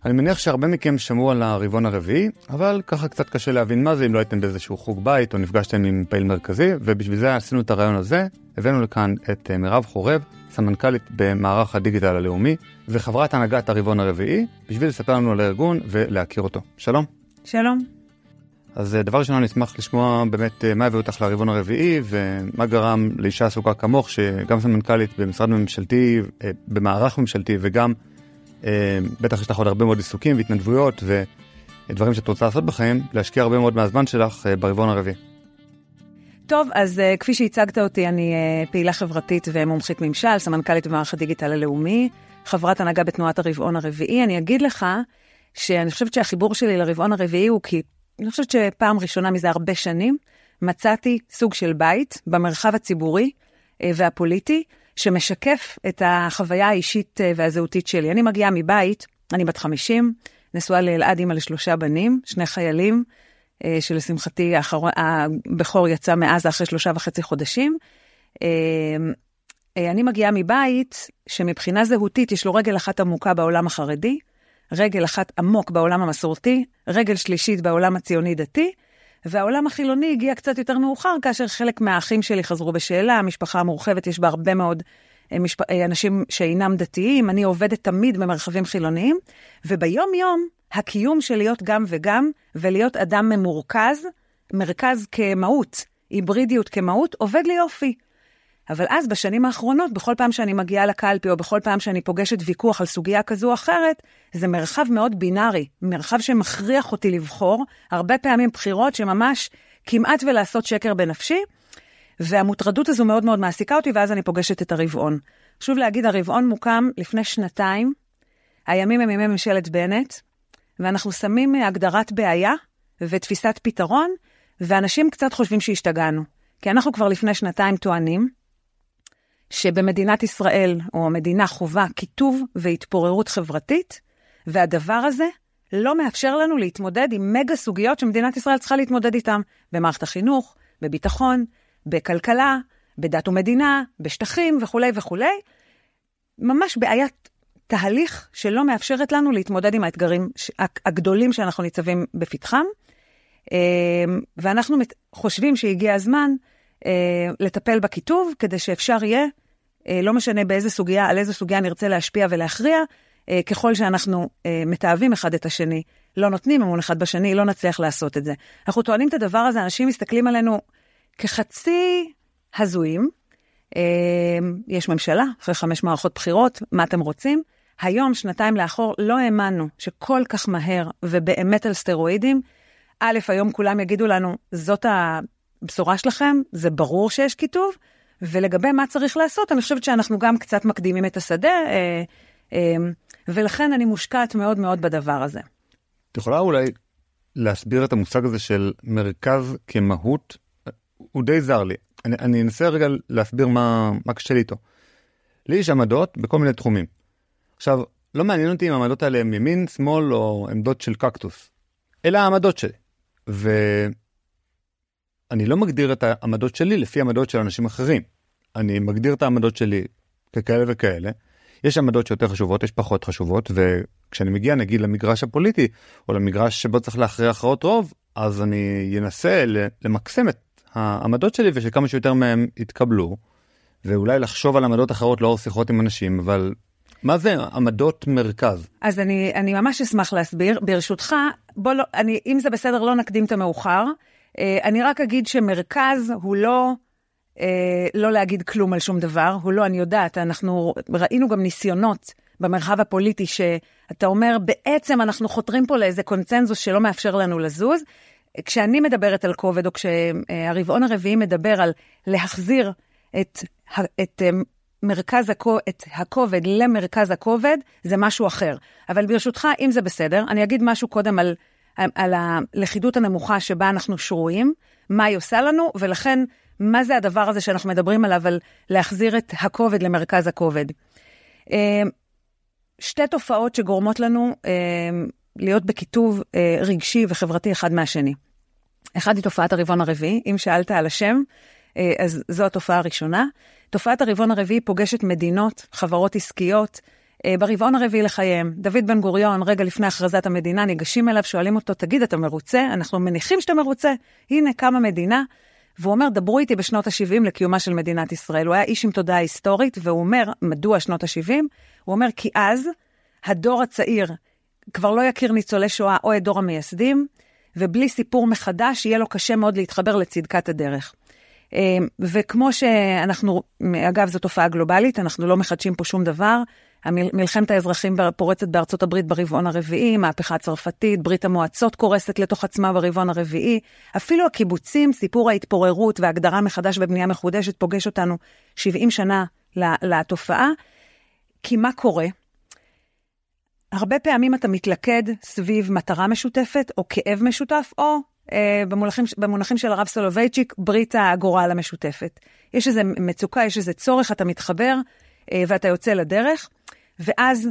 אני מניח שהרבה מכם שמעו על הרבעון הרביעי, אבל ככה קצת קשה להבין מה זה אם לא הייתם באיזשהו חוג בית או נפגשתם עם פעיל מרכזי, ובשביל זה עשינו את הרעיון הזה, הבאנו לכאן את מירב חורב, סמנכ"לית במערך הדיגיטל הלאומי, וחברת הנהגת הרבעון הרביעי, בשביל לספר לנו על הארגון ולהכיר אותו. שלום. שלום. אז דבר ראשון אני אשמח לשמוע באמת מה הביא אותך לרבעון הרביעי, ומה גרם לאישה עסוקה כמוך, שגם סמנכ"לית במשרד ממשלתי, במערך ממשלתי, וגם בטח יש לך עוד הרבה מאוד עיסוקים והתנדבויות ודברים שאת רוצה לעשות בחיים, להשקיע הרבה מאוד מהזמן שלך ברבעון הרביעי. טוב, אז כפי שהצגת אותי, אני פעילה חברתית ומומחית ממשל, סמנכ"לית במערך הדיגיטל הלאומי, חברת הנהגה בתנועת הרבעון הרביעי. אני אגיד לך שאני חושבת שהחיבור שלי לרבעון הרביעי הוא כי אני חושבת שפעם ראשונה מזה הרבה שנים מצאתי סוג של בית במרחב הציבורי והפוליטי, שמשקף את החוויה האישית והזהותית שלי. אני מגיעה מבית, אני בת 50, נשואה לאלעד, אמא ל3 בנים, 2 חיילים, שלשמחתי הבכור יצא מעזה אחרי 3.5 חודשים. אני מגיעה מבית שמבחינה זהותית יש לו רגל אחת עמוקה בעולם החרדי, רגל אחת עמוק בעולם המסורתי, רגל שלישית בעולם הציוני דתי, והעולם החילוני הגיע קצת יותר מאוחר, כאשר חלק מהאחים שלי חזרו בשאלה, המשפחה המורחבת, יש בה הרבה מאוד אנשים שאינם דתיים, אני עובדת תמיד במרחבים חילוניים, וביום יום הקיום של להיות גם וגם, ולהיות אדם ממורכז, מרכז כמהות, היברידיות כמהות, עובד לי יופי. אבל אז בשנים האחרונות, בכל פעם שאני מגיעה לקלפי, או בכל פעם שאני פוגשת ויכוח על סוגיה כזו או אחרת, זה מרחב מאוד בינארי, מרחב שמכריח אותי לבחור, הרבה פעמים בחירות שממש כמעט ולעשות שקר בנפשי, והמוטרדות הזו מאוד מאוד מעסיקה אותי, ואז אני פוגשת את הרבעון. חשוב להגיד, הרבעון מוקם לפני 2, הימים הם ימי ממשלת בנט, ואנחנו שמים הגדרת בעיה ותפיסת פתרון, ואנשים קצת חושבים שהשתגענו. כי אנחנו כבר לפני 2 טוענים, שבמדינת ישראל, או המדינה חובה, כיתוב והתפוררות חברתית, והדבר הזה לא מאפשר לנו להתמודד עם מגה סוגיות שמדינת ישראל צריכה להתמודד איתן, במערכת החינוך, בביטחון, בכלכלה, בדת ומדינה, בשטחים וכו' וכו'. ממש בעיית תהליך שלא מאפשרת לנו להתמודד עם האתגרים הגדולים שאנחנו ניצבים בפתחם, ואנחנו חושבים שהגיע הזמן לטפל בכיתוב, כדי שאפשר יהיה, לא משנה באיזה סוגיה, על איזה סוגיה נרצה להשפיע ולהכריע, ככל שאנחנו מתאהבים אחד את השני, לא נותנים אמון אחד בשני, לא נצליח לעשות את זה. אנחנו טוענים את הדבר הזה, אנשים מסתכלים עלינו כחצי הזויים, יש ממשלה, אחרי 5 מערכות בחירות, מה אתם רוצים? היום, 2 לאחור, לא האמנו שכל כך מהר, ובאמת על סטרואידים, היום כולם יגידו לנו, זאת הבשורה שלכם, זה ברור שיש כיתוב, ולגבי מה צריך לעשות, אני חושבת שאנחנו גם קצת מקדימים את השדה, ולכן אני מושקעת מאוד מאוד בדבר הזה. את יכולה אולי להסביר את המושג הזה של מרכז כמהות? הוא די זר לי. אני אנסה רגע להסביר מה קשה לי איתו. לי יש עמדות בכל מיני תחומים. עכשיו, לא מעניין אותי אם העמדות האלה הם ימין, שמאל או עמדות של קקטוס. אלא העמדות שלי. ואני לא מגדיר את העמדות שלי לפי העמדות של אנשים אחרים. אני מגדיר את העמדות שלי ככאלה וכאלה. יש עמדות שיותר חשובות, יש פחות חשובות, וכשאני מגיע נגיד למגרש הפוליטי, או למגרש שבו צריך להכריע הכרעות רוב, אז אני אנסה למקסם את העמדות שלי, ושכמה שיותר מהם יתקבלו, ואולי לחשוב על עמדות אחרות לאור שיחות עם אנשים, אבל מה זה עמדות מרכז? אז אני ממש אשמח להסביר. ברשותך, אם זה בסדר, לא נקדים את המאוחר. אני רק אגיד שמרכז הוא לא להגיד כלום על שום דבר, הוא לא, אני יודעת, אנחנו ראינו גם ניסיונות במרחב הפוליטי, שאתה אומר, בעצם אנחנו חותרים פה לאיזה קונצנזוס שלא מאפשר לנו לזוז. כשאני מדברת על כובד, או כשהרבעון הרביעי מדבר על להחזיר את הכובד למרכז הכובד, זה משהו אחר. אבל ברשותך, אם זה בסדר, אני אגיד משהו קודם על הלכידות הנמוכה שבה אנחנו שרויים, מה היא עושה לנו, ולכן מה זה הדבר הזה שאנחנו מדברים עליו, על להחזיר את הכובד למרכז הכובד. 2 תופעות שגורמות לנו להיות בכיתוב רגשי וחברתי אחד מהשני. אחד היא תופעת הרבעון הרביעי, אם שאלת על השם, אז זו התופעה הראשונה. תופעת הרבעון הרביעי פוגשת מדינות, חברות עסקיות, ברבעון הרביעי לחייהם, דוד בן גוריון, רגע לפני הכרזת המדינה, ניגשים אליו, שואלים אותו, תגיד, אתה מרוצה? אנחנו מניחים שאתה מרוצה. הנה, קמה מדינה. והוא אומר, דברו איתי בשנות ה-70 לקיומה של מדינת ישראל. הוא היה איש עם תודעה היסטורית, והוא אומר, מדוע שנות ה-70? הוא אומר, כי אז הדור הצעיר כבר לא יכיר ניצולי שואה או את דור המייסדים, ובלי סיפור מחדש, יהיה לו קשה מאוד להתחבר לצדקת הדרך. וכמו שאנחנו, אגב, זו תופעה גלובלית, אנחנו לא מחדשים פה שום דבר, מלחמת האזרחים פורצת בארצות הברית ברבעון הרביעי, מהפכה הצרפתית, ברית המועצות קורסת לתוך עצמה ברבעון הרביעי, אפילו הקיבוצים, סיפור ההתפוררות וההגדרה מחדש ובנייה מחודשת פוגש אותנו 70 שנה לתופעה, כי מה קורה? הרבה פעמים אתה מתלכד סביב מטרה משותפת או כאב משותף, או במונחים של הרב סולובייצ'יק, ברית הגורל המשותפת. יש איזו מצוקה, יש איזה צורך, אתה מתחבר ואתה יוצא לדרך, ואז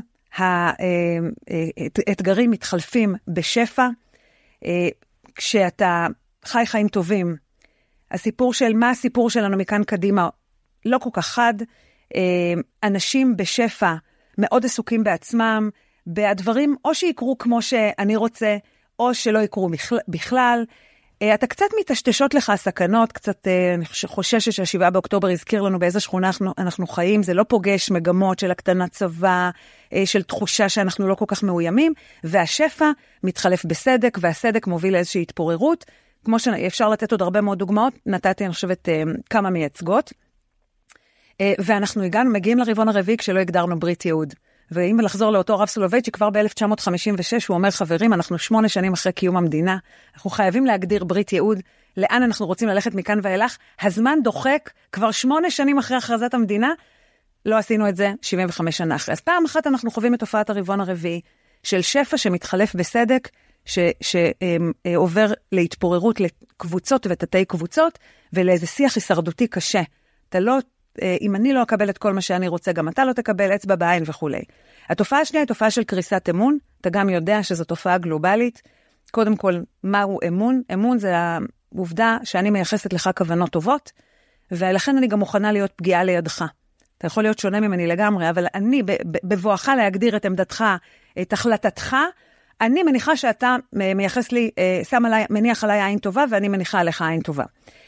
האתגרים מתחלפים בשפע, כשאתה חי חיים טובים. הסיפור של מה הסיפור שלנו מכאן קדימה לא כל כך חד, אנשים בשפע מאוד עסוקים בעצמם, בדברים או שיקרו כמו שאני רוצה, או שלא יקרו בכלל. אתה קצת מתשתשות לך הסכנות, קצת אני חוששת שהשבעה באוקטובר יזכיר לנו באיזה שכונה אנחנו חיים, זה לא פוגש מגמות של הקטנת צבא, של תחושה שאנחנו לא כל כך מאוימים, והשפע מתחלף בסדק, והסדק מוביל לאיזושהי התפוררות, כמו שאפשר לתת עוד הרבה מאוד דוגמאות, נתתי אני חושבת כמה מייצגות, ואנחנו מגיעים לרבעון הרביעי כשלא הגדרנו ברית ייעוד. ואם לחזור לאותו רב סולובייצ'יק, כבר ב-1956 הוא אומר, חברים, אנחנו 8 שנים אחרי קיום המדינה, אנחנו חייבים להגדיר ברית ייעוד, לאן אנחנו רוצים ללכת מכאן ואילך, הזמן דוחק, כבר 8 שנים אחרי הכרזת המדינה, לא עשינו את זה 75 שנה אחרי. אז פעם אחת אנחנו חווים את תופעת הרבעון הרביעי, של שפע שמתחלף בסדק, שעובר להתפוררות לקבוצות ותתי קבוצות, ולאיזה שיח הישרדותי קשה. אתה לא אם אני לא אקבל את כל מה שאני רוצה, גם אתה לא תקבל אצבע בעין וכו'. התופעה השנייה היא תופעה של קריסת אמון. אתה גם יודע שזו תופעה גלובלית. קודם כל, מהו אמון? אמון זה העובדה שאני מייחסת לך כוונות טובות, ולכן אני גם מוכנה להיות פגיעה לידך. אתה יכול להיות שונה ממני לגמרי, אבל אני, בבואך להגדיר את עמדתך, את החלטתך, אני מניחה שאתה מייחס לי, מניח עליי עין טובה, ואני מניחה עליך עין טובה.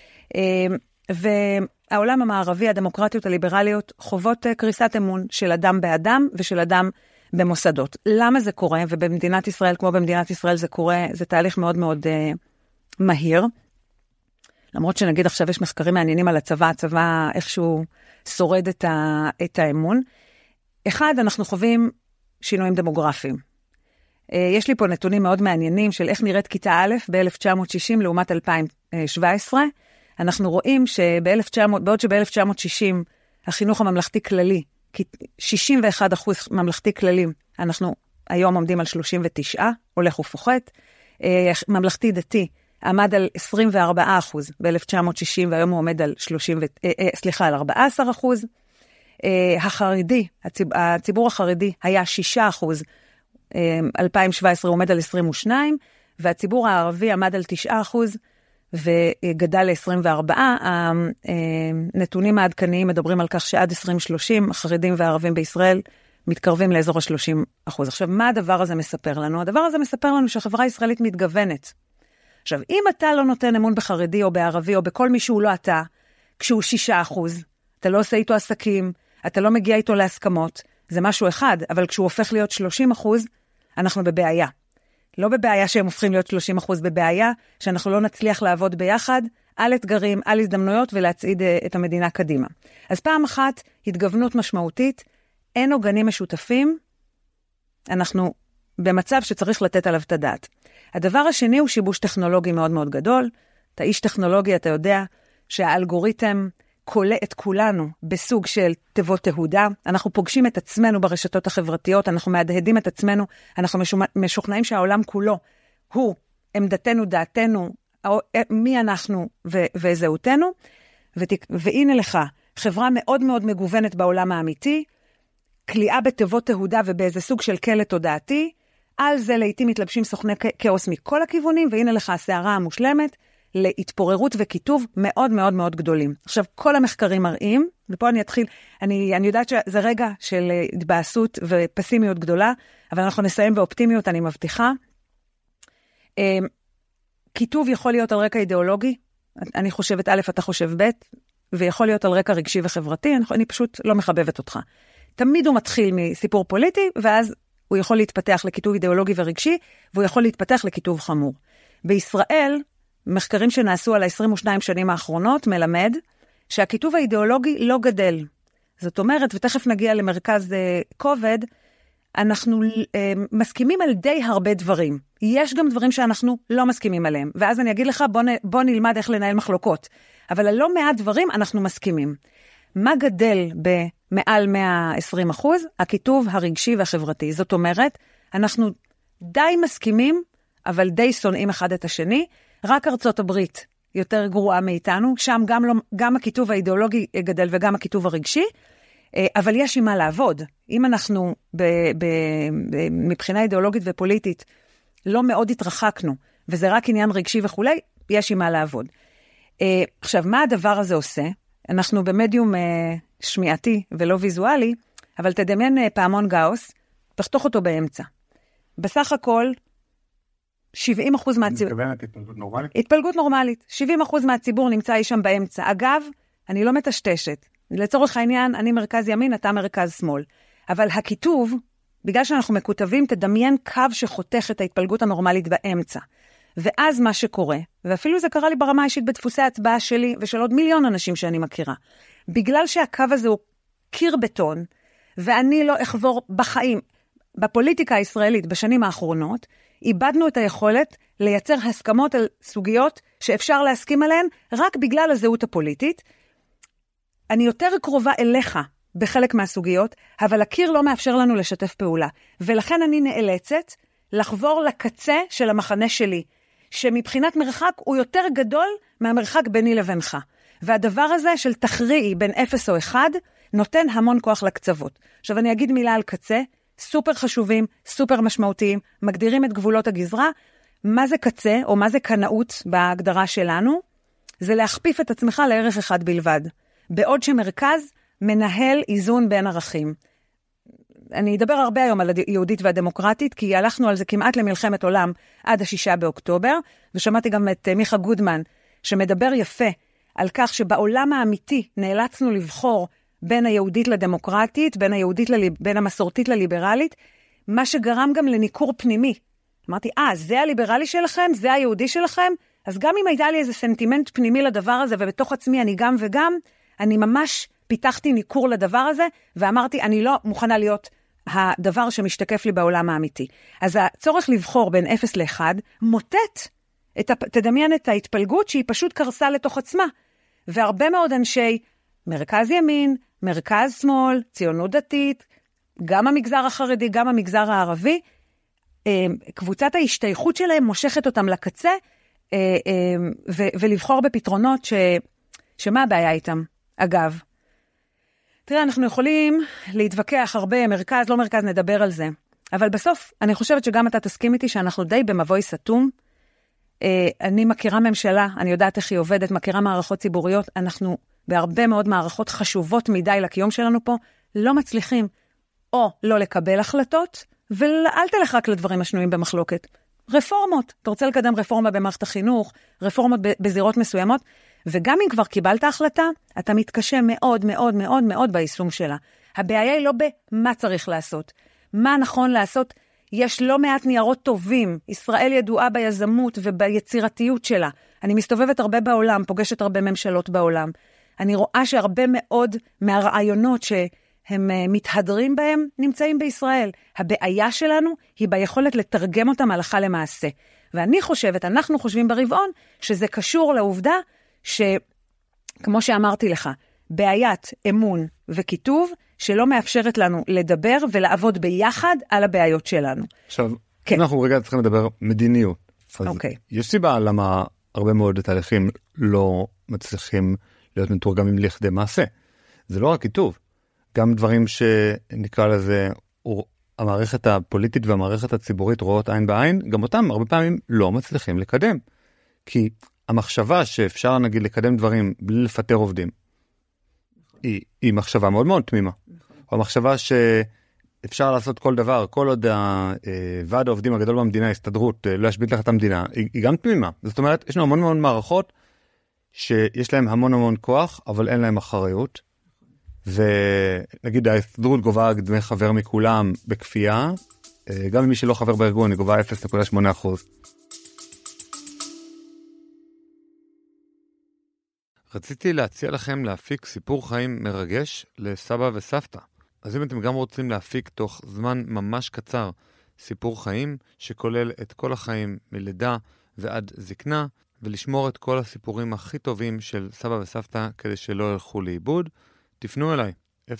העולם המערבי, הדמוקרטיות, הליברליות, חוות קריסת אמון של אדם באדם ושל אדם במוסדות. למה זה קורה? ובמדינת ישראל, כמו במדינת ישראל, זה קורה, זה תהליך מאוד מאוד מהיר. למרות שנגיד עכשיו יש מחקרים מעניינים על הצבא, הצבא איכשהו שורד את האמון. אחד, אנחנו חווים שינויים דמוגרפיים. יש לי פה נתונים מאוד מעניינים של איך נראית כיתה א' ב-1960 לעומת 2017. אנחנו רואים בעוד שב-1960 החינוך הממלכתי כללי, 61% ממלכתי כללי, אנחנו היום עומדים על 39, הולך ופוחת. ממלכתי דתי עמד על 24% ב-1960, והיום הוא עומד על 14%. החרדי, הציבור החרדי היה 6%, 2017 עומד על 22%, והציבור הערבי עמד על 9%, וגדל ל-24. הנתונים העדכניים מדברים על כך שעד 2030 החרדים והערבים בישראל מתקרבים לאזור ה-30%. עכשיו, מה הדבר הזה מספר לנו? הדבר הזה מספר לנו שהחברה הישראלית מתגוונת. עכשיו, אם אתה לא נותן אמון בחרדי או בערבי או בכל מי שהוא לא אתה, כשהוא 6%, אתה לא עושה איתו עסקים, אתה לא מגיע איתו להסכמות, זה משהו אחד, אבל כשהוא הופך להיות 30%, אנחנו בבעיה. לא בבעיה שהם הופכים להיות 30%, בבעיה שאנחנו לא נצליח לעבוד ביחד על אתגרים, על הזדמנויות ולהצעיד את המדינה קדימה. אז פעם אחת, התגוונות משמעותית, אין עוגנים משותפים, אנחנו במצב שצריך לתת עליו את הדעת. הדבר השני הוא שיבוש טכנולוגי מאוד מאוד גדול. אתה איש טכנולוגי, אתה יודע שהאלגוריתם קולה את כולנו בסוג של תיבות תהודה. אנחנו פוגשים את עצמנו ברשתות החברתיות, אנחנו מהדהדים את עצמנו, אנחנו משוכנעים שהעולם כולו הוא עמדתנו, דעתנו, מי אנחנו וזהותנו. והנה לך, חברה מאוד מאוד מגוונת בעולם האמיתי, קליעה בתיבות תהודה ובאיזה סוג של כלא תודעתי, על זה לעתים מתלבשים סוכני כאוס מכל הכיוונים, והנה לך הסערה המושלמת להתפוררות וכיתוב מאוד מאוד מאוד גדולים. עכשיו, כל המחקרים מראים ופה אני אתחיל, אני יודעת שזה רגע של התבאסות ופסימיות גדולה, אבל אנחנו נסיים באופטימיות, אני מבטיחה. כיתוב יכול להיות על רקע אידיאולוגי, אני חושבת א', אתה חושב ב', ויכול להיות על רקע רגשי וחברתי, אני פשוט לא מחבבת אותך. תמיד הוא מתחיל מסיפור פוליטי, ואז הוא יכול להתפתח לכיתוב אידיאולוגי ורגשי, והוא יכול להתפתח לכיתוב חמור. בישראל, מחקרים שנעשו על ה-22 שנים האחרונות, מלמד שהכיתוב האידיאולוגי לא גדל. זאת אומרת, ותכף נגיע למרכז כובד, אנחנו מסכימים על די הרבה דברים. יש גם דברים שאנחנו לא מסכימים עליהם. ואז אני אגיד לך, בוא נלמד איך לנהל מחלוקות. אבל על לא מעט דברים אנחנו מסכימים. מה גדל במעל 120%? הכיתוב הרגשי והחברתי. זאת אומרת, אנחנו די מסכימים, אבל די שונאים אחד את השני. רק ארצות הברית יותר גרועה מאיתנו. שם גם הכיתוב האידיאולוגי גדל וגם הכיתוב הרגשי. אבל יש עם מה לעבוד. אם אנחנו מבחינה אידיאולוגית ופוליטית לא מאוד התרחקנו, וזה רק עניין רגשי וכולי, יש עם מה לעבוד. עכשיו, מה הדבר הזה עושה? אנחנו במדיום שמיעתי ולא ויזואלי, אבל תדמיין פעמון גאוס, תחתוך אותו באמצע. בסך הכל, 70% מהציבור... מתכוונת התפלגות נורמלית? התפלגות נורמלית. 70% מהציבור נמצא אי שם באמצע. אגב, אני לא מטשטשת. לצורך העניין, אני מרכז ימין, אתה מרכז שמאל. אבל הכיתוב, בגלל שאנחנו מקוטבים, תדמיין קו שחותך את ההתפלגות הנורמלית באמצע. ואז מה שקורה, ואפילו זה קרה לי ברמה האישית בדפוסי ההצבעה שלי, ושל עוד מיליון אנשים שאני מכירה. בגלל שהקו הזה הוא קיר בטון, ואני לא אחבור בחיים, בפוליטיקה הישראלית בשנים האחרונות, איבדנו את היכולת לייצר הסכמות על סוגיות שאפשר להסכים עליהן, רק בגלל הזהות הפוליטית. אני יותר קרובה אליך בחלק מהסוגיות, אבל הקיר לא מאפשר לנו לשתף פעולה. ולכן אני נאלצת לחבור לקצה של המחנה שלי, שמבחינת מרחק הוא יותר גדול מהמרחק ביני לבינך. והדבר הזה של תכריעי בין 0 או 1, נותן המון כוח לקצוות. עכשיו אני אגיד מילה על קצה, סופר חשובים, סופר משמעותיים, מגדירים את גבולות הגזרה. מה זה קצה או מה זה קנאות בהגדרה שלנו? זה להכפיף את עצמך לערך אחד בלבד. בעוד שמרכז מנהל איזון בין ערכים. אני אדבר הרבה היום על היהודית והדמוקרטית, כי הלכנו על זה כמעט למלחמת עולם עד ה6 באוקטובר, ושמעתי גם את מיכה גודמן, שמדבר יפה על כך שבעולם האמיתי נאלצנו לבחור בין היהודית לדמוקרטית, בין המסורתית לליברלית, מה שגרם גם לניקור פנימי. אמרתי, זה הליברלי שלכם? זה היהודי שלכם? אז גם אם הייתה לי איזה סנטימנט פנימי לדבר הזה, ובתוך עצמי אני גם וגם, אני ממש פיתחתי ניקור לדבר הזה, ואמרתי, אני לא מוכנה להיות הדבר שמשתקף לי בעולם האמיתי. אז הצורך לבחור בין 0 ל-1, מוטט, תדמיין את ההתפלגות שהיא פשוט קרסה לתוך עצמה. והרבה מאוד אנשי מרכז ימין, מרכז שמאל, ציונות דתית, גם המגזר החרדי, גם המגזר הערבי, קבוצת ההשתייכות שלהם מושכת אותם לקצה, ולבחור בפתרונות שמה הבעיה איתם? אגב, תראה, אנחנו יכולים להתווכח הרבה, מרכז, לא מרכז, נדבר על זה. אבל בסוף, אני חושבת שגם אתה תסכים איתי שאנחנו די במבוי סתום. אני מכירה ממשלה, אני יודעת איך היא עובדת, מכירה מערכות ציבוריות, אנחנו בהרבה מאוד מערכות חשובות מדי לקיום שלנו פה, לא מצליחים או לא לקבל החלטות, ואל תלך רק לדברים השנויים במחלוקת. רפורמות, אתה רוצה לקדם רפורמה במערכת החינוך, רפורמות בזירות מסוימות, וגם אם כבר קיבלת החלטה, אתה מתקשה מאוד מאוד מאוד מאוד ביישום שלה. הבעיה היא לא במה צריך לעשות. מה נכון לעשות? יש לא מעט ניירות טובים. ישראל ידועה ביזמות וביצירתיות שלה. אני מסתובבת הרבה בעולם, פוגשת הרבה ממשלות בעולם. אני רואה שהרבה מאוד מהרעיונות שהם מתהדרים בהם נמצאים בישראל. הבעיה שלנו היא ביכולת לתרגם אותם הלכה למעשה. ואני חושבת, אנחנו חושבים ברבעון, שזה קשור לעובדה שכמו שאמרתי לך, בעיית אמון וכיתוב שלא מאפשרת לנו לדבר ולעבוד ביחד על הבעיות שלנו. עכשיו, כן. אנחנו רגע צריכים לדבר מדיניות. אז אוקיי. יש סיבה למה הרבה מאוד תהליכים לא מצליחים להיות מתורגמים לכדי מעשה. זה לא רק כיתוב, גם דברים שנקרא לזה, המערכת הפוליטית והמערכת הציבורית רואות עין בעין, גם אותם הרבה פעמים לא מצליחים לקדם. כי המחשבה שאפשר נגיד לקדם דברים בלי לפטר עובדים, היא מחשבה מאוד מאוד תמימה. או מחשבה שאפשר לעשות כל דבר, כל עוד ועד העובדים הגדול במדינה, הסתדרות, לא ישבית לך את המדינה, היא גם תמימה. זאת אומרת, יש לנו המון המון מערכות שיש להם המון המון כוח, אבל אין להם אחריות. ונגיד ההסתדרות גובה דמי חבר מכולם בכפייה, גם מי שלא חבר בארגון, היא גובה 0.8%. רציתי להציע לכם להפיק סיפור חיים מרגש לסבא וסבתא. אז אם אתם גם רוצים להפיק תוך זמן ממש קצר סיפור חיים שכולל את כל החיים מלידה ועד זקנה, ולשמור את כל הסיפורים הכי טובים של סבא וסבתא כדי שלא ילכו לאיבוד, תפנו אליי 0505-770586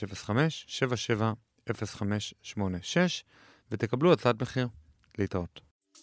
ותקבלו הצעת מחיר. להתראות.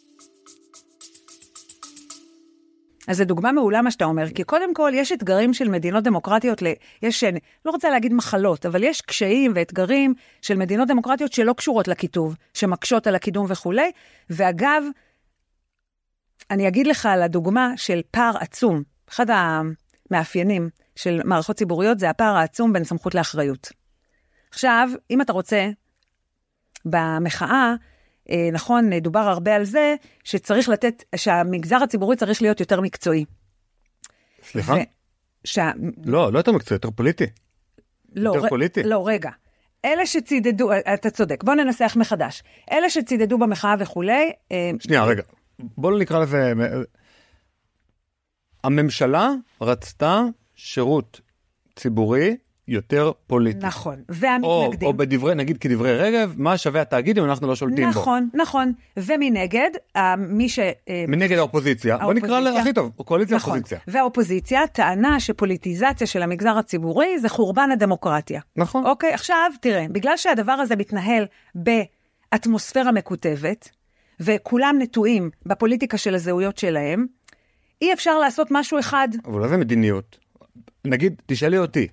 אז זו דוגמה מעולה מה שאתה אומר, כי קודם כל יש אתגרים של מדינות דמוקרטיות, יש, לא רוצה להגיד מחלות, אבל יש קשיים ואתגרים של מדינות דמוקרטיות שלא קשורות לכיתוב, שמקשות על הקידום וכו'. ואגב, אני אגיד לך על הדוגמה של פער עצום. אחד המאפיינים של מערכות ציבוריות זה הפער העצום בין סמכות לאחריות. עכשיו, אם אתה רוצה, במחאה, נכון, דובר הרבה על זה, שהמגזר הציבורי צריך להיות יותר מקצועי. סליחה? לא יותר מקצועי, יותר פוליטי. יותר פוליטי. לא, רגע. אלה שצידדו, אתה צודק, בוא ננסח מחדש. אלה שצידדו במחאה וכולי... שנייה, רגע. בואו נקרא לזה... הממשלה רצתה שירות ציבורי יותר פוליטי. נכון, והמתנגדים. או בדברי, נגיד כדברי רגב, מה שווה התאגיד אם אנחנו לא שולטים בו. נכון, נכון. ומנגד, מי ש... מנגד האופוזיציה. בוא נקרא לה הכי טוב, קואליציה אופוזיציה. והאופוזיציה טענה שפוליטיזציה של המגזר הציבורי זה חורבן הדמוקרטיה. נכון. אוקיי, עכשיו, תראה, בגלל שהדבר הזה מתנהל באטמוספירה מקוטבת, וכולם נטועים בפוליטיקה של הזהויות שלהם, אי אפשר לעשות משהו אחד. אבל לא זה מדיניות. נגיד, תשאלי אותי.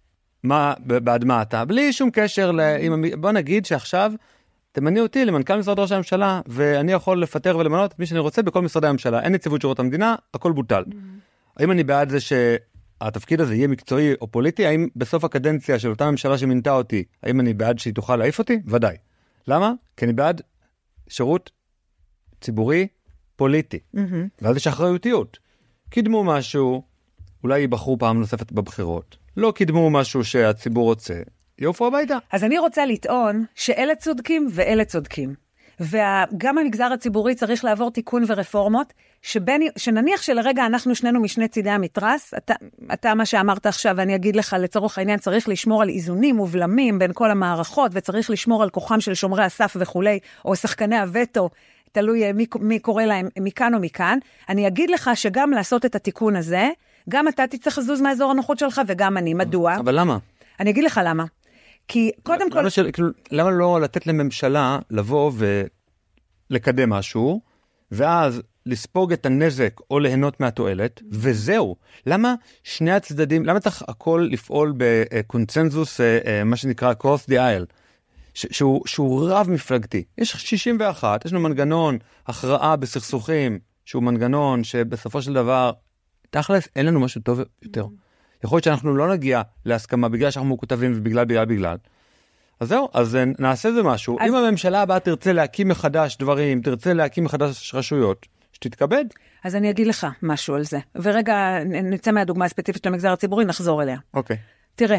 בעד מה אתה? בלי שום קשר בוא נגיד שעכשיו תמני אותי למנכ"ל משרד ראש הממשלה ואני יכול לפטר ולמנות את מי שאני רוצה בכל משרדי הממשלה. אין נציבות שירות המדינה, הכל בוטל. האם אני בעד זה שהתפקיד הזה יהיה מקצועי או פוליטי? האם בסוף הקדנציה של אותה ממשלה שמינתה אותי, האם אני בעד שהיא תוכל להעיף אותי? ודאי. למה? כי אני בעד שירות ציבורי פוליטי. ואז יש אחריותיות. קידמו משהו, אולי ייבחרו פעם נוספת בבחירות. לא קידמו משהו שהציבור רוצה, יעופו הביתה. אז אני רוצה לטעון שאלה צודקים ואלה צודקים. וגם המגזר הציבורי צריך לעבור תיקון ורפורמות, שנניח שלרגע אנחנו שנינו משני צידי המתרס, אתה מה שאמרת עכשיו, ואני אגיד לך לצורך העניין, צריך לשמור על איזונים ובלמים בין כל המערכות, וצריך לשמור על כוחם של שומרי הסף וכולי, או שחקני הווטו, תלוי מי קורא להם מכאן או מכאן. אני אגיד לך שגם לעשות את התיקון הזה, גם אתה תצטרך לזוז מהאזור הנוחות שלך, וגם אני. מדוע? אבל למה? אני אגיד לך למה. כי קודם כל... למה לא לתת לממשלה לבוא ולקדם משהו, ואז לספוג את הנזק או ליהנות מהתועלת, וזהו. למה שני הצדדים, למה צריך הכל לפעול בקונצנזוס, מה שנקרא cross the aisle, שהוא רב מפלגתי. יש 61, יש לנו מנגנון הכרעה בסכסוכים, שהוא מנגנון שבסופו של דבר, תכלס, אין לנו משהו טוב יותר. יכול להיות שאנחנו לא נגיע להסכמה בגלל שאנחנו מקוטבים ובגלל. אז זהו, אז נעשה זה משהו. אם הממשלה הבאה תרצה להקים מחדש דברים, תרצה להקים מחדש רשויות, שתתכבד. אז אני אגיד לך משהו על זה. ורגע, נצא מהדוגמה הספציפית למגזר הציבורי, נחזור אליה. אוקיי. תראה,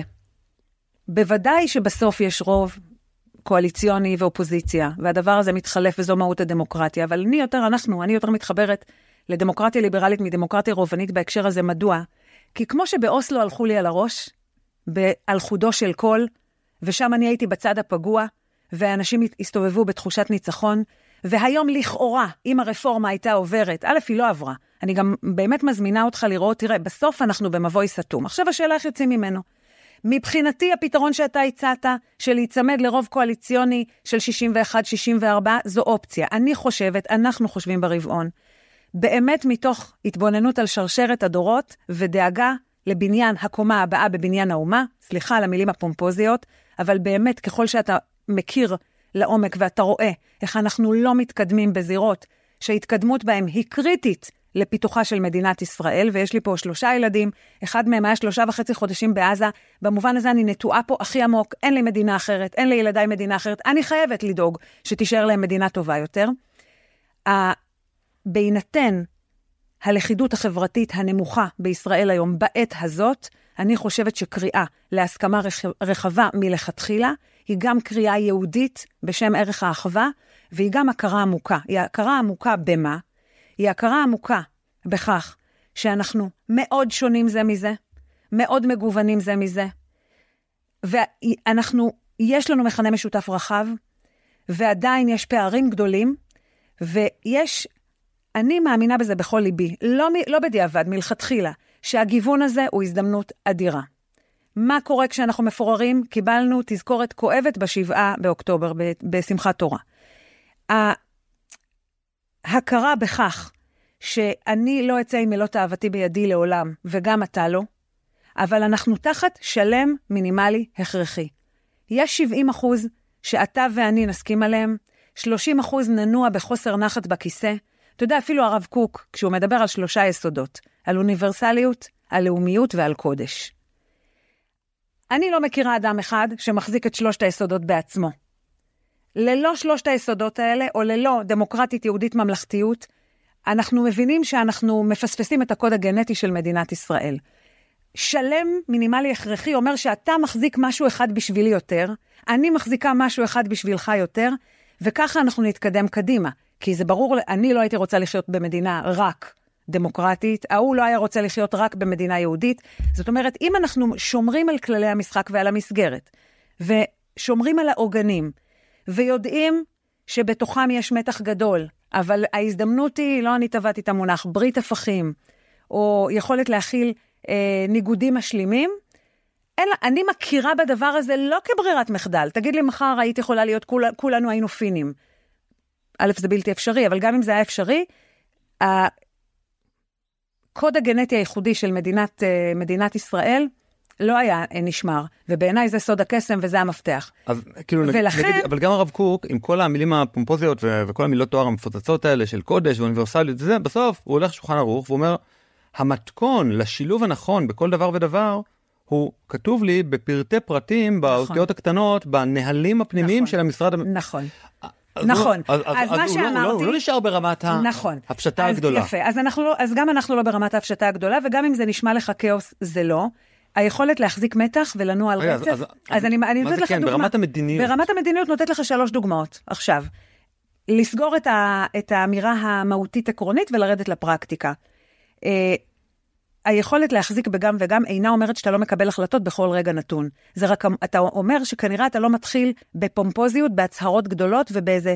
בוודאי שבסוף יש רוב קואליציוני ואופוזיציה, והדבר הזה מתחלף וזו מהות הדמוקרטיה, אבל אני יותר מתחברת לדמוקרטיה ליברלית מדמוקרטיה רובנית בהקשר הזה. מדוע? כי כמו שבאוסלו הלכו לי על הראש, על חודו של קול, ושם אני הייתי בצד הפגוע, ואנשים הסתובבו בתחושת ניצחון, והיום לכאורה, אם הרפורמה הייתה עוברת, א' היא לא עברה, אני גם באמת מזמינה אותך לראות, תראה, בסוף אנחנו במבוי סתום. עכשיו השאלה איך יוצאים ממנו. מבחינתי הפתרון שאתה הצעת, של להיצמד לרוב קואליציוני של 61-64, זו אופציה. אנחנו חושבים ברבעון, באמת מתוך התבוננות על שרשרת הדורות, ודאגה לבניין הקומה הבאה בבניין האומה, סליחה על המילים הפומפוזיות, אבל באמת ככל שאתה מכיר לעומק ואתה רואה איך אנחנו לא מתקדמים בזירות, שההתקדמות בהם היא קריטית לפיתוחה של מדינת ישראל, ויש לי פה 3 ילדים, אחד מהם היה 3.5 חודשים בעזה, במובן הזה אני נטועה פה הכי עמוק, אין לי מדינה אחרת, אין לי ילדיי מדינה אחרת, אני חייבת לדאוג שתישאר להם מדינה טובה יותר. בהינתן הלכידות החברתית הנמוכה בישראל היום בעת הזאת, אני חושבת שקריאה להסכמה רחבה מלכתחילה, היא גם קריאה יהודית בשם ערך האחווה, והיא גם הכרה עמוקה. היא הכרה עמוקה במה? היא הכרה עמוקה בכך שאנחנו מאוד שונים זה מזה, מאוד מגוונים זה מזה, יש לנו מכנה משותף רחב, ועדיין יש פערים גדולים, אני מאמינה בזה בכל ליבי, לא בדיעבד, מלכתחילה, שהגיוון הזה הוא הזדמנות אדירה. מה קורה כשאנחנו מפוררים? קיבלנו תזכורת כואבת ב7 באוקטובר, בשמחת תורה. ההכרה בכך שאני לא אצא עם מילות אהבתי בידי לעולם, וגם אתה לא, אבל אנחנו תחת שלם מינימלי הכרחי. יש 70% שאתה ואני נסכים עליהם, 30% ננוע בחוסר נחת בכיסא. אתה יודע, אפילו הרב קוק, כשהוא מדבר על 3 יסודות, על אוניברסליות, על לאומיות ועל קודש. אני לא מכירה אדם אחד שמחזיק את 3 היסודות בעצמו. ללא 3 היסודות האלה, או ללא דמוקרטית יהודית ממלכתיות, אנחנו מבינים שאנחנו מפספסים את הקוד הגנטי של מדינת ישראל. שלם מינימלי הכרחי אומר שאתה מחזיק משהו אחד בשבילי יותר, אני מחזיקה משהו אחד בשבילך יותר, וככה אנחנו נתקדם קדימה. כי זה ברור, אני לא הייתי רוצה לחיות במדינה רק דמוקרטית, הוא לא היה רוצה לחיות רק במדינה יהודית. זאת אומרת, אם אנחנו שומרים על כללי המשחק ועל המסגרת, ושומרים על העוגנים, ויודעים שבתוכם יש מתח גדול, אבל ההזדמנות היא, לא אני טבעתי את המונח, ברית הפכים, או יכולת להכיל ניגודים משלימים, אני מכירה בדבר הזה לא כברירת מחדל. תגיד לי, מחר היית יכולה להיות, כולנו היינו פינים. א', זה בלתי אפשרי, אבל גם אם זה היה אפשרי, הקוד הגנטי הייחודי של מדינת ישראל לא היה נשמר, ובעיניי זה סוד הקסם וזה המפתח. אז כאילו, ולכן... נגיד, אבל גם הרב קוק, עם כל המילים הפומפוזיות וכל המילות תואר המפוצצות האלה של קודש ואוניברסליות, זה, בסוף הוא הולך שולחן ערוך ואומר, המתכון לשילוב הנכון בכל דבר ודבר, הוא כתוב לי בפרטי פרטים, באותיות הקטנות, בנהלים הפנימיים של המשרד... נכון. נכון. אז מה שאמרתי... הוא לא נשאר ברמת ההפשטה הגדולה. יפה. אז גם אנחנו לא ברמת ההפשטה הגדולה, וגם אם זה נשמע לך כאוס, זה לא. היכולת להחזיק מתח ולנוע על רצף. אז אני נותנת לך דוגמה. ברמת המדיניות. ברמת המדיניות נותנת לך 3 דוגמאות. עכשיו, לסגור את האמירה המהותית עקרונית ולרדת לפרקטיקה. היכולת להחזיק בגם וגם אינה אומרת שאתה לא מקבל החלטות בכל רגע נתון. זה רק, אתה אומר שכנראה אתה לא מתחיל בפומפוזיות, בהצהרות גדולות ובאיזה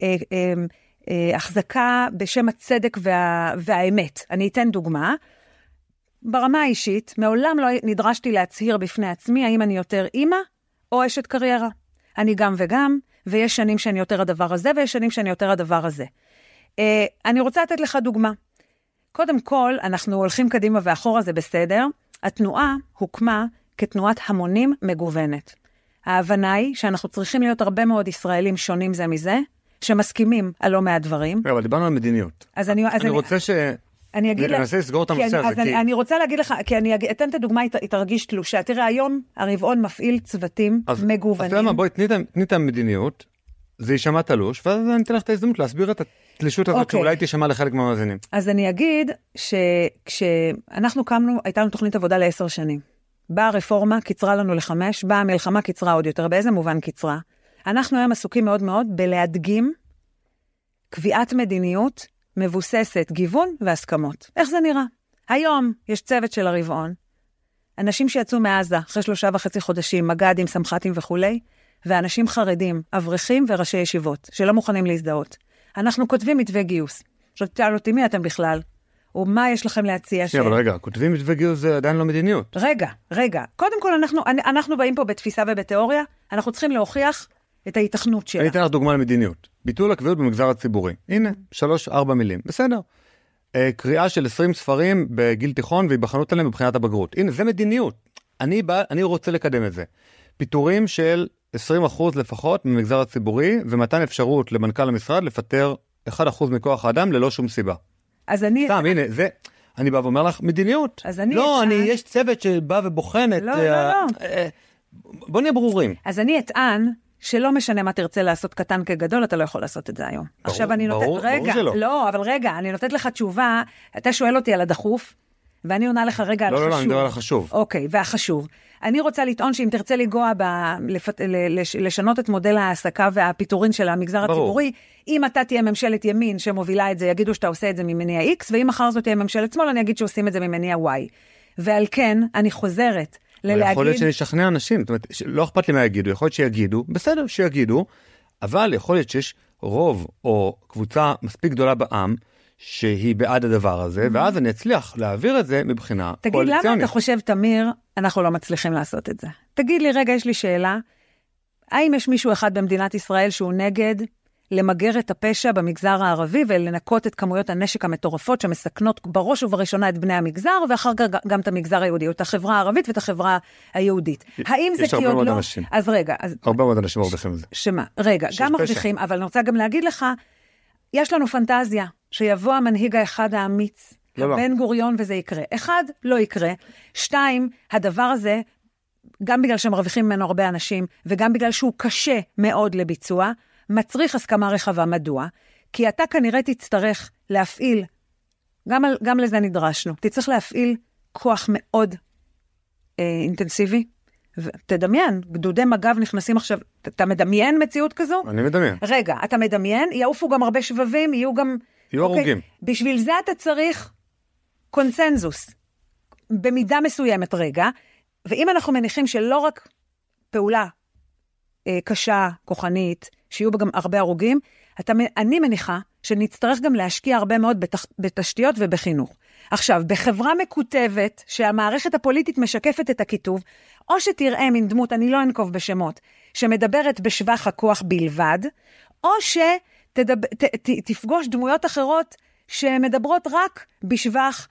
החזקה בשם הצדק והאמת. אני אתן דוגמה. ברמה האישית, מעולם לא נדרשתי להצהיר בפני עצמי האם אני יותר אימא או אשת קריירה. אני גם וגם, ויש שנים שאני יותר הדבר הזה, ויש שנים שאני יותר הדבר הזה. אני רוצה לתת לך דוגמה. קודם כל, אנחנו הולכים קדימה ואחורה, זה בסדר. התנועה הוקמה כתנועת המונים מגוונת. ההבנה היא שאנחנו צריכים להיות הרבה מאוד ישראלים שונים זה מזה, שמסכימים על לא מעט דברים. אבל דיברנו על מדיניות. אני רוצה אני אנסה לסגור את הנושא הזה. אני רוצה להגיד לך, כי אני אתן את הדוגמה, היא תרגיש תלושה. תראה, היום הרבעון מפעיל צוותים מגוונים. אז למה, בואי, תני את המדיניות, זה יישמע תלוש, ואז אני אתן לך את ההזדמנות להסביר את התלישות הזאת, שאולי תישמע לחלק מהמאזינים. אז אני אגיד שכשאנחנו קמנו, הייתה לנו תוכנית עבודה ל10 שנים. באה הרפורמה, קיצרה לנו ל5, באה המלחמה, קיצרה עוד יותר. באיזה מובן קיצרה? אנחנו היום עסוקים מאוד מאוד בלהדגים קביעת מדיניות מבוססת גיוון והסכמות. איך זה נראה? היום יש צוות של הרבעון, אנשים שיצאו מעזה אחרי 3.5 חודשים, מג"דים, סמח"טים וכולי, ואנשים חרדים, אברכים וראשי ישיבות, שלא מוכנים להזדהות. אנחנו כותבים מתווה גיוס. עכשיו תשאל אותי מי אתם בכלל, או מה יש לכם להציע אבל רגע, כותבים מתווה גיוס זה עדיין לא מדיניות. רגע. קודם כל אנחנו באים פה בתפיסה ובתיאוריה, אנחנו צריכים להוכיח את ההיתכנות שלה. אני אתן לך דוגמה למדיניות. ביטול הקביעות במגזר הציבורי. הנה, 3-4 מילים. בסדר. קריאה של 20 ספרים בגיל תיכון והיבחנות עליהם בבחינת הבגרות. הנה, זה מדיניות. אני רוצה לקדם את זה. פיטורים של 20% לפחות במגזר הציבורי, ומתן אפשרות למנכ"ל המשרד לפטר 1% מכוח האדם ללא שום סיבה. אז אני... סתם, הנה, זה... אני בא ואומר לך, מדיניות. לא, יש צוות שבא ובוחן את... לא. בוא נהיה ברורים. אז אני אטען שלא משנה מה תרצה לעשות קטן כגדול, אתה לא יכול לעשות את זה היום. ברור שלא. לא, אבל רגע, אני נותנת לך תשובה, אתה שואל אותי על הדחוף, ואני עונה לך רגע על חשוב. לא, אני מדבר על החשוב. אוקיי, והחשוב. אני רוצה לטעון שאם תרצה לגוע לשנות את מודל העסקה והפיטורין של המגזר הציבורי, אם אתה תהיה ממשלת ימין שמובילה את זה, יגידו שאתה עושה את זה ממניע X, ואם מחר זאת תהיה ממשלת שמאל, אני אגיד שעושים את זה ממניע Y. ועל כן, אני חוזרת ללהגיד... יכול להיות שנשכנע אנשים, זאת אומרת, לא אכפת לי מה יגידו, יכול להיות שיגידו, בסדר שיגידו, אבל יכול להיות שיש רוב או קבוצה מספיק גדולה בעם, שהיא בעד הדבר הזה, ואז אני אצליח להעביר את זה מבחינה קואליציונית. תגיד, למה אתה חושב, תמיר, אנחנו לא מצליחים לעשות את זה? תגיד לי, רגע, יש לי שאלה, האם יש מישהו אחד במדינת ישראל שהוא נגד למגר את הפשע במגזר הערבי, ולנקות את כמויות הנשק המטורפות, שמסכנות בראש ובראשונה את בני המגזר, ואחר כך גם את המגזר היהודי, או את החברה הערבית ואת החברה היהודית. האם זה כי עוד לא... אנשים. אז רגע. הרבה מאוד אנשים מרוויחים את זה. שמה? רגע, גם מרוויחים, אבל אני רוצה גם להגיד לך, יש לנו פנטזיה, שיבוא המנהיג האחד האמיץ, בן גוריון וזה יקרה. אחד, לא יקרה. שתיים, הדבר הזה, גם בגלל שמרוויחים ממנו הרבה אנשים, וגם בגלל שהוא קשה מאוד לביצוע, מצריך הסכמה רחבה. מדוע? כי אתה כנראה תצטרך להפעיל, גם לזה נדרשנו, תצטרך להפעיל כוח מאוד אינטנסיבי, ותדמיין, גדודי מג"ב נכנסים עכשיו, אתה מדמיין מציאות כזו? אני מדמיין. רגע, אתה מדמיין, יעופו גם הרבה שבבים, יהיו הרוגים. בשביל זה אתה צריך קונצנזוס, במידה מסוימת רגע, ואם אנחנו מניחים שלא רק פעולה קשה, כוחנית, שיהיו בה גם הרבה הרוגים, אני מניחה שנצטרך גם להשקיע הרבה מאוד בתשתיות ובחינוך. עכשיו, בחברה מקוטבת, שהמערכת הפוליטית משקפת את הכיתוב, או שתראה מן דמות, אני לא אנקוב בשמות, שמדברת בשבח הכוח בלבד, או שתפגוש דמויות אחרות שמדברות רק בשבח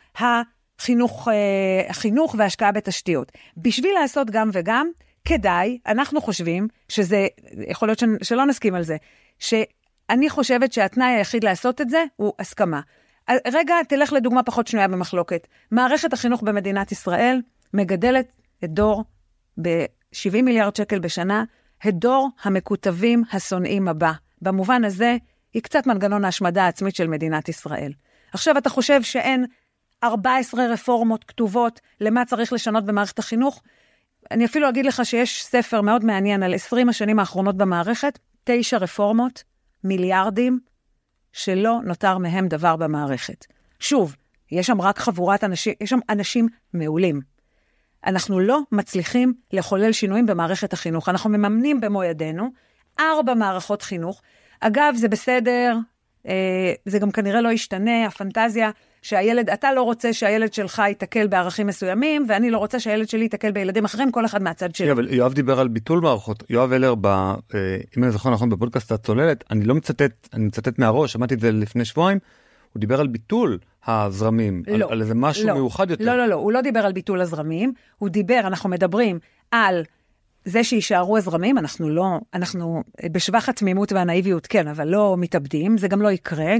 החינוך וההשקעה בתשתיות. בשביל לעשות גם וגם, כדאי, אנחנו חושבים, שזה, יכול להיות שלא נסכים על זה, שאני חושבת שהתנאי היחיד לעשות את זה הוא הסכמה. רגע, תלך לדוגמה פחות שנויה במחלוקת. מערכת החינוך במדינת ישראל מגדלת את דור ב-70 מיליארד שקל בשנה, את דור המקוטבים השונאים הבא. במובן הזה, היא קצת מנגנון ההשמדה העצמית של מדינת ישראל. עכשיו אתה חושב שאין 14 רפורמות כתובות למה צריך לשנות במערכת החינוך? אני אפילו אגיד לך שיש ספר מאוד מעניין על 20 השנים האחרונות במערכת, 9 רפורמות, מיליארדים, שלא נותר מהם דבר במערכת. שוב, יש שם רק חבורת אנשים, יש שם אנשים מעולים. אנחנו לא מצליחים לחולל שינויים במערכת החינוך. אנחנו מממנים במו ידינו 4 מערכות חינוך. אגב, זה בסדר, זה גם כנראה לא ישתנה, הפנטזיה שהילד, אתה לא רוצה שהילד שלך יתקל בערכים מסוימים, ואני לא רוצה שהילד שלי יתקל בילדים אחרים, כל אחד מהצד שלי. אבל יואב דיבר על ביטול מערכות. יואב אלר, אם אני זוכר נכון, בפודקאסט הצוללת, אני לא מצטט מהראש, שמעתי את זה לפני שבועיים, הוא דיבר על ביטול הזרמים, על איזה משהו מיוחד יותר. לא, הוא לא דיבר על ביטול הזרמים, הוא דיבר, אנחנו מדברים על זה שישארו הזרמים, אנחנו בשבח התמימות והנאיביות, כן, אבל לא מתאבדים, זה גם לא יקרה,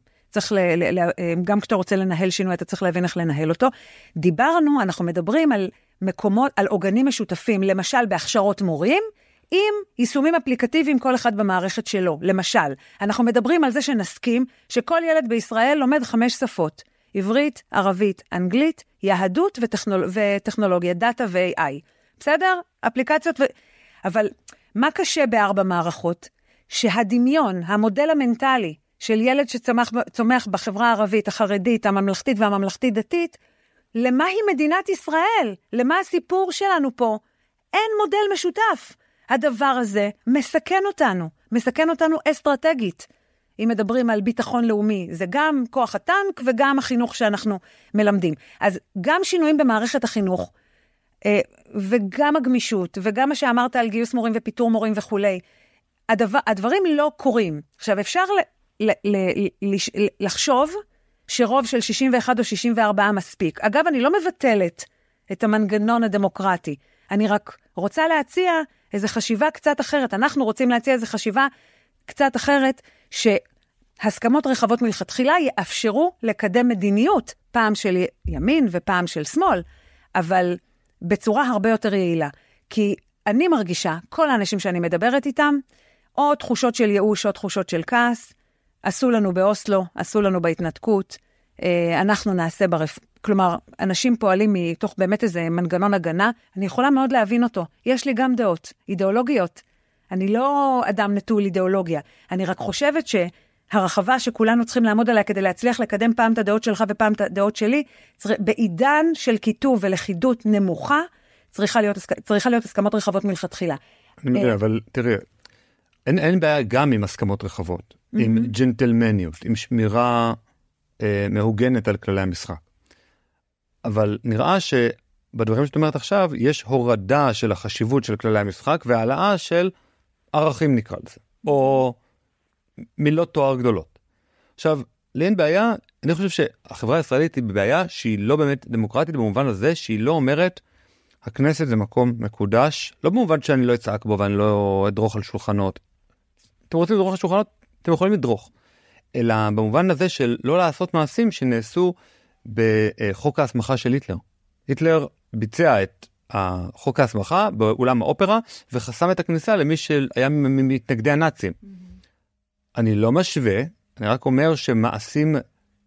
גם כשאתה רוצה לנהל שינוי, אתה צריך להבין איך לנהל אותו. אנחנו מדברים על מקומות, על עוגנים משותפים, למשל בהכשרות מורים, עם יישומים אפליקטיביים כל אחד במערכת שלו. למשל, אנחנו מדברים על זה שנסכים שכל ילד בישראל לומד 5 שפות, עברית, ערבית, אנגלית, יהדות וטכנולוגיה, דאטה ו-AI. בסדר? אפליקציות אבל מה קשה ב4 מערכות? שהדמיון, המודל המנטלי של ילד שצומח בחברה הערבית, החרדית, הממלכתית והממלכתית דתית, למה היא מדינת ישראל? למה הסיפור שלנו פה? אין מודל משותף. הדבר הזה מסכן אותנו אסטרטגית. אם מדברים על ביטחון לאומי, זה גם כוח הטנק וגם החינוך שאנחנו מלמדים. אז גם שינויים במערכת החינוך, וגם הגמישות, וגם מה שאמרת על גיוס מורים ופיטור מורים וכו', הדברים לא קורים. עכשיו, אפשר לחשוב שרוב של 61 או 64 מספיק. אגב, אני לא מבטלת את המנגנון הדמוקרטי. אני רק רוצה להציע איזו חשיבה קצת אחרת. אנחנו רוצים להציע איזו חשיבה קצת אחרת, הסכמות רחבות מלכתחילה יאפשרו לקדם מדיניות, פעם של ימין ופעם של שמאל, אבל בצורה הרבה יותר יעילה. כי אני מרגישה, כל האנשים שאני מדברת איתם, או תחושות של ייאוש או תחושות של כעס, עשו לנו באוסלו, עשו לנו בהתנתקות, אנחנו נעשה כלומר, אנשים פועלים מתוך באמת איזה מנגנון הגנה, אני יכולה מאוד להבין אותו. יש לי גם דעות, אידיאולוגיות. אני לא אדם נטול אידיאולוגיה. אני רק חושבת שהרחבה שכולנו צריכים לעמוד עליה כדי להצליח לקדם פעם את הדעות שלך ופעם את הדעות שלי, בעידן של כיתוב ולכידות נמוכה, צריכה להיות הסכמות רחבות מלכתחילה. אני מבין, אבל תראי, אין בעיה גם עם הסכמות רחבות, עם ג'נטלמניות, עם שמירה מהוגנת על כללי המשחק. אבל נראה שבדברים שאת אומרת עכשיו, יש הורדה של החשיבות של כללי המשחק, והעלאה של ערכים נקרא לזה, או מילות תואר גדולות. עכשיו, לי אין בעיה, אני חושב שהחברה הישראלית היא בבעיה שהיא לא באמת דמוקרטית, במובן הזה שהיא לא אומרת, הכנסת זה מקום מקודש, לא במובן שאני לא אצעק בו ואני לא אדרוך על שולחנות. אתם רוצים לדרוך על שולחנות? אתם יכולים לדרוך. אלא במובן הזה של לא לעשות מעשים שנעשו בחוק ההסמכה של היטלר. היטלר ביצע את חוק ההסמכה באולם האופרה, וחסם את הכניסה למי שהיה מתנגדי הנאצים. אני לא משווה, אני רק אומר שמעשים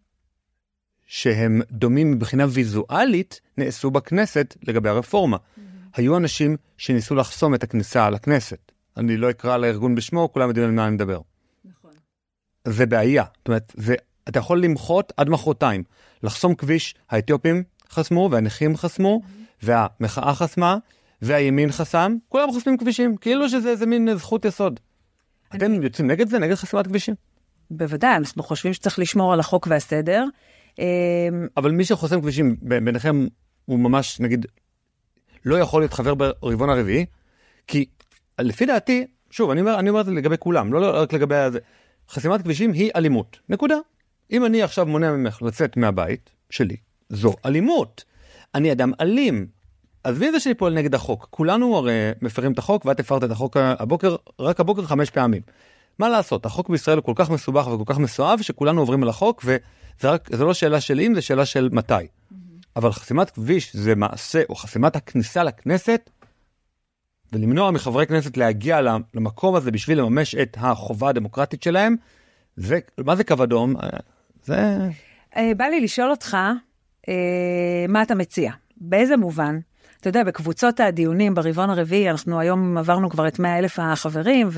שהם דומים מבחינה ויזואלית, נעשו בכנסת לגבי הרפורמה. היו אנשים שניסו לחסום את הכניסה לכנסת. אני לא אקרא לארגון בשמו, כולם יודעים על מה אני מדבר. נכון. זה בעיה. זאת אומרת, אתה יכול למחות עד מחרתיים. לחסום כביש, האתיופים חסמו, והנכים חסמו, והמחאה חסמה, והימין חסם, כולם חסמים כבישים, כאילו שזה איזה מין זכות יסוד. אתם יוצאים נגד זה, נגד חסימת כבישים? בוודאי, אנחנו חושבים שצריך לשמור על החוק והסדר. אבל מי שחוסם כבישים ביניכם, הוא ממש, נגיד, לא יכול להיות חבר ברבעון הרביעי, כי לפי דעתי, שוב, אני אומר את זה לגבי כולם, לא רק לגבי זה, חסימת כבישים היא אלימות, נקודה. אם אני עכשיו מונע ממך לצאת מהבית שלי, זו אלימות. אני אדם אלים. אז מי זה שאני פועל נגד החוק? כולנו הרי מפרים את החוק, ואת הפרת את החוק רק הבוקר 5 פעמים. מה לעשות? החוק בישראל הוא כל כך מסובך וכל כך מסואב, שכולנו עוברים על החוק, וזה לא שאלה של אם, זה שאלה של מתי. אבל חסימת כביש זה מעשה, או חסימת הכניסה לכנסת, ולמנוע מחברי כנסת להגיע למקום הזה בשביל לממש את החובה הדמוקרטית שלהם, מה זה קו אדום? בא לי לשאול אותך, מה אתה מציע? באיזה מובן? אתה יודע, בקבוצות הדיונים ברבעון הרביעי, אנחנו היום עברנו כבר את 100,000 החברים,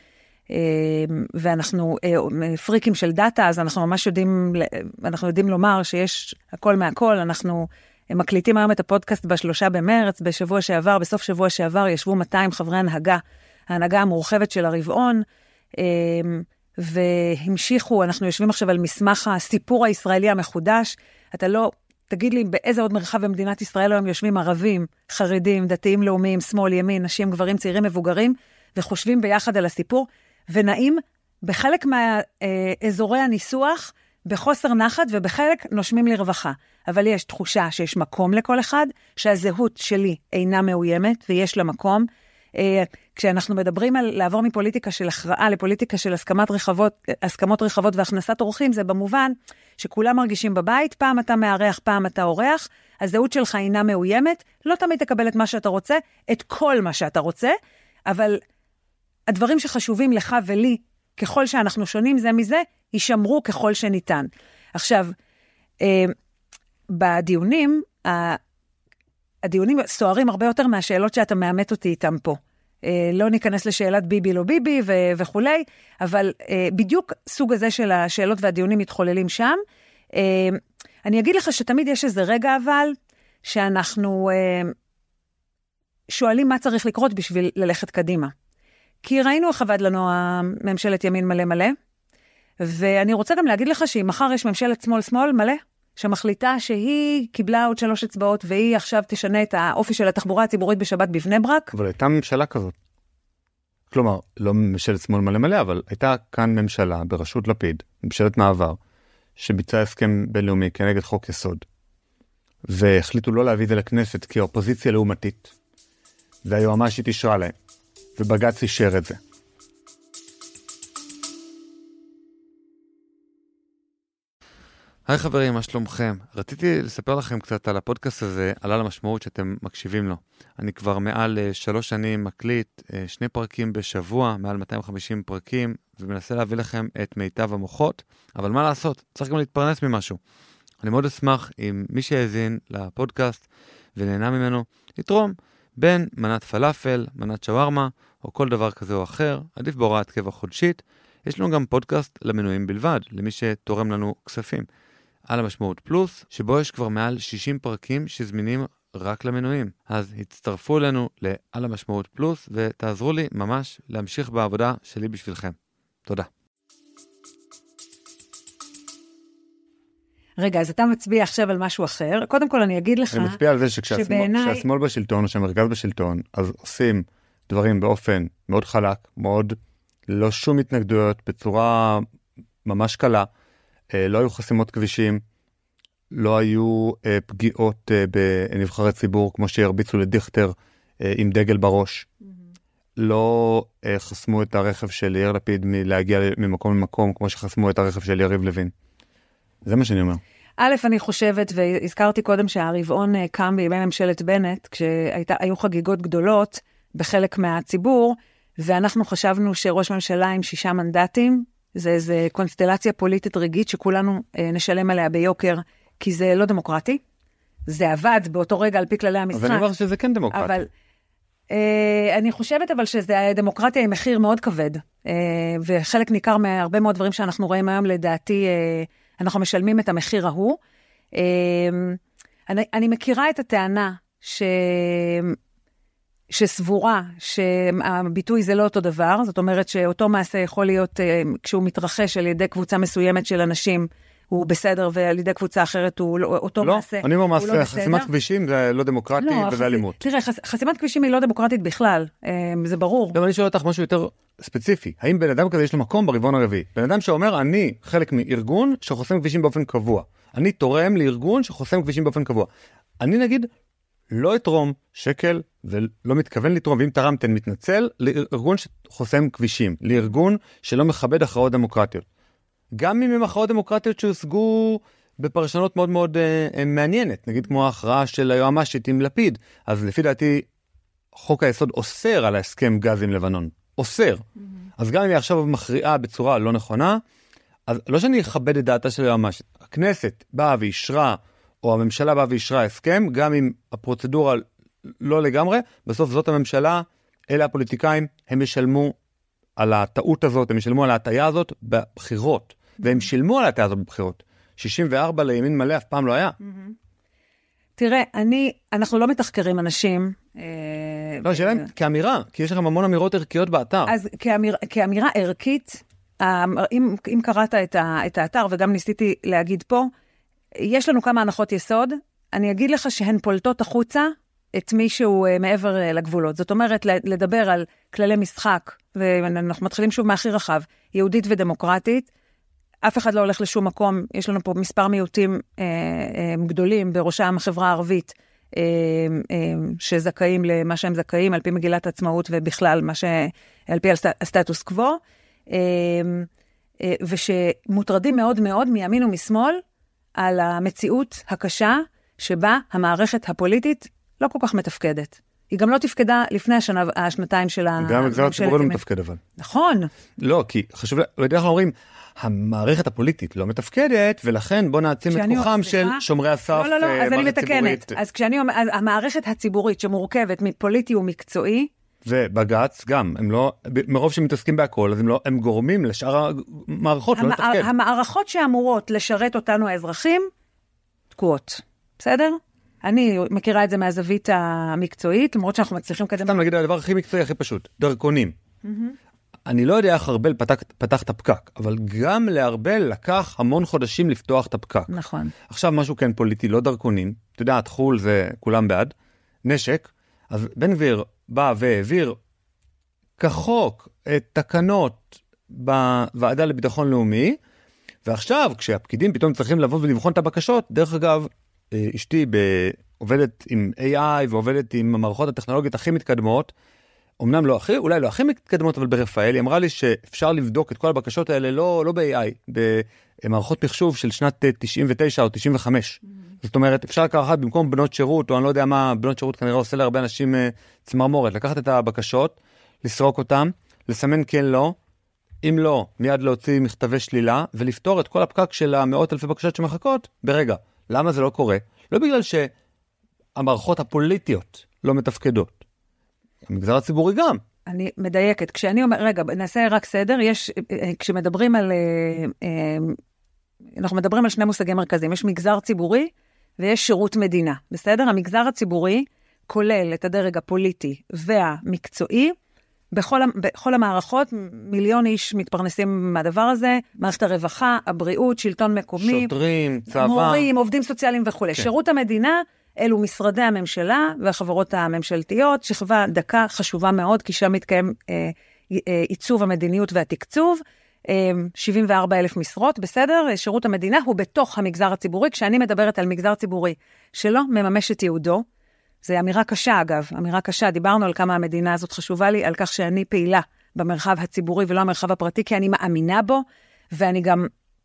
ואנחנו פריקים של דאטה, אז אנחנו ממש יודעים לומר שיש הכל מהכל, אנחנו מקליטים היום את הפודקאסט ב3 במרץ, בסוף שבוע שעבר ישבו 200 חברי ההנהגה המורחבת של הרבעון, והמשיכו, אנחנו יושבים עכשיו על מסמך הסיפור הישראלי המחודש, תגיד לי באיזה עוד מרחב במדינת ישראל היום יושבים ערבים, חרדים, דתיים לאומיים, שמאל, ימין, נשים, גברים, צעירים, מבוגרים, וחושבים ביחד על הסיפור, ונעים בחלק מהאזורי הניסוח, בחוסר נחת, ובחלק נושמים לרווחה. אבל יש תחושה שיש מקום לכל אחד, שהזהות שלי אינה מאוימת, ויש לה מקום. כשאנחנו מדברים על לעבור מפוליטיקה של הכרעה לפוליטיקה של הסכמות רחבות והכנסת אורחים, זה במובן שכולם מרגישים בבית, פעם אתה מארח, פעם אתה אורח, הזהות שלך אינה מאוימת, לא תמיד תקבל את מה שאתה רוצה, את כל מה שאתה רוצה, אבל הדברים שחשובים לך ולי, ככל שאנחנו שונים זה מזה, יישמרו ככל שניתן. עכשיו, בדיונים, הדיונים סוערים הרבה יותר מהשאלות שאתה מאמת אותי איתם פה. לא ניכנס לשאלת ביבי לא ביבי וכולי, אבל בדיוק סוג הזה של השאלות והדיונים מתחוללים שם. אני אגיד לך שתמיד יש איזה רגע אבל, שאנחנו שואלים מה צריך לקרות בשביל ללכת קדימה. כי ראינו איך עבד לנו הממשלת ימין מלא מלא, ואני רוצה גם להגיד לך שאם מחר יש ממשלת שמאל מלא, שמחליטה שהיא קיבלה עוד 3 אצבעות, והיא עכשיו תשנה את האופי של התחבורה הציבורית בשבת בבני ברק. אבל הייתה ממשלה כזאת. כלומר, לא ממשלת שמאל מלא מלא, אבל הייתה כאן ממשלה בראשות לפיד, ממשלת מעבר, שביצעה הסכם בינלאומי כנגד חוק יסוד, והחליטו לא להביא את זה לכנסת כי האופוזיציה לעומתית, והיועמ"שית אישרה להם, ובג"ץ אישר את זה. היי חברים, מה שלומכם? רציתי לספר לכם קצת על הפודקאסט הזה, על המשמעות שאתם מקשיבים לו. אני כבר מעל 3 שנים מקליט 2 פרקים בשבוע, מעל 250 פרקים, ומנסה להביא לכם את מיטב המוחות, אבל מה לעשות? צריך גם להתפרנס ממשהו. אני מאוד אשמח אם מי שהאזין לפודקאסט ונהנה ממנו, יתרום בין מנת פלאפל, מנת שווארמה, או כל דבר כזה או אחר, עדיף בהוראת קבע חודשית. יש לנו גם פודקאסט למנויים בלבד, למי שתורם לנו כספים. על המשמעות פלוס, שבו יש כבר מעל 60 פרקים שזמינים רק למנויים. אז הצטרפו אלינו לעל המשמעות פלוס, ותעזרו לי ממש להמשיך בעבודה שלי בשבילכם. תודה. רגע, אז אתה מצביע עכשיו על משהו אחר. קודם כל אני אגיד לך... אני מצביע על זה שכשהשמאל בשלטון או שהמרכז בשלטון, אז עושים דברים באופן מאוד חלק, מאוד לא שום התנגדויות, בצורה ממש קלה. לא היו חסימות כבישים, לא היו פגיעות בנבחרי ציבור, כמו שהרביצו לדיכטר עם דגל בראש. לא חסמו את הרכב של יאיר לפיד מלהגיע ממקום למקום, כמו שחסמו את הרכב של יריב לוין. זה מה שאני אומר. א', אני חושבת, והזכרתי קודם שהרבעון קם בימי ממשלת בנט, כשהיו חגיגות גדולות בחלק מהציבור, ואנחנו חשבנו שראש ממשלה עם 6 מנדטים, זה קונסטלציה פוליטית רגעית שכולנו נשלם עליה ביוקר, כי זה לא דמוקרטי. זה עבד באותו רגע על פי כללי המשחק. אז אני אומר שזה כן דמוקרטי. אבל אני חושבת אבל שזה דמוקרטיה עם מחיר מאוד כבד, וחלק ניכר מהרבה מאוד דברים שאנחנו רואים היום, לדעתי, אנחנו משלמים את המחיר ההוא. אני מכירה את הטענה שסבורה שהביטוי זה לא אותו דבר, זאת אומרת שאותו מעשה יכול להיות, כשהוא מתרחש על ידי קבוצה מסוימת של אנשים, הוא בסדר, ועל ידי קבוצה אחרת הוא אותו מעשה. לא, אני אומר מעשה, חסימת כבישים זה לא דמוקרטי וזה אלימות. תראה, חסימת כבישים היא לא דמוקרטית בכלל, זה ברור. אבל אני שואל אותך משהו יותר ספציפי, האם בן אדם כזה יש לו מקום ברבעון הרביעי? בן אדם שאומר, אני חלק מארגון שחוסם כבישים באופן קבוע. אני תורם לארגון שחוסם כבישים באופן קבוע. אני נגיד, לא יתרום שקל, ולא מתכוון לתרום, ואם תרמתן מתנצל, לארגון שחוסם כבישים, לארגון שלא מכבד הכרעות דמוקרטיות. גם אם הם הכרעות דמוקרטיות שהושגו בפרשנות מאוד מאוד מעניינת, נגיד כמו ההכרעה של היועמ"שית עם לפיד, אז לפי דעתי, חוק היסוד אוסר על ההסכם גז עם לבנון. אוסר. אז גם אם היא עכשיו מכריעה בצורה לא נכונה, אז לא שאני אכבד את דעתה של היועמ"שית. הכנסת באה וישרה, או הממשלה באה וישרה הסכם, גם אם הפרוצדורה לא לגמרי, בסוף זאת הממשלה, אלה הפוליטיקאים, הם ישלמו על הטעות הזאת, הם ישלמו על ההטעיה הזאת בבחירות, והם שילמו על ההטעיה הזאת בבחירות. 64 לימין מלא אף פעם לא היה. תראה, אנחנו לא מתחקרים אנשים. לא, שאלה כאמירה, כי יש לכם המון אמירות ערכיות באתר. אז כאמירה ערכית, אם קראת את האתר, וגם ניסיתי להגיד פה, יש לנו כמה הנחות יסוד, אני אגיד לך שהן פולטות החוצה את מי שהוא מעבר לגבולות. זאת אומרת, לדבר על כללי משחק, ואנחנו מתחילים שוב מהכי רחב, יהודית ודמוקרטית, אף אחד לא הולך לשום מקום, יש לנו פה מספר מיעוטים גדולים, בראשם החברה הערבית, שזכאים למה שהם זכאים, על פי מגילת העצמאות ובכלל, על פי הסטטוס קוו, ושמוטרדים מאוד מאוד מימין ומשמאל, על המציאות הקשה, שבה המערכת הפוליטית לא כל כך מתפקדת. היא גם לא תפקדה לפני השנתיים של גם המגזר הציבורי לא מתפקד אבל. נכון. לא, כי חשוב, אנחנו אומרים, המערכת הפוליטית לא מתפקדת, ולכן בוא נעצים את כוחם של שומרי הסף. לא, אז אני מתקנת. אז כשאני אומר, המערכת הציבורית שמורכבת מפוליטי ומקצועי, ובגץ גם, הם לא, מרוב שמתעסקים בהכל, אז הם גורמים לשאר המערכות לא לתפקד. המערכות שאמורות לשרת אותנו האזרחים, תקועות. בסדר? אני מכירה את זה מהזווית המקצועית, למרות שאנחנו מצליחים קדם. סתם להגיד, הדבר הכי מקצועי, הכי פשוט, דרכונים. אני לא יודע איך ארבל פתח את הפקק, אבל גם לארבל לקח המון חודשים לפתוח את הפקק. נכון. עכשיו משהו כן פוליטי, לא דרכונים, אתה יודע, התחול זה כולם בעד, נשק, אז בן גביר בא והעביר כחוק את תקנות בוועדה לביטחון לאומי, ועכשיו כשהפקידים פתאום צריכים לבוא ולבחון את הבקשות, דרך אגב, אשתי עובדת עם AI ועובדת עם המערכות הטכנולוגיות הכי מתקדמות, אמנם לא הכי, אולי לא הכי מתקדמות, אבל ברפאל, היא אמרה לי שאפשר לבדוק את כל הבקשות האלה לא ב-AI, במערכות מחשוב של שנת 99 או 95. זאת אומרת, אפשר לקחת במקום בנות שירות, או אני לא יודע מה, בנות שירות כנראה עושה להרבה אנשים צמרמורת, לקחת את הבקשות, לסרוק אותם, לסמן כן לא, אם לא, מיד להוציא מכתבי שלילה, ולפתור את כל הפקק של המאות אלפי בקשות שמחכות ברגע. למה זה לא קורה? לא בגלל שהמערכות הפוליטיות לא מתפקדות. המגזר הציבורי גם. אני מדייקת. כשאני אומר, רגע, נעשה רק סדר, כשמדברים על, אנחנו מדברים על שני מושגים מרכזיים, יש מגזר ציבורי ויש שירות מדינה, בסדר? המגזר הציבורי כולל את הדרג הפוליטי והמקצועי, בכל המערכות, מיליון איש מתפרנסים מהדבר הזה, מערכת הרווחה, הבריאות, שלטון מקומי, שוטרים, צבא, מורים, עובדים סוציאליים וכו'. כן. שירות המדינה, אלו משרדי הממשלה והחברות הממשלתיות, שכבה דקה חשובה מאוד, כי שם מתקיים עיצוב המדיניות והתקצוב, 74,000 משרות, בסדר? שירות המדינה הוא בתוך המגזר הציבורי, כשאני מדברת על מגזר ציבורי שלא מממש את יהודו, זו אמירה קשה אגב, אמירה קשה, דיברנו על כמה המדינה הזאת חשובה לי, על כך שאני פעילה במרחב הציבורי ולא המרחב הפרטי, כי אני מאמינה בו, ואני גם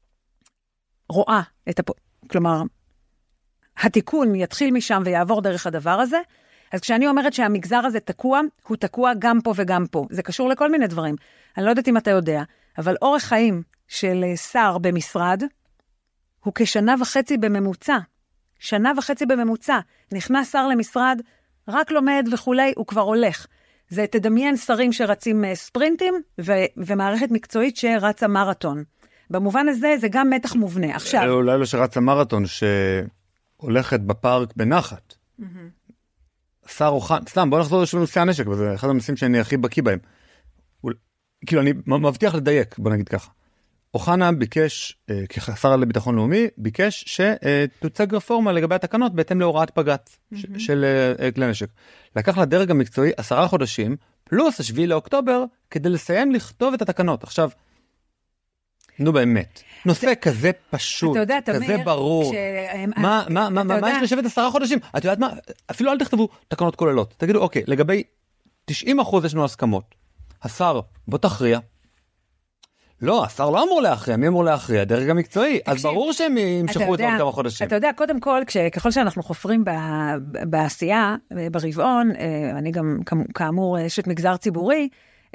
רואה כלומר, התיקון יתחיל משם ויעבור דרך הדבר הזה, אז כשאני אומרת שהמגזר הזה תקוע, הוא תקוע גם פה וגם פה, זה קשור לכל מיני דברים, אני לא יודעת אם אתה יודע, אבל אורך חיים של שר במשרד, הוא כשנה וחצי בממוצע, שנה וחצי בממוצע, נכנס שר למשרד, רק לומד וכולי, הוא כבר הולך. זה תדמיין שרים שרצים ספרינטים, ומערכת מקצועית שרצה מרתון. במובן הזה, זה גם מתח מובנה. עכשיו... אולי לא שרצה מרתון, שהולכת בפארק בנחת. שר אוחנה, סתם, בוא נחזור לשם נושא הנשק, וזה אחד הנושאים שאני הכי בקיא בהם. כאילו, אני מבטיח לדייק, בוא נגיד ככה. אוחנה ביקש, כשר לביטחון לאומי, ביקש שתוצג רפורמה לגבי התקנות בהתאם להוראת בג"ץ של כלי נשק. לקח לדרג המקצועי 10 חודשים, פלוס 7 לאוקטובר, כדי לסיים לכתוב את התקנות. עכשיו, נו באמת, נושא כזה פשוט, כזה ברור. מה יש לשבת 10 חודשים? את יודעת מה? אפילו אל תכתבו תקנות כוללות. תגידו, אוקיי, לגבי 90% יש לנו הסכמות. השר, בוא תכריע. לא, השר לא אמור להכריע, מי אמור להכריע? דרג המקצועי. אז ברור שהם ימשכו את עוד כמה חודשים. אתה יודע, קודם כל, ככל שאנחנו חופרים בעשייה, ברבעון, אני גם כאמור אשת מגזר ציבורי,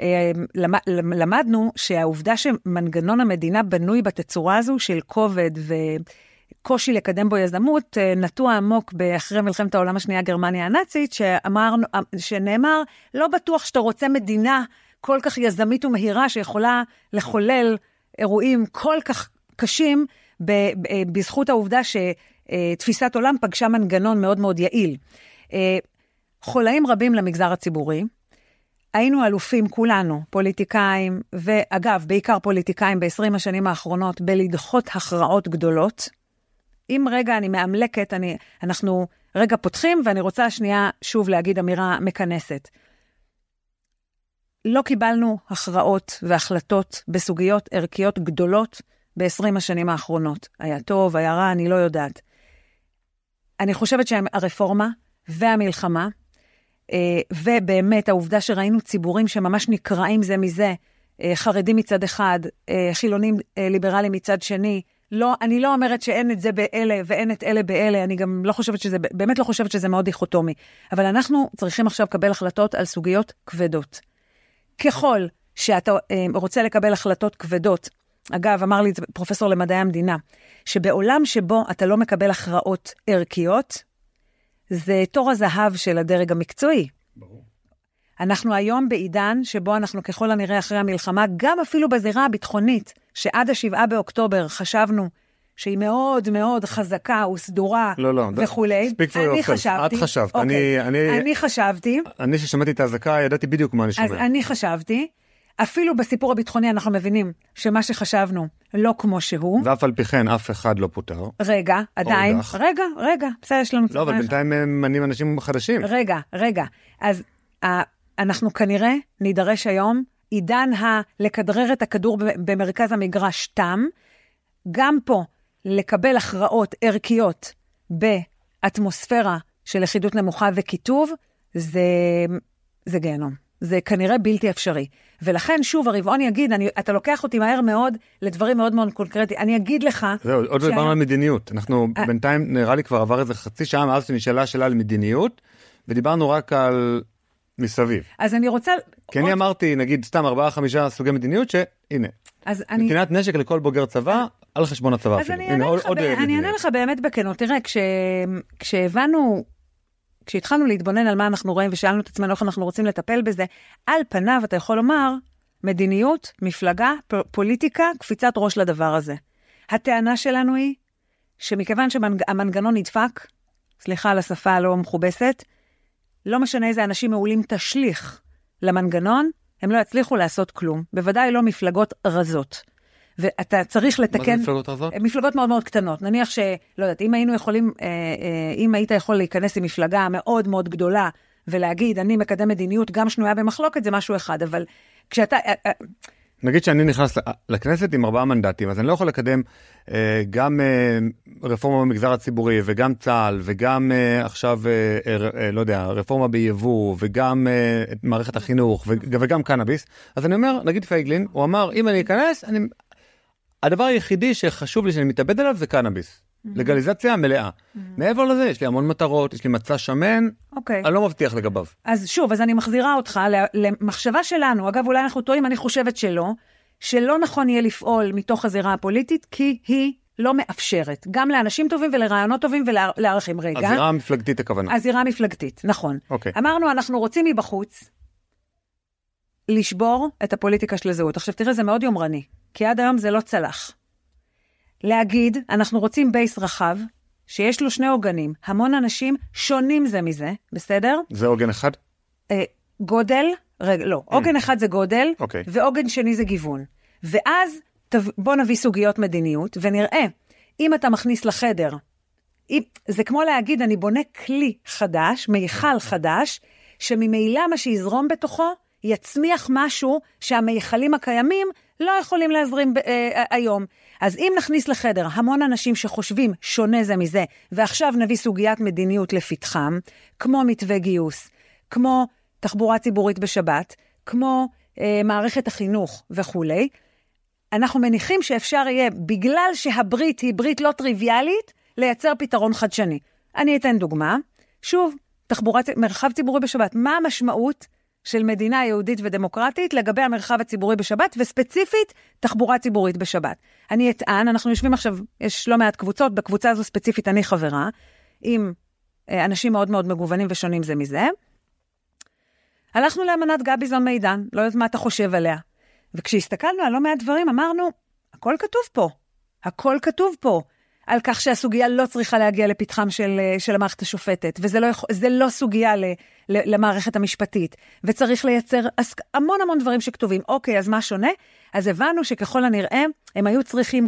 למדנו שהעובדה שמנגנון המדינה בנוי בתצורה הזו של כובד וקושי לקדם בו יזמות, נטוע עמוק אחרי מלחמת העולם השנייה גרמניה הנאצית, שנאמר, לא בטוח שאתה רוצה מדינה כל כך יזמית ומהירה שיכולה לחולל אירועים כל כך קשים בזכות העובדה שתפיסת עולם פגשה מנגנון מאוד מאוד יעיל. חולאים רבים למגזר הציבורי, היינו אלופים כולנו, פוליטיקאים, ואגב, בעיקר פוליטיקאים ב-20 השנים האחרונות, בלדחות הכרעות גדולות. אם רגע אני מאמלקת, אנחנו רגע פותחים, ואני רוצה שנייה שוב להגיד אמירה מכנסת. לא קיבלנו הכרעות והחלטות בסוגיות ערכיות גדולות ב-20 השנים האחרונות. היה טוב, היה רע, אני לא יודעת. אני חושבת שהרפורמה והמלחמה, ובאמת העובדה שראינו ציבורים שממש נקראים זה מזה, חרדים מצד אחד, חילונים ליברליים מצד שני, לא, אני לא אומרת שאין את זה באלה ואין את אלה באלה, אני גם לא חושבת שזה, באמת לא חושבת שזה מאוד דיכוטומי, אבל אנחנו צריכים עכשיו לקבל החלטות על סוגיות כבדות. ככל שאתה רוצה לקבל החלטות כבדות, אגב, אמר לי את זה פרופסור למדעי המדינה, שבעולם שבו אתה לא מקבל הכרעות ערכיות, זה תור הזהב של הדרג המקצועי. ברור. אנחנו היום בעידן שבו אנחנו ככל הנראה אחרי המלחמה, גם אפילו בזירה הביטחונית, שעד 7 באוקטובר חשבנו שהיא מאוד מאוד חזקה וסדורה וכולי. אני חשבתי. את חשבת. אני חשבתי. אני ששמעתי את ההזקה, ידעתי בדיוק מה אני שומע. אז אני חשבתי, אפילו בסיפור הביטחוני אנחנו מבינים שמה שחשבנו לא כמו שהוא. ואף על פי כן אף אחד לא פוטר. רגע, עדיין. רגע, בסדר, יש לנו... לא, אבל בינתיים הם מנים אנשים חדשים. רגע. אז אנחנו כנראה נידרש היום, עידן לכדרר את הכדור במרכז המגרש תם, גם פה לקבל הכרעות ערכיות באטמוספירה של לכידות נמוכה וכיתוב, זה גיהנום. זה כנראה בלתי אפשרי. ולכן, שוב, הרבעון יגיד, אתה לוקח אותי מהר מאוד לדברים מאוד מאוד קונקרטיים. אני אגיד לך... זהו, עוד דיברנו על מדיניות. אנחנו בינתיים, נראה לי כבר עבר איזה חצי שעה, מאז שנשאלה שאלה על מדיניות, ודיברנו רק על מסביב. אז אני רוצה... כי אני אמרתי, נגיד, סתם 4-5 סוגי מדיניות, שהנה, נתינת נשק לכל בוגר צבא, על חשבון הצבא אפילו. אז אני אענה לך באמת בכנות. תראה, כשהתחלנו להתבונן על מה אנחנו רואים, ושאלנו את עצמנו איך אנחנו רוצים לטפל בזה, על פניו אתה יכול לומר, מדיניות, מפלגה, פוליטיקה, קפיצת ראש לדבר הזה. הטענה שלנו היא, שמכיוון שהמנגנון נדפק, סליחה על השפה הלא מכובסת, לא משנה איזה אנשים מעולים תשליך למנגנון, הם לא יצליחו לעשות כלום. בוודאי לא מפלגות רזות. ואתה צריך לתקן... מה זה מפלגות רזות? מפלגות מאוד מאוד קטנות. נניח לא יודעת, אם היינו יכולים, אם היית יכול להיכנס עם מפלגה מאוד מאוד גדולה, ולהגיד, אני מקדם מדיניות, גם שנויה במחלוקת, זה משהו אחד. אבל כשאתה... נגיד שאני נכנס לכנסת עם 4 מנדטים, אז אני לא יכול לקדם גם רפורמה במגזר הציבורי, וגם צה"ל, וגם עכשיו, לא יודע, רפורמה ביבוא, וגם מערכת החינוך, וגם קנאביס. אז אני אומר, נגיד פייגלין, הוא אמר, אם אני אכנס, הדבר היחידי שחשוב לי שאני מתאבד עליו זה קנאביס. לגליזציה מלאה. מעבר לזה, יש לי המון מטרות, יש לי מצע שמן, אני לא מבטיח לגביו. אז שוב, אז אני מחזירה אותך למחשבה שלנו, אגב, אולי אנחנו טועים, אני חושבת שלא נכון יהיה לפעול מתוך הזירה הפוליטית, כי היא לא מאפשרת, גם לאנשים טובים ולרעיונות טובים ולערכים. רגע. הזירה המפלגתית הכוונה. הזירה המפלגתית, נכון. אמרנו, אנחנו רוצים מבחוץ לשבור את הפוליטיקה של הזהות. עכשיו תראה, זה מאוד יומרני, כי עד היום זה לא צלח. להגיד, אנחנו רוצים בייס רחב, שיש לו 2 עוגנים, המון אנשים שונים זה מזה, בסדר? זה עוגן אחד? גודל, לא, עוגן אחד זה גודל, ועוגן שני זה גיוון. ואז בוא נביא סוגיות מדיניות, ונראה, אם אתה מכניס לחדר, זה כמו להגיד, אני בונה כלי חדש, מיכל חדש, שממילא מה שיזרום בתוכו, יצמיח משהו שהמיכלים הקיימים לא יכולים להזרים היום. אז אם נכניס לחדר המון אנשים שחושבים שונה זה מזה, ועכשיו נביא סוגיית מדיניות לפתחם, כמו מתווה גיוס, כמו תחבורה ציבורית בשבת, כמו מערכת החינוך וכו', אנחנו מניחים שאפשר יהיה, בגלל שהברית היא ברית לא טריוויאלית, לייצר פתרון חדשני. אני אתן דוגמה. שוב, מרחב ציבורי בשבת. מה המשמעות של מדינה יהודית ודמוקרטית לגבי המרחב הציבורי בשבת, וספציפית תחבורה ציבורית בשבת? אני אטען, אנחנו יושבים עכשיו, יש לא מעט קבוצות, בקבוצה הזו ספציפית אני חברה, עם אנשים מאוד מאוד מגוונים ושונים זה מזה. הלכנו לאמנת גביזון מידן, לא יודעת מה אתה חושב עליה. וכשהסתכלנו על לא מעט דברים, אמרנו, הכל כתוב פה. הכל כתוב פה. על כך שהסוגיה לא צריכה להגיע לפתחם של המערכת השופטת, וזה לא סוגיה למערכת המשפטית, וצריך לייצר המון המון דברים שכתובים. אוקיי, אז מה שונה? אז הבנו שככל הנראה, הם היו צריכים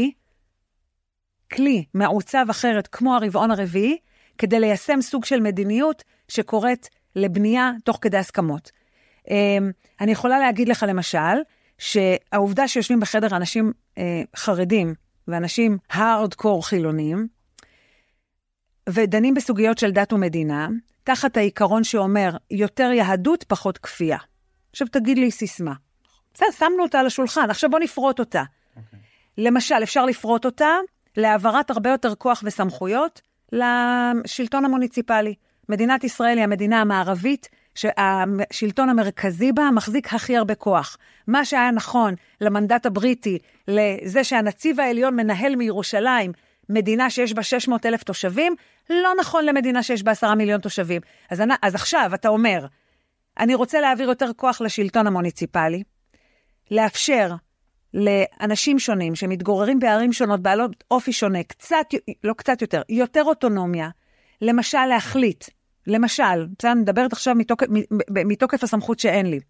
כלי מעוצב אחרת, כמו הרבעון הרביעי, כדי ליישם סוג של מדיניות שקורית לבנייה תוך כדי הסכמות. אני יכולה להגיד לך למשל, שהעובדה שיושבים בחדר אנשים חרדים, ואנשים הארדקור חילונים, ודנים בסוגיות של דת ומדינה, תחת העיקרון שאומר, יותר יהדות, פחות כפייה. עכשיו תגיד לי סיסמה. שמנו אותה על השולחן, עכשיו בוא נפרוט אותה. למשל, אפשר לפרוט אותה, להעברת הרבה יותר כוח וסמכויות, לשלטון המוניציפלי. מדינת ישראל היא המדינה המערבית, שהשלטון המרכזי בה מחזיק הכי הרבה כוח. מה שהיה נכון למנדט הבריטי, לזה שהנציב העליון מנהל מירושלים, מדינה שיש בה 600,000 תושבים, לא נכון למדינה שיש בה 10 מיליון תושבים. אז עכשיו אתה אומר, אני רוצה להעביר יותר כוח לשלטון המוניציפלי, לאפשר לאנשים שונים שמתגוררים בערים שונות, בעלות אופי שונה, יותר אוטונומיה, למשל להחליט, למשל, אני מדברת עכשיו מתוקף הסמכות שאין לי,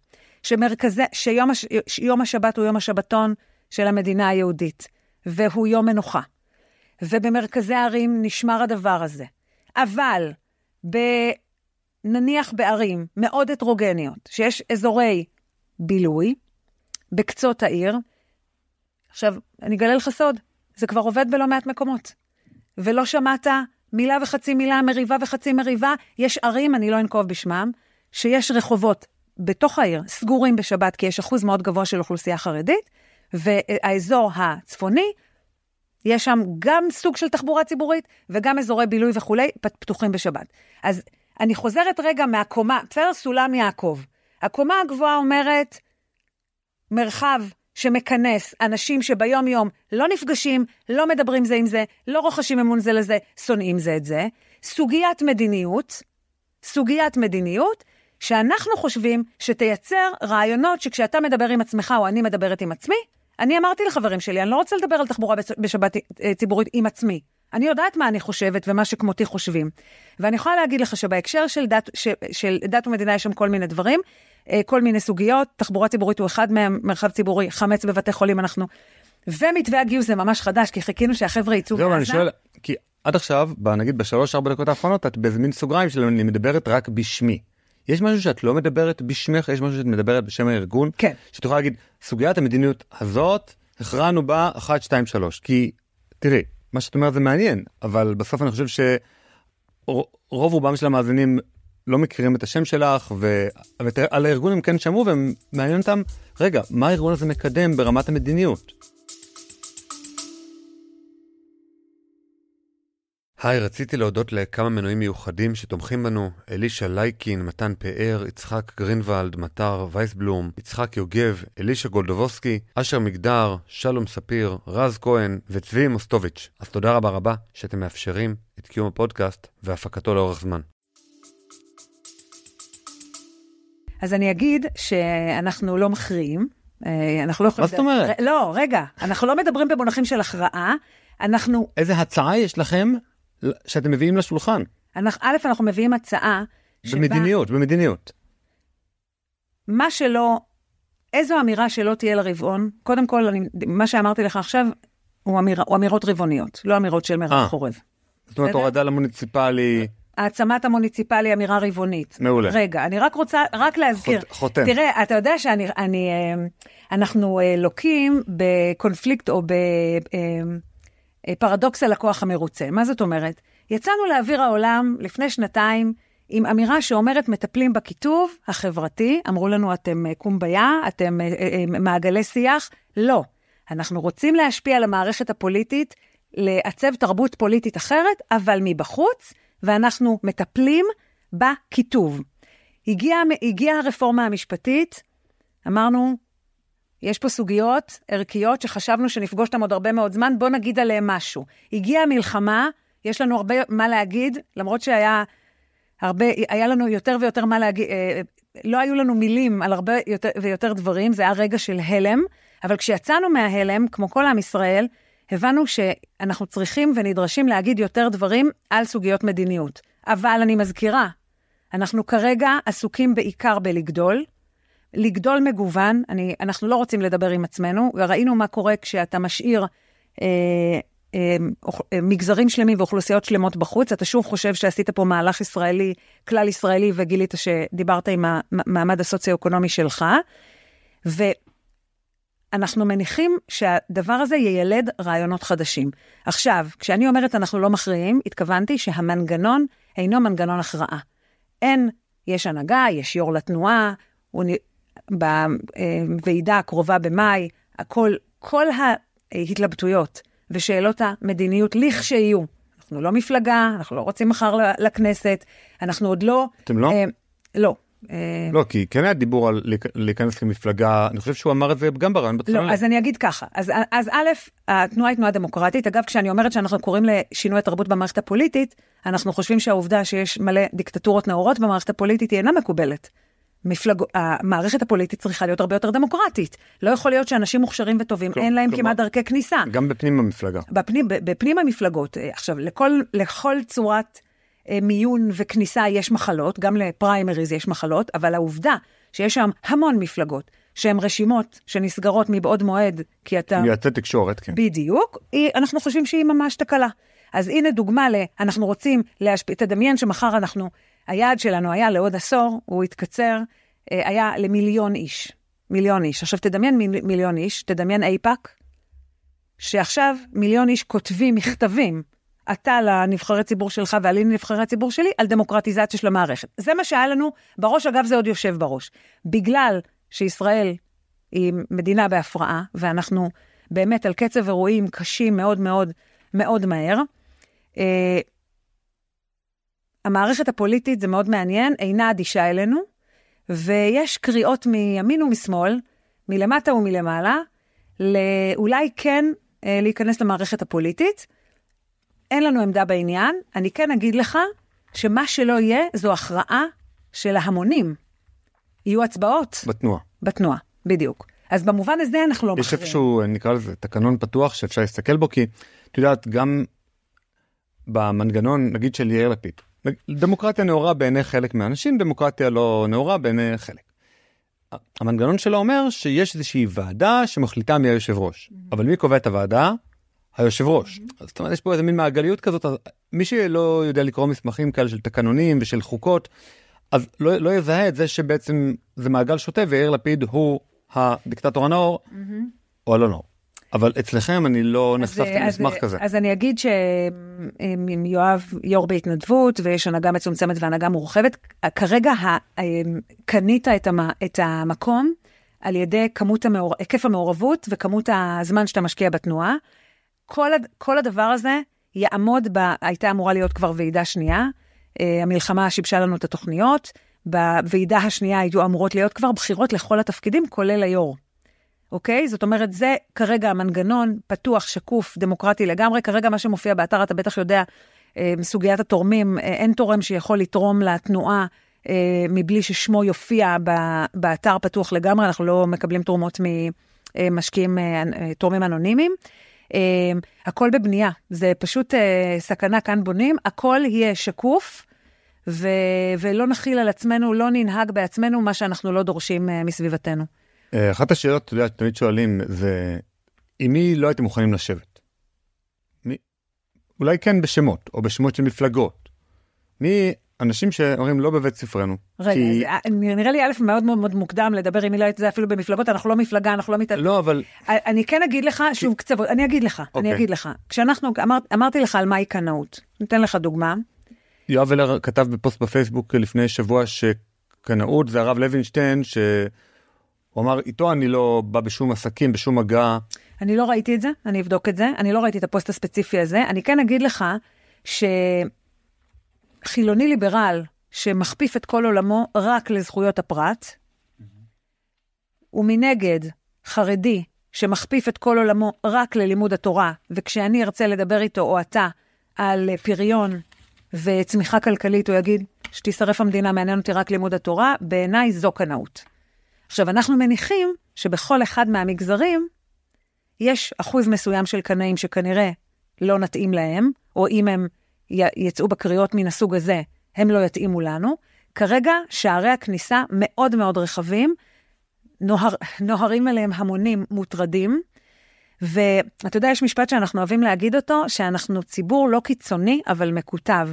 שיום השבת הוא יום השבתון של המדינה היהודית, והוא יום מנוחה. ובמרכזי הערים נשמר הדבר הזה. אבל, נניח בערים מאוד הטרוגניות, שיש אזורי בילוי, בקצות העיר, עכשיו, אני אגלה לך סוד, זה כבר עובד בלא מעט מקומות. ולא שמעת מילה וחצי מילה, מריבה וחצי מריבה, יש ערים, אני לא אנקוב בשמם, שיש רחובות בתוך העיר, סגורים בשבת, כי יש אחוז מאוד גבוה של אוכלוסייה חרדית, והאזור הצפוני, יש שם גם סוג של תחבורה ציבורית, וגם אזורי בילוי וכולי, פתוחים בשבת. אז אני חוזרת רגע מהקומה, בסדר, סולם יעקב. הקומה הגבוהה אומרת, מרחב שמכנס אנשים שביום יום לא נפגשים, לא מדברים זה עם זה, לא רוכשים אמון זה לזה, שונאים זה את זה. סוגיית מדיניות, שאנחנו חושבים שתייצר רעיונות שכשאתה מדבר עם עצמך או אני מדברת עם עצמי, אני אמרתי לחברים שלי, אני לא רוצה לדבר על תחבורה בשבת ציבורית עם עצמי. אני יודעת מה אני חושבת ומה שכמותי חושבים. ואני יכולה להגיד לך שבהקשר של דת ומדינה יש שם כל מיני דברים, כל מיני סוגיות, תחבורה ציבורית הוא אחד מהם, מרחב ציבורי, חמץ בבתי חולים אנחנו, ומתווה הגיוס זה ממש חדש, כי חיכינו שהחבר'ה יצאו מעזה. אני שואל, כי עד עכשיו, נגיד ב3-4 דקות האחרונות, את בזמין סוגריים שאני מדברת רק בשמי. יש משהו שאת לא מדברת בשמך, יש משהו שאת מדברת בשם הארגון, כן. שאת יכולה להגיד, סוגיית המדיניות הזאת, הכרענו בה 1, 2, 3, כי תראי, מה שאת אומרת זה מעניין, אבל בסוף אני חושב שרוב רובם של המאזינים לא מכירים את השם שלך, ועל הארגון הם כן שמעו, והם מעניין אותם, רגע, מה הארגון הזה מקדם ברמת המדיניות? היי, רציתי להודות לכמה מנויים מיוחדים שתומכים בנו, אלישה לייקין, מתן פאר, יצחק גרינוולד, מטר וייסבלום, יצחק יוגב, אלישה גולדובוסקי, אשר מגדר, שלום ספיר, רז כהן וצבי מוסטוביץ'. אז תודה רבה רבה שאתם מאפשרים את קיום הפודקאסט והפקתו לאורך זמן. אז אני אגיד שאנחנו לא מכריעים. אנחנו לא מה זאת אומרת? לא, רגע, אנחנו לא מדברים במונחים של הכרעה, אנחנו... איזה הצעה יש לכם שאתם מביאים לשולחן? א', אנחנו מביאים הצעה... במדיניות. מה שלא, איזו אמירה שלא תהיה לרבעון, קודם כל, מה שאמרתי לך עכשיו, הוא אמירות רבעוניות, לא אמירות של מרב חורב. זאת אומרת, הורדה למוניציפלי... העצמת המוניציפלי אמירה רבעונית. מעולה. רגע, אני רק רוצה, רק להזכיר. חותם. תראה, אתה יודע שאנחנו לוקים בקונפליקט או בפרדוקס הלקוח המרוצה. מה זאת אומרת? יצאנו לאוויר העולם לפני 2 עם אמירה שאומרת מטפלים בכיתוב החברתי, אמרו לנו אתם קומביה, אתם מעגלי שיח, לא. אנחנו רוצים להשפיע על המערכת הפוליטית, לעצב תרבות פוליטית אחרת, אבל מבחוץ, ואנחנו מטפלים בכיתוב. הגיעה הרפורמה המשפטית, אמרנו, יש פה סוגיות ערכיות שחשבנו שנפגוש אותם עוד הרבה מאוד זמן, בוא נגיד עליהם משהו. הגיעה המלחמה, יש לנו הרבה מה להגיד, למרות שהיה לנו יותר ויותר מה להגיד, לא היו לנו מילים על הרבה יותר ויותר דברים, זה היה רגע של הלם, אבל כשיצאנו מההלם, כמו כל עם ישראל, הבנו שאנחנו צריכים ונדרשים להגיד יותר דברים על סוגיות מדיניות. אבל אני מזכירה, אנחנו כרגע עסוקים בעיקר לגדול מגוון, אנחנו לא רוצים לדבר עם עצמנו, וראינו מה קורה כשאתה משאיר מגזרים שלמים ואוכלוסיות שלמות בחוץ, אתה שוב חושב שעשית פה מהלך ישראלי, כלל ישראלי, וגילית שדיברת עם המעמד הסוציו-אקונומי שלך, אנחנו מניחים שהדבר הזה ילד רעיונות חדשים. עכשיו, כשאני אומרת אנחנו לא מכריעים, התכוונתי שהמנגנון אינו מנגנון הכרעה. יש הנהגה, יש יו"ר לתנועה, בוועידה הקרובה במאי, כל ההתלבטויות ושאלות המדיניות לכשיהיו. אנחנו לא מפלגה, אנחנו לא רוצים מחר לכנסת, אנחנו עוד לא... אתם לא? לא. לא, כי כן היה דיבור על להיכנס למפלגה, אני חושב שהוא אמר את זה גם ברעיון בצלאל. לא, אז אני אגיד ככה, אז א', התנועה היא תנועה דמוקרטית, אגב, כשאני אומרת שאנחנו קוראים לשינוי התרבות במערכת הפוליטית, אנחנו חושבים שהעובדה שיש מלא דיקטטורות נאורות במערכת הפוליטית היא אינה מקובלת. המערכת הפוליטית צריכה להיות הרבה יותר דמוקרטית. לא יכול להיות שאנשים מוכשרים וטובים, אין להם כמעט דרכי כניסה. גם בפנים המפלגה. בפנים המפלגות. עכשיו, לכל צורת מיון וכניסה יש מחלות, גם לפריימריז יש מחלות, אבל העובדה שיש שם המון מפלגות, שהן רשימות שנסגרות מבעוד מועד, כי אתה... מייצא תקשורת, כן. בדיוק, אנחנו חושבים שהיא ממש תקלה. אז הנה דוגמה אנחנו רוצים להשפיע, תדמיין שמחר היעד שלנו היה לעוד עשור, הוא התקצר, היה ל1,000,000 איש. 1,000,000 איש. עכשיו תדמיין 1,000,000 איש, תדמיין איפאק, שעכשיו 1,000,000 איש כותבים מכתבים, אתה לנבחרי ציבור שלך ואני לנבחרי הציבור שלי, על דמוקרטיזציה של המערכת. זה מה שהיה לנו בראש, אגב זה עוד יושב בראש. בגלל שישראל היא מדינה בהפרעה, ואנחנו באמת על קצב אירועים קשים מאוד מאוד מאוד מהר, המערכת הפוליטית, זה מאוד מעניין, אינה אדישה אלינו, ויש קריאות מימין ומשמאל, מלמטה ומלמעלה, אולי כן להיכנס למערכת הפוליטית. אין לנו עמדה בעניין. אני כן אגיד לך שמה שלא יהיה זו הכרעה של ההמונים. יהיו הצבעות. בתנועה. בתנועה, בדיוק. אז במובן הזה אנחנו לא מכריעים. יש איפשהו, נקרא לזה, תקנון פתוח שאפשר להסתכל בו, כי את יודעת, גם במנגנון, נגיד של יאיר לפיד, דמוקרטיה נאורה בעיני חלק מהאנשים, דמוקרטיה לא נאורה בעיני חלק. המנגנון שלו אומר שיש איזושהי ועדה שמחליטה מי היושב ראש. אבל מי קובע את הוועדה? היושב ראש. אז זאת אומרת, יש פה איזה מין מעגליות כזאת, מי שלא יודע לקרוא מסמכים כאלה של תקנונים ושל חוקות, אז לא יזהה את זה שבעצם זה מעגל שוטה, ויאיר לפיד הוא הדיקטטור הנאור, או הלא נאור. אבל אצלכם אני לא נחשפתי למסמך כזה. אז אני אגיד שיואב יו"ר בהתנדבות, ויש הנהגה מצומצמת והנהגה מורחבת, כרגע קנית את המקום על ידי היקף המעורבות וכמות הזמן שאתה משקיע בתנועה. כל הדבר הזה יעמוד, הייתה אמורה להיות כבר ועידה שנייה, המלחמה שיבשה לנו את התוכניות, בוועידה השנייה היו אמורות להיות כבר בחירות לכל התפקידים, כולל היו"ר. אוקיי? זאת אומרת, זה כרגע המנגנון פתוח, שקוף, דמוקרטי לגמרי. כרגע מה שמופיע באתר, אתה בטח יודע, סוגיית התורמים, אין תורם שיכול לתרום לתנועה מבלי ששמו יופיע באתר פתוח לגמרי. אנחנו לא מקבלים תרומות ממשקיעים, תורמים אנונימיים. הכל בבנייה. זה פשוט סכנה כאן בונים. הכל יהיה שקוף, ולא נחיל על עצמנו, לא ננהג בעצמנו מה שאנחנו לא דורשים מסביבתנו. אחת השאלות, אתה יודע, תמיד שואלים, זה, עם מי לא הייתם מוכנים לשבת? אולי כן בשמות, או בשמות של מפלגות. מי אנשים שאומרים לא בבית ספרנו? רגע, נראה לי א' מאוד מאוד מוקדם לדבר עם מי לא הייתי, זה אפילו במפלגות, אנחנו לא מפלגה, אנחנו לא מתעד... לא, אבל... אני כן אגיד לך, שוב קצוות, אני אגיד לך. כשאנחנו, אמרתי לך על מהי קנאות. ניתן לך דוגמה. יואב ולר כתב בפוסט בפייסבוק לפני שבוע שקנאות זה הרב לוינשטיין, הוא אמר, איתו אני לא בא בשום עסקים, בשום מגע. אני לא ראיתי את זה, אני אבדוק את זה, אני לא ראיתי את הפוסט הספציפי הזה. אני כן אגיד לך שחילוני ליברל שמכפיף את כל עולמו רק לזכויות הפרט, ומנגד חרדי שמכפיף את כל עולמו רק ללימוד התורה, וכשאני ארצה לדבר איתו או אתה על פריון וצמיחה כלכלית, הוא יגיד שתישרף המדינה, מעניין אותי רק לימוד התורה, בעיניי זו קנאות. עכשיו, אנחנו מניחים שבכל אחד מהמגזרים יש אחוז מסוים של קנאים שכנראה לא נתאים להם, או אם הם יצאו בקריאות מן הסוג הזה, הם לא יתאימו לנו. כרגע שערי הכניסה מאוד מאוד רחבים, נוהרים אליהם המונים מוטרדים, ואתה יודע, יש משפט שאנחנו אוהבים להגיד אותו, שאנחנו ציבור לא קיצוני, אבל מקוטב.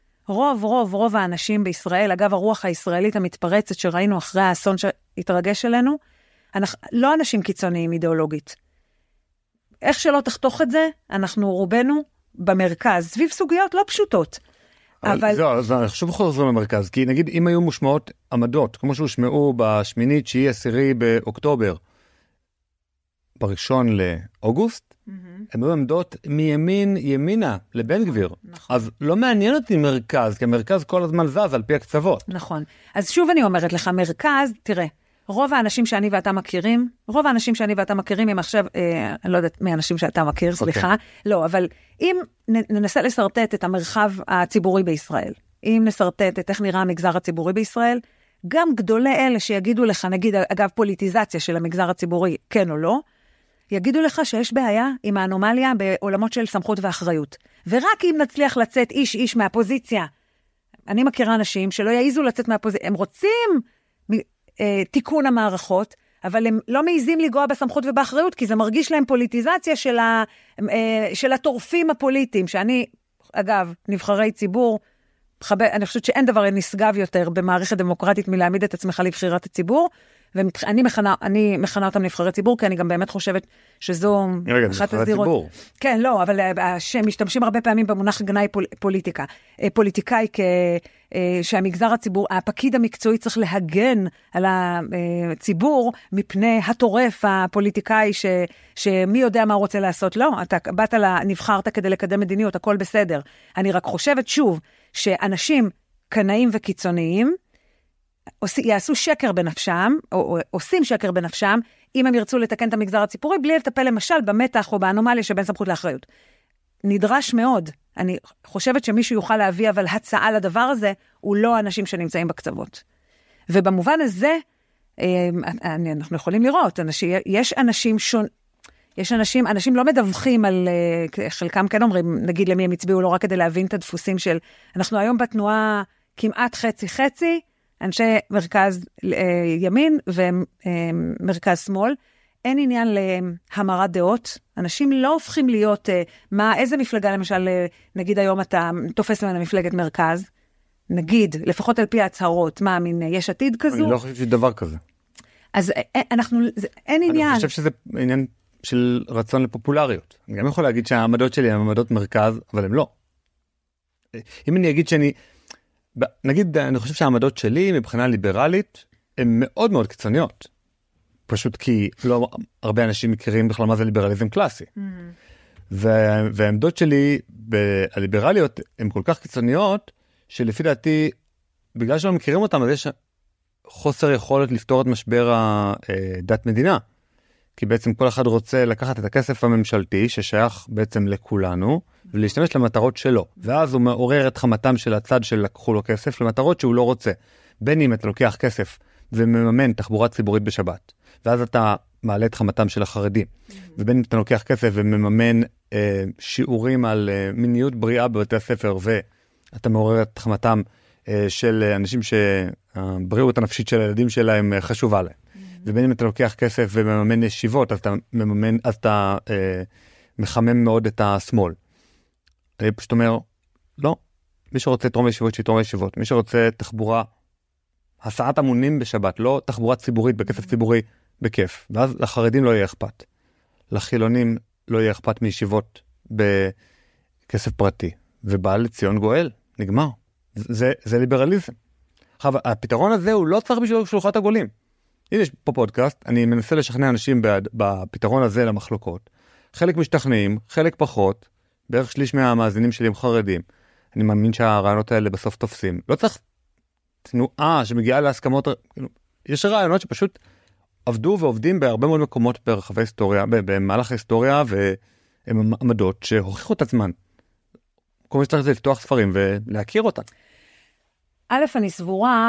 רוב האנשים בישראל, אגב הרוח הישראלית המתפרצת שראינו אחרי האסון שהתרגש עלינו, לא אנשים קיצוניים אידיאולוגית. איך שלא תחתוך את זה, אנחנו רובנו במרכז, סביב סוגיות לא פשוטות. אבל... זהו, אז אני חושב חוזרים למרכז, כי נגיד אם היו מושמעות עמדות, כמו שהושמעו בשמינית שהיא 10 באוקטובר, בראשון לאוגוסט, הן היו עמדות ימינה לבן גביר. נכון. אז לא מעניין אותי מרכז, כי המרכז כל הזמן זז על פי הקצוות. נכון. אז שוב אני אומרת לך, מרכז, תראה, רוב האנשים שאני ואתה מכירים, הם עכשיו, אני לא יודעת מי האנשים שאתה מכיר, סליחה, לא, אבל אם ננסה לסרטט את המרחב הציבורי בישראל, אם נסרטט את איך נראה המגזר הציבורי בישראל, גם גדולי אלה שיגידו לך, נגיד, אגב פוליטיזציה של המגזר הציבורי, כן או לא, יגידו לך שיש בעיה עם האנומליה בעולמות של סמכות ואחריות. ורק אם נצליח לצאת איש מהפוזיציה, אני מכירה אנשים שלא יעיזו לצאת מהפוזיציה, הם רוצים תיקון המערכות, אבל הם לא מעיזים לגוע בסמכות ובאחריות, כי זה מרגיש להם פוליטיזציה של התורפים הפוליטיים, שאני, אגב, נבחרי ציבור, אני חושבת שאין דבר נשגב יותר במערכת דמוקרטית מלהעמיד את עצמך לבחירת הציבור, ואני מכנה אותם נבחרי ציבור, כי אני גם באמת חושבת שזו אחת הזירות. כן, לא, אבל משתמשים הרבה פעמים במונח גנאי פוליטיקה. פוליטיקאי שהמגזר הציבור, הפקיד המקצועי צריך להגן על הציבור מפני הטורף הפוליטיקאי שמי יודע מה הוא רוצה לעשות. לא, אתה נבחרת כדי לקדם מדיניות, הכל בסדר. אני רק חושבת שוב, שאנשים קנאים וקיצוניים, יעשו שקר בנפשם, או עושים שקר בנפשם, אם הם ירצו לתקן את המגזר הציבורי, בלי לטפל למשל במתח או באנומליה שבין סמכות לאחריות. נדרש מאוד. אני חושבת שמישהו יוכל להביא, אבל הצעה לדבר הזה, הוא לא האנשים שנמצאים בקצוות. ובמובן הזה, אנחנו יכולים לראות, יש אנשים אנשים לא מדווחים על, חלקם כן אומרים, נגיד למי הם הצביעו, לא רק כדי להבין את הדפוסים של, אנחנו היום בתנועה כמעט חצי-חצי, אנשי מרכז ימין ומרכז שמאל, אין עניין להמרת דעות, אנשים לא הופכים להיות, איזה מפלגה למשל, נגיד היום אתה תופס ממנה מפלגת מרכז, נגיד, לפחות על פי ההצהרות, מין יש עתיד כזו? אני לא חושב שיש דבר כזה. אז אין עניין. אני חושב שזה עניין של רצון לפופולריות. אני גם יכול להגיד שהעמדות שלי הן עמדות מרכז, אבל הן לא. אם אני אגיד נגיד, אני חושב שהעמדות שלי מבחינה ליברלית הן מאוד מאוד קיצוניות. פשוט כי לא הרבה אנשים מכירים בכלל מה זה ליברליזם קלאסי. והעמדות שלי הליברליות הן כל כך קיצוניות, שלפי דעתי, בגלל שלא מכירים אותם, אז יש חוסר יכולת לפתור את משבר הדת מדינה. כי בעצם כל אחד רוצה לקחת את הכסף הממשלתי, ששייך בעצם לכולנו, ולהשתמש למטרות שלו. ואז הוא מעורר את חמתם של הצד שלקחו לו כסף, למטרות שהוא לא רוצה. בין אם אתה לוקח כסף ומממן תחבורה ציבורית בשבת, ואז אתה מעלה את חמתם של החרדים. ובין אם אתה לוקח כסף ומממן שיעורים על מיניות בריאה בבתי הספר, ואתה מעורר את חמתם של אנשים שהבריאות הנפשית של הילדים שלהם חשובה להם. ובין אם אתה לוקח כסף ומממן ישיבות, אז אתה מחמם מאוד את השמאל. אני פשוט אומר, לא, מי שרוצה תרום ישיבות, שיתרום ישיבות. מי שרוצה תחבורה, הסעת המונים בשבת, לא תחבורה ציבורית בכסף ציבורי בכיף. ואז לחרדים לא יהיה אכפת. לחילונים לא יהיה אכפת מישיבות בכסף פרטי. ובא לציון גואל, נגמר. זה ליברליזם. עכשיו, הפתרון הזה הוא לא צריך בשביל שלוחת עגולים. הנה יש פה פודקאסט, אני מנסה לשכנע אנשים בפתרון הזה למחלוקות. חלק משתכנעים, חלק פחות, בערך שליש מהמאזינים שלי הם חרדים. אני מאמין שהרעיונות האלה בסוף תופסים. לא צריך תנועה שמגיעה להסכמות, יש רעיונות שפשוט עבדו ועובדים בהרבה מאוד מקומות ברחבי היסטוריה, במהלך ההיסטוריה, והם עמדות שהוכיחו את עצמן. כל מה שצריך זה לפתוח ספרים ולהכיר אותן. א', אני סבורה,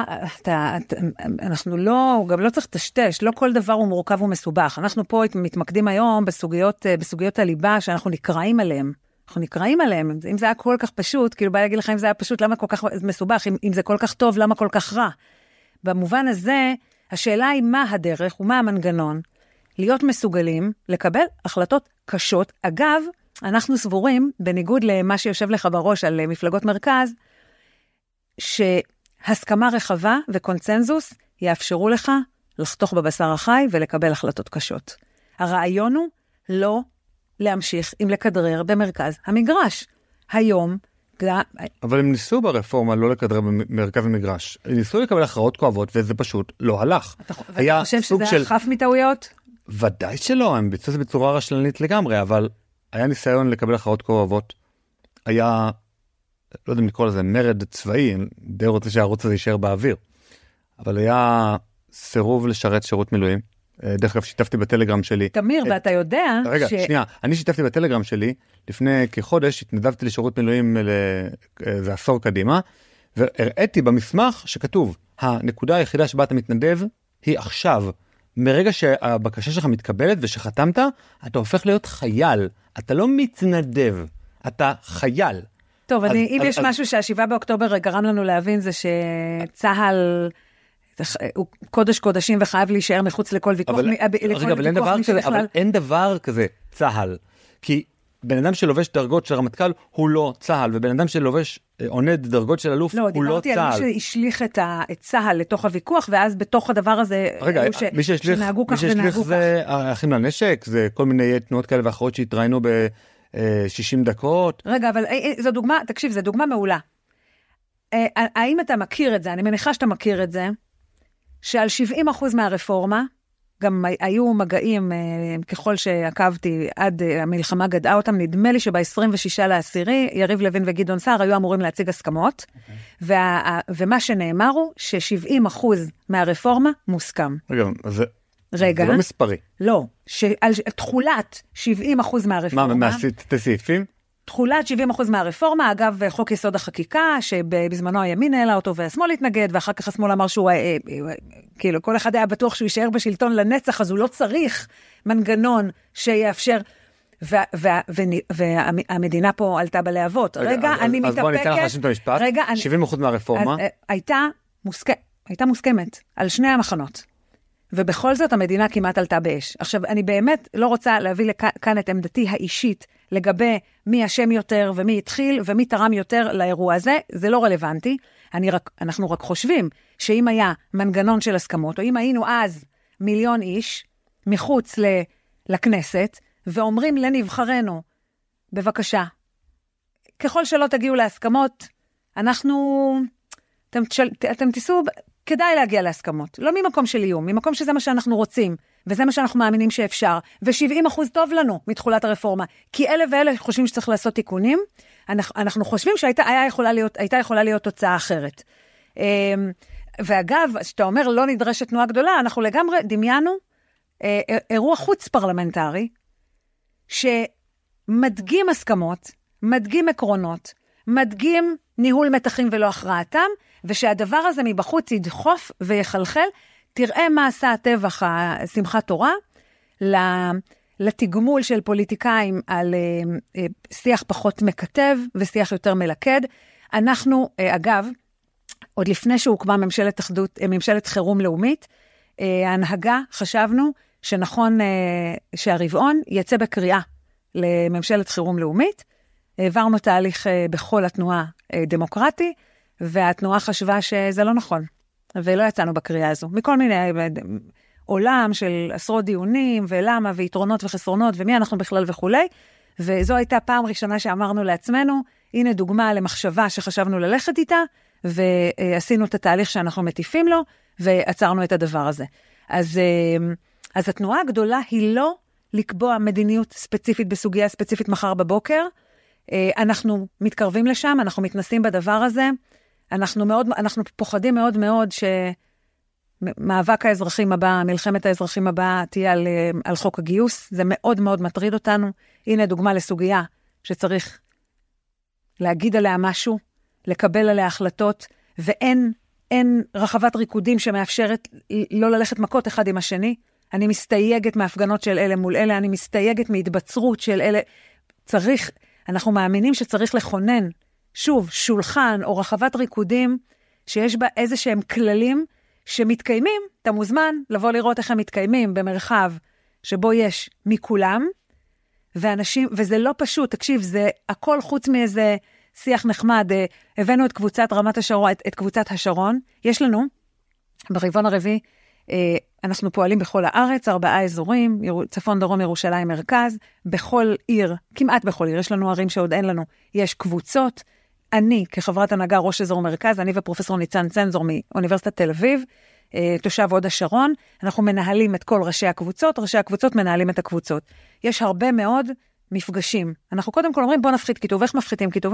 אנחנו גם לא צריך תשתש, לא כל דבר הוא מורכב ומסובך. אנחנו פה מתמקדים היום בסוגיות הליבה שאנחנו נקראים עליהם. אנחנו נקראים עליהם. אם זה היה כל כך פשוט, כאילו בא להגיד לך אם זה היה פשוט, למה כל כך מסובך? אם זה כל כך טוב, למה כל כך רע? במובן הזה, השאלה היא מה הדרך ומה המנגנון. להיות מסוגלים לקבל החלטות קשות. אגב, אנחנו סבורים, בניגוד למה שיושב לך בראש על מפלגות מרכז, שהסכמה רחבה וקונצנזוס יאפשרו לך לחתוך בבשר החי ולקבל החלטות קשות. הרעיון הוא לא להמשיך עם לכדרר במרכז המגרש. היום אבל הם ניסו ברפורמה לא לכדרר במרכז המגרש. הם ניסו לקבל הכרעות כואבות וזה פשוט לא הלך. אתה חושב שזה היה חף מטעויות? ודאי שלא, הם ביצעו זה בצורה רשלנית לגמרי, אבל היה ניסיון לקבל הכרעות כואבות. היה לא יודע אם לקרוא לזה מרד צבאי, אני די רוצה שהערוץ הזה יישאר באוויר. אבל היה סירוב לשרת שירות מילואים. דרך כלל שיתפתי בטלגרם שלי. תמיר, ואתה יודע רגע, שנייה. אני שיתפתי בטלגרם שלי, לפני כחודש התנדבתי לשירות מילואים זה עשור קדימה, והראיתי במסמך שכתוב, הנקודה היחידה שבה אתה מתנדב היא עכשיו. מרגע שהבקשה שלך מתקבלת ושחתמת, אתה הופך להיות חייל. אתה לא מתנדב, אתה חייל. טוב, אם יש משהו שהשבעה באוקטובר גרם לנו להבין, זה שצהל הוא קודש קודשים וחייב להישאר מחוץ לכל ויכוח. רגע, אבל אין דבר כזה צהל. כי בן אדם שלובש דרגות של רמטכ"ל הוא לא צהל, ובן אדם שלובש עונד דרגות של אלוף הוא לא צהל. לא, דיברתי על מי שהשליך את צהל לתוך הוויכוח, ואז בתוך הדבר הזה, רגע, מי שהשליך זה אחים לנשק, זה כל מיני תנועות כאלה ואחרות שהתראינו ב-60 דקות. רגע, אבל זו דוגמה, תקשיב, זו דוגמה מעולה. האם אתה מכיר את זה? אני מניחה שאתה מכיר את זה, שעל 70% מהרפורמה, גם היו מגעים, ככל שעקבתי עד המלחמה גדעה אותם, נדמה לי שב-26/10, יריב לוין וגדעון סער היו אמורים להציג הסכמות, ומה שנאמר הוא ש70% מהרפורמה מוסכם. רגע, זה לא מספרי. לא, שעל תחולת 70% מהרפורמה. מה, סעיפים? תחולת 70% מהרפורמה, אגב, חוק יסוד החקיקה, שבזמנו הימין העלה אותו והשמאל התנגד, ואחר כך השמאל אמר שהוא, כאילו, כל אחד היה בטוח שהוא יישאר בשלטון לנצח, אז הוא לא צריך מנגנון שיאפשר, והמדינה פה עלתה בלהבות. רגע, אני מתאפקת. אז בוא ניתן לך להשלים את המשפט. 70% מהרפורמה. הייתה מוסכמת על שני המחנות. ובכל זאת המדינה כמעט עלתה באש. עכשיו, אני באמת לא רוצה להביא כאן את עמדתי האישית לגבי מי אשם יותר ומי התחיל ומי תרם יותר לאירוע הזה, זה לא רלוונטי. אנחנו רק חושבים שאם היה מנגנון של הסכמות, או אם היינו אז 1,000,000 איש מחוץ לכנסת, ואומרים לנבחרנו, בבקשה, ככל שלא תגיעו להסכמות, אתם תיסעו, כדאי להגיע להסכמות. לא ממקום של איום, ממקום שזה מה שאנחנו רוצים, וזה מה שאנחנו מאמינים שאפשר. ו70% טוב לנו מתחולת הרפורמה. כי אלה ואלה חושבים שצריך לעשות תיקונים, אנחנו חושבים שהייתה יכולה להיות תוצאה אחרת. ואגב, שאתה אומר לא נדרשת תנועה גדולה, אנחנו לגמרי דמיינו אירוע חוץ פרלמנטרי, שמדגים הסכמות, מדגים עקרונות, מדגים ניהול מתחים ולא הכרעתם, ושהדבר הזה מבחוץ ידחוף ויחלחל. תראה מה עשה הטבח, שמחת תורה, לתגמול של פוליטיקאים על שיח פחות מקטב ושיח יותר מלכד. אנחנו, אגב, עוד לפני שהוקמה ממשלת חירום לאומית, ההנהגה חשבנו שנכון שהרבעון יצא בקריאה לממשלת חירום לאומית. העברנו תהליך בכל התנועה דמוקרטי, והתנועה חשבה שזה לא נכון, ולא יצאנו בקריאה הזו. מכל מיני עולם של עשרות דיונים, ולמה, ויתרונות וחסרונות, ומי אנחנו בכלל וכו'. וזו הייתה פעם ראשונה שאמרנו לעצמנו, הנה דוגמה למחשבה שחשבנו ללכת איתה, ועשינו את התהליך שאנחנו מטיפים לו, ועצרנו את הדבר הזה. אז התנועה הגדולה היא לא לקבוע מדיניות ספציפית בסוגיה ספציפית מחר בבוקר, אנחנו מתקרבים לשם, אנחנו מתנסים בדבר הזה, אנחנו פוחדים מאוד מאוד שמאבק האזרחים הבא, מלחמת האזרחים הבאה תהיה על חוק הגיוס, זה מאוד מאוד מטריד אותנו. הנה דוגמה לסוגיה שצריך להגיד עליה משהו, לקבל עליה החלטות, ואין רחבת ריקודים שמאפשרת לא ללכת מכות אחד עם השני. אני מסתייגת מהפגנות של אלה מול אלה, אני מסתייגת מהתבצרות של אלה. אנחנו מאמינים שצריך לכונן, שוב, שולחן או רחבת ריקודים, שיש בה איזה שהם כללים שמתקיימים, אתה מוזמן לבוא לראות איך הם מתקיימים במרחב שבו יש מכולם, ואנשים, וזה לא פשוט, תקשיב, זה הכל חוץ מאיזה שיח נחמד. הבאנו את קבוצת רמת השרון, את קבוצת השרון, יש לנו, ברבעון הרביעי, אנחנו פועלים בכל הארץ, 4 אזורים, צפון, דרום, ירושלים, מרכז, בכל עיר, כמעט בכל עיר, יש לנו ערים שעוד אין לנו, יש קבוצות. אני, כחברת הנהגה ראש אזור מרכז, אני ופרופסור ניצן צנזור מאוניברסיטת תל אביב, תושב הוד השרון, אנחנו מנהלים את כל ראשי הקבוצות מנהלים את הקבוצות. יש הרבה מאוד מפגשים. אנחנו קודם כל אומרים, בוא נפחית כיתוב. איך מפחיתים כיתוב?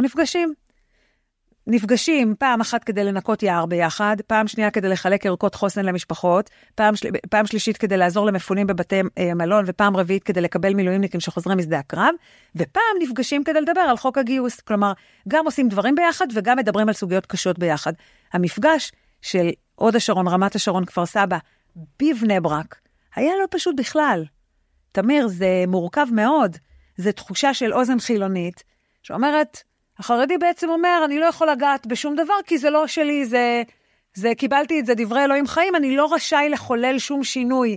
נפגשים פעם אחת כדי לנקות יער ביחד, פעם שנייה כדי לחלק ערכות חוסן למשפחות, פעם שלישית כדי לעזור למפונים בבתי מלון, ופעם רביעית כדי לקבל מילואימניקים שחוזרים משדה הקרב, ופעם נפגשים כדי לדבר על חוק הגיוס. כלומר, גם עושים דברים ביחד וגם מדברים על סוגיות קשות ביחד. המפגש של הוד השרון, רמת השרון, כפר סבא, בבני ברק, היה לא פשוט בכלל. תמיר, זה מורכב מאוד. זה תחושה של אוזן חילונית, שאומרת, החרדי בעצם אומר, אני לא יכול לגעת בשום דבר, כי זה לא שלי, זה קיבלתי את זה דברי אלוהים חיים, אני לא רשאי לחולל שום שינוי,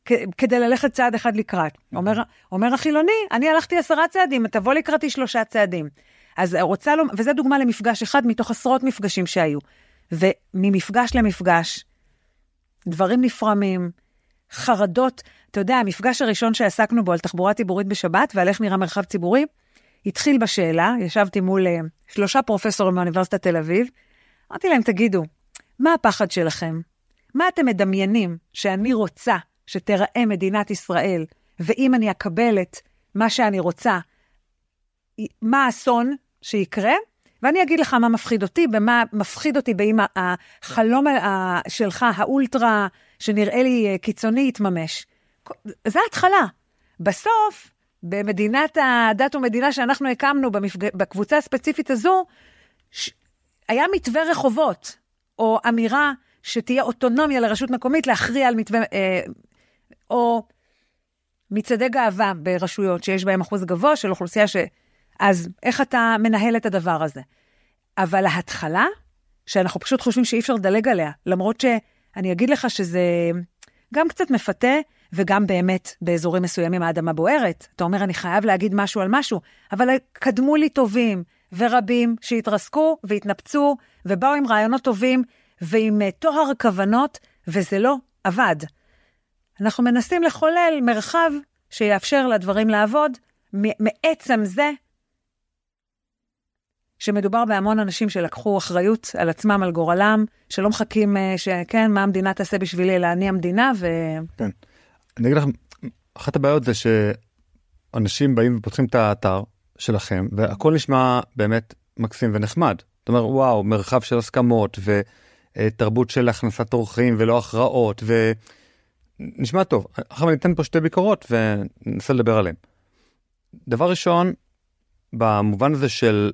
כדי ללכת צעד אחד לקראת. אומר החילוני, אני הלכתי 10 צעדים, תבוא לקראתי 3 צעדים. אז רוצה לו, וזה דוגמה למפגש אחד מתוך עשרות מפגשים שהיו. וממפגש למפגש, דברים נפרמים, חרדות, אתה יודע, המפגש הראשון שעסקנו בו על תחבורה ציבורית בשבת, ועל איך נראה מרחב ציבורי, התחיל בשאלה, ישבתי מול 3 פרופסורים מאוניברסיטת תל אביב, אמרתי להם, תגידו, מה הפחד שלכם? מה אתם מדמיינים שאני רוצה שתראה מדינת ישראל, ואם אני אקבל את מה שאני רוצה, מה האסון שיקרה? ואני אגיד לך מה מפחיד אותי, ומה מפחיד אותי באם החלום שלך, האולטרה, שנראה לי קיצוני, יתממש. זה ההתחלה. בסוף, במדינת הדת ומדינה שאנחנו הקמנו, בקבוצה הספציפית הזו, היה מתווה רחובות, או אמירה שתהיה אוטונומיה לרשות מקומית להכריע על מתווה, או מצעדי גאווה ברשויות שיש בהם אחוז גבוה של אוכלוסייה אז איך אתה מנהל את הדבר הזה? אבל ההתחלה, שאנחנו פשוט חושבים שאי אפשר לדלג עליה, למרות שאני אגיד לך שזה גם קצת מפתה, וגם באמת באזורים מסוימים האדמה בוערת. אתה אומר, אני חייב להגיד משהו על משהו, אבל קדמו לי טובים ורבים שהתרסקו והתנפצו, ובאו עם רעיונות טובים, ועם תואר כוונות, וזה לא עבד. אנחנו מנסים לחולל מרחב שיאפשר לדברים לעבוד, מעצם זה, שמדובר בהמון אנשים שלקחו אחריות על עצמם, על גורלם, שלא מחכים שכן, מה המדינה תעשה בשבילי, להניע המדינה כן. אני אגיד לכם, אחת הבעיות זה שאנשים באים ופותחים את האתר שלכם, והכל נשמע באמת מקסים ונחמד. זאת אומרת, וואו, מרחב של הסכמות, ותרבות של הכנסת אורחים ולא הכרעות, ונשמע טוב. עכשיו אני אתן פה 2 ביקורות, וננסה לדבר עליהם. דבר ראשון, במובן הזה של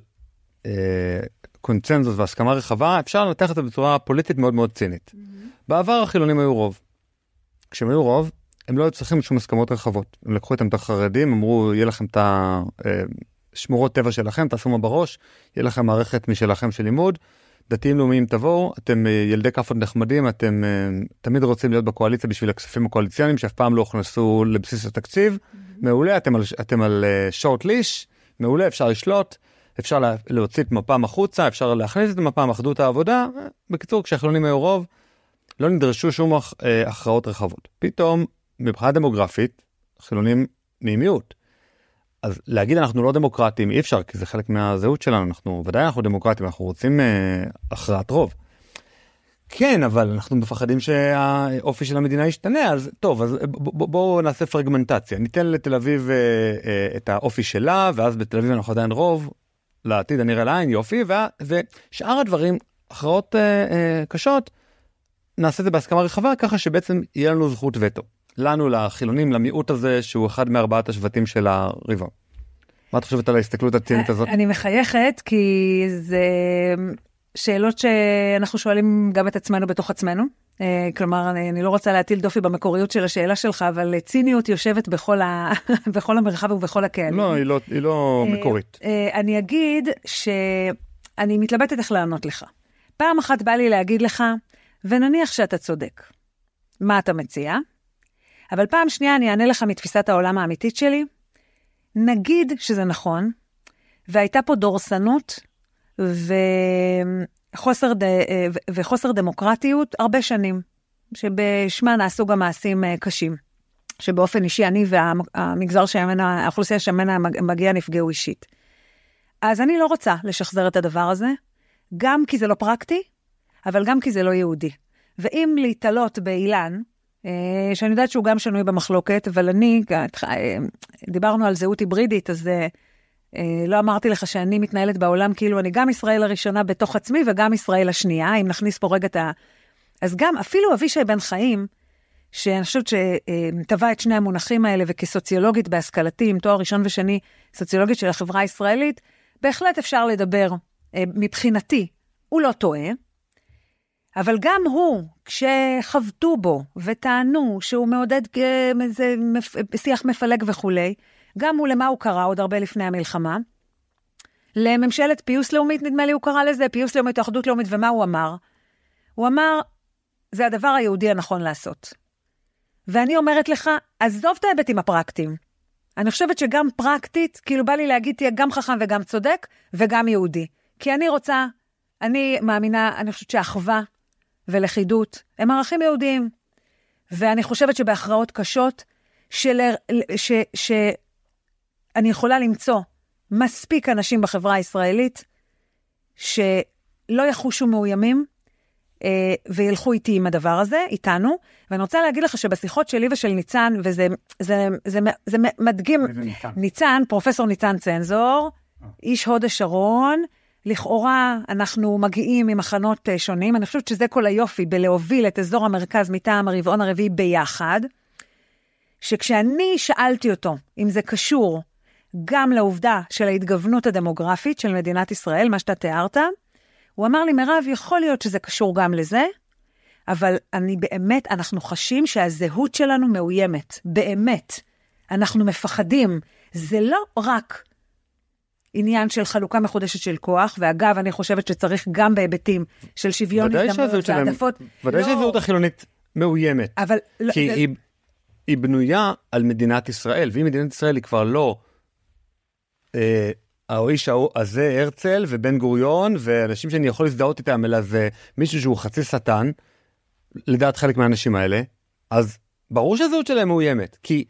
קונצנזוס והסכמה רחבה, אפשר לנתח את זה בצורה פוליטית מאוד מאוד צינית. בעבר החילונים היו רוב. כשהם היו רוב, הם לא היו צריכים שום הסכמות רחבות. הם לקחו איתם את החרדים, אמרו, יהיה לכם את השמורות טבע שלכם, תעשו מה בראש, יהיה לכם מערכת משלכם של לימוד, דתיים לאומיים תבואו, אתם ילדי כפות נחמדים, אתם תמיד רוצים להיות בקואליציה בשביל הכספים הקואליציוניים, שאף פעם לא הוכנסו לבסיס התקציב, מעולה, אתם על שורט ליש, מעולה, אפשר לשלוט, אפשר להוציא את מפ"ם החוצה, אפשר להכניס את מפ"ם אחדות העבודה. בקיצור, כשהחילונים היו רוב, לא נדרשו שום הכרעות רחבות. פתאום, מבחינה דמוגרפית, חילונים מיעוט. אז להגיד אנחנו לא דמוקרטים, אי אפשר, כי זה חלק מהזהות שלנו, ודאי אנחנו דמוקרטים, אנחנו רוצים הכרעת רוב. כן, אבל אנחנו מפחדים שהאופי של המדינה ישתנה, אז טוב, אז בואו נעשה פרגמנטציה. ניתן לתל אביב את האופי שלה, ואז בתל אביב אנחנו עדיין רוב, לעתיד הנראה לעין, יופי, ושאר הדברים, הכרעות קשות, נעשה את זה בהסכמה רחבה, ככה שבעצם יהיה לנו זכות וטו. לנו, לחילונים, למיעוט הזה, שהוא אחד מ4 השבטים של הריבון. מה את חושבת על ההסתכלות הצינית הזאת? אני מחייכת, כי זה שאלות שאנחנו שואלים גם את עצמנו בתוך עצמנו. כלומר, אני לא רוצה להטיל דופי במקוריות של השאלה שלך, אבל ציניות יושבת בכל המרחב ובכל הקהלים. לא, היא לא מקורית. אני אגיד שאני מתלבטת איך לענות לך. פעם אחת בא לי להגיד לך, ונניח שאתה צודק. מה אתה מציע? אבל פעם שנייה אני אענה לך מתפיסת העולם האמיתית שלי. נגיד שזה נכון, והייתה פה דורסנות וחוסר דמוקרטיות הרבה שנים, שבשמה נעשו גם מעשים קשים, שבאופן אישי אני והמגזר שמנה, האוכלוסייה שמנה מגיע נפגעו אישית. אז אני לא רוצה לשחזר את הדבר הזה, גם כי זה לא פרקטי, אבל גם כי זה לא יהודי. ואם להתעלות באילן, שאני יודעת שהוא גם שנוי במחלוקת, אבל דיברנו על זהות היברידית, אז לא אמרתי לך שאני מתנהלת בעולם, כאילו אני גם ישראל הראשונה בתוך עצמי, וגם ישראל השנייה, אם נכניס פה רגע אז גם אפילו אבישי בן חיים, שאני חושבת שטבע את שני המונחים האלה, וכסוציולוגית בהשכלתי, עם תואר ראשון ושני, סוציולוגית של החברה הישראלית, בהחלט אפשר לדבר, מבחינתי, הוא לא טועה, אבל גם הוא, כשחבטו בו וטענו שהוא מעודד שיח מפלג וכולי, גם הוא למה הוא קרא עוד הרבה לפני המלחמה, לממשלת פיוס לאומית, נדמה לי הוא קרא לזה, פיוס לאומית, אחדות לאומית, ומה הוא אמר? הוא אמר, זה הדבר היהודי הנכון לעשות. ואני אומרת לך, עזוב את ההיבטים הפרקטיים. אני חושבת שגם פרקטית, כאילו בא לי להגיד, תהיה גם חכם וגם צודק, וגם יהודי. כי אני מאמינה, אני חושבת שאחווה ולכידות, הם ערכים יהודיים. ואני חושבת שבהכרעות קשות, שאני יכולה למצוא מספיק אנשים בחברה הישראלית, שלא יחושו מאוימים, וילכו איתי עם הדבר הזה, איתנו, ואני רוצה להגיד לך שבשיחות שלי ושל ניצן, וזה מדגים, ניצן, פרופסור ניצן צנזור, איש הוד השרון, לכאורה אנחנו מגיעים ממחנות שונים, אני חושבת שזה כל היופי, בלהוביל את אזור המרכז מטעם הרבעון הרביעי ביחד, שכשאני שאלתי אותו, אם זה קשור גם לעובדה של ההתגוונות הדמוגרפית של מדינת ישראל, מה שאתה תיארת, הוא אמר לי, מירב, יכול להיות שזה קשור גם לזה, אבל אנחנו חשים שהזהות שלנו מאוימת, באמת. אנחנו מפחדים. זה לא רק עניין של חלוקה מחודשת של כוח, ואגב, אני חושבת שצריך גם בהיבטים של שוויון הזדמנויות והעדפות. ודאי שהזהות החילונית מאוימת. אבל כי היא בנויה על מדינת ישראל, ואם מדינת ישראל היא כבר לא האיש הזה הרצל ובן גוריון, ואנשים שאני יכול להזדהות איתם, אלא זה מישהו שהוא חצי שטן, לדעת חלק מהאנשים האלה, אז ברור שהזהות שלהם מאוימת, כי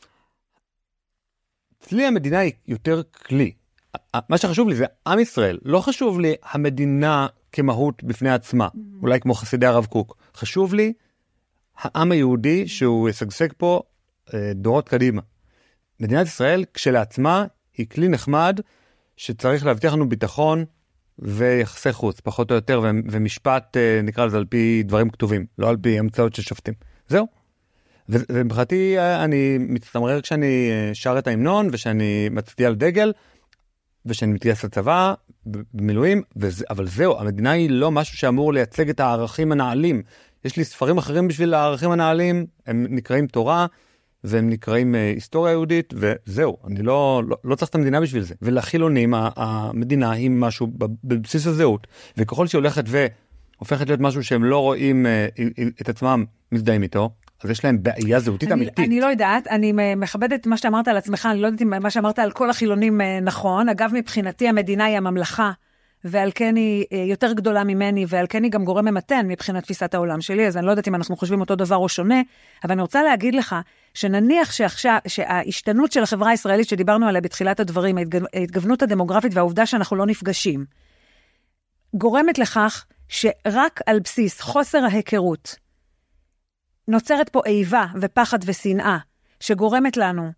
אצלי המדינה היא יותר כלי. מה שחשוב לי זה עם ישראל, לא חשוב לי המדינה כמהות בפני עצמה, אולי כמו חסידי הרב קוק. חשוב לי העם היהודי שהוא ישגשג פה דורות קדימה. מדינת ישראל כשלעצמה היא כלי נחמד, שצריך להבטיח לנו ביטחון ויחסי חוץ, פחות או יותר, ומשפט נקרא לזה על פי דברים כתובים, לא על פי המצאות של שופטים. זהו. ובחרתי אני מצטמרר כשאני שר את ההמנון, ושאני מצדיע על דגל, ושאני מתגייס לצבא במילואים, אבל זהו, המדינה היא לא משהו שאמור לייצג את הערכים הנעלים. יש לי ספרים אחרים בשביל הערכים הנעלים, הם נקראים תורה, והם נקראים היסטוריה יהודית, וזהו, אני לא צריך את המדינה בשביל זה. ולחילונים, המדינה היא משהו בבסיס הזהות, וככל שהיא הולכת והופכת להיות משהו שהם לא רואים את עצמם מזדהים איתו, אז יש להם בעיה זהותית אמיתית. אני לא יודעת, אני מכבדת מה שאמרת על עצמך, אני לא יודעת אם מה שאמרת על כל החילונים נכון. אגב, מבחינתי המדינה היא הממלכה, ועל כן היא יותר גדולה ממני, ועל כן היא גם גורם ממתן מבחינת תפיסת העולם שלי, אז אני לא יודעת אם אנחנו חושבים אותו דבר או שונה, אבל אני רוצה להגיד לך, שנניח שההשתנות של החברה הישראלית שדיברנו עליה בתחילת הדברים, ההתגוונות הדמוגרפית והעובדה שאנחנו לא נפגשים, גורמת לכך שרק על בסיס חוסר ההיכרות, נוצרת פה איבה ופחד ושנאה, שגורמת לנו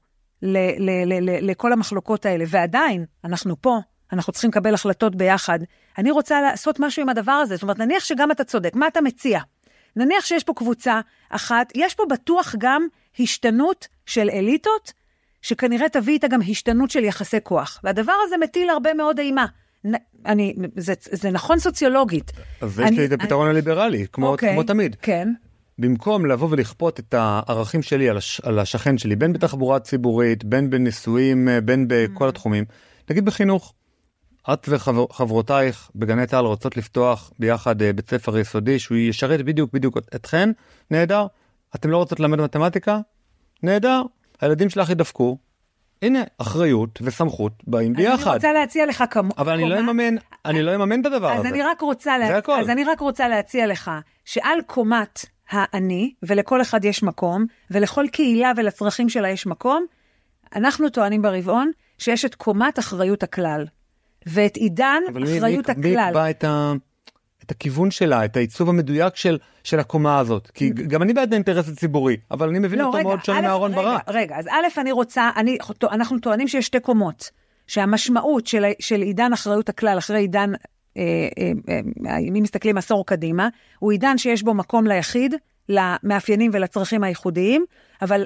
לכל המחלוקות האלה, ועדיין אנחנו פה, אנחנו צריכים לקבל החלטות ביחד. אני רוצה לעשות משהו עם הדבר הזה, זאת אומרת, נניח שגם אתה צודק, מה אתה מציע? נניח שיש פה קבוצה אחת, יש פה בטוח גם השתנות של אליטות, שכנראה תביא איתה גם השתנות של יחסי כוח, והדבר הזה מטיל הרבה מאוד אימה. זה נכון סוציולוגית. אז יש לי את הפתרון הליברלי, כמו תמיד. כן. במקום לבוא ולכפות את הערכים שלי על השכן שלי, בין בתחבורה ציבורית, בין בנישואים, בין בכל התחומים, נגיד בחינוך, את וחברותייך בגני תעל רוצות לפתוח ביחד בית ספר יסודי, שהוא ישרת בדיוק אתכן, נהדר. אתם לא רוצות ללמד מתמטיקה? נהדר. הילדים שלך ידפקו. הנה, אחריות וסמכות באים ביחד. אני רוצה להציע לך אבל אני לא אממן את הדבר הזה. אז אני רק רוצה להציע לך, שעל קומת העני, ולכל אחד יש מקום, ולכל קהילה ולצרכים שלה יש מקום, אנחנו טוענים ברבעון, שיש את קומת אחריות הכלל. ואת עידן אחריות הכלל. אבל מי יקבע את הכיוון שלה, את העיצוב המדויק של הקומה הזאת? כי גם אני בעד האינטרס הציבורי, אבל אני מבין אותו מאוד שונה מאהרון ברק. רגע, אז א', אנחנו טוענים שיש שתי קומות, שהמשמעות של עידן אחריות הכלל, אחרי עידן, אם מסתכלים עשור קדימה, הוא עידן שיש בו מקום ליחיד, למאפיינים ולצרכים הייחודיים, אבל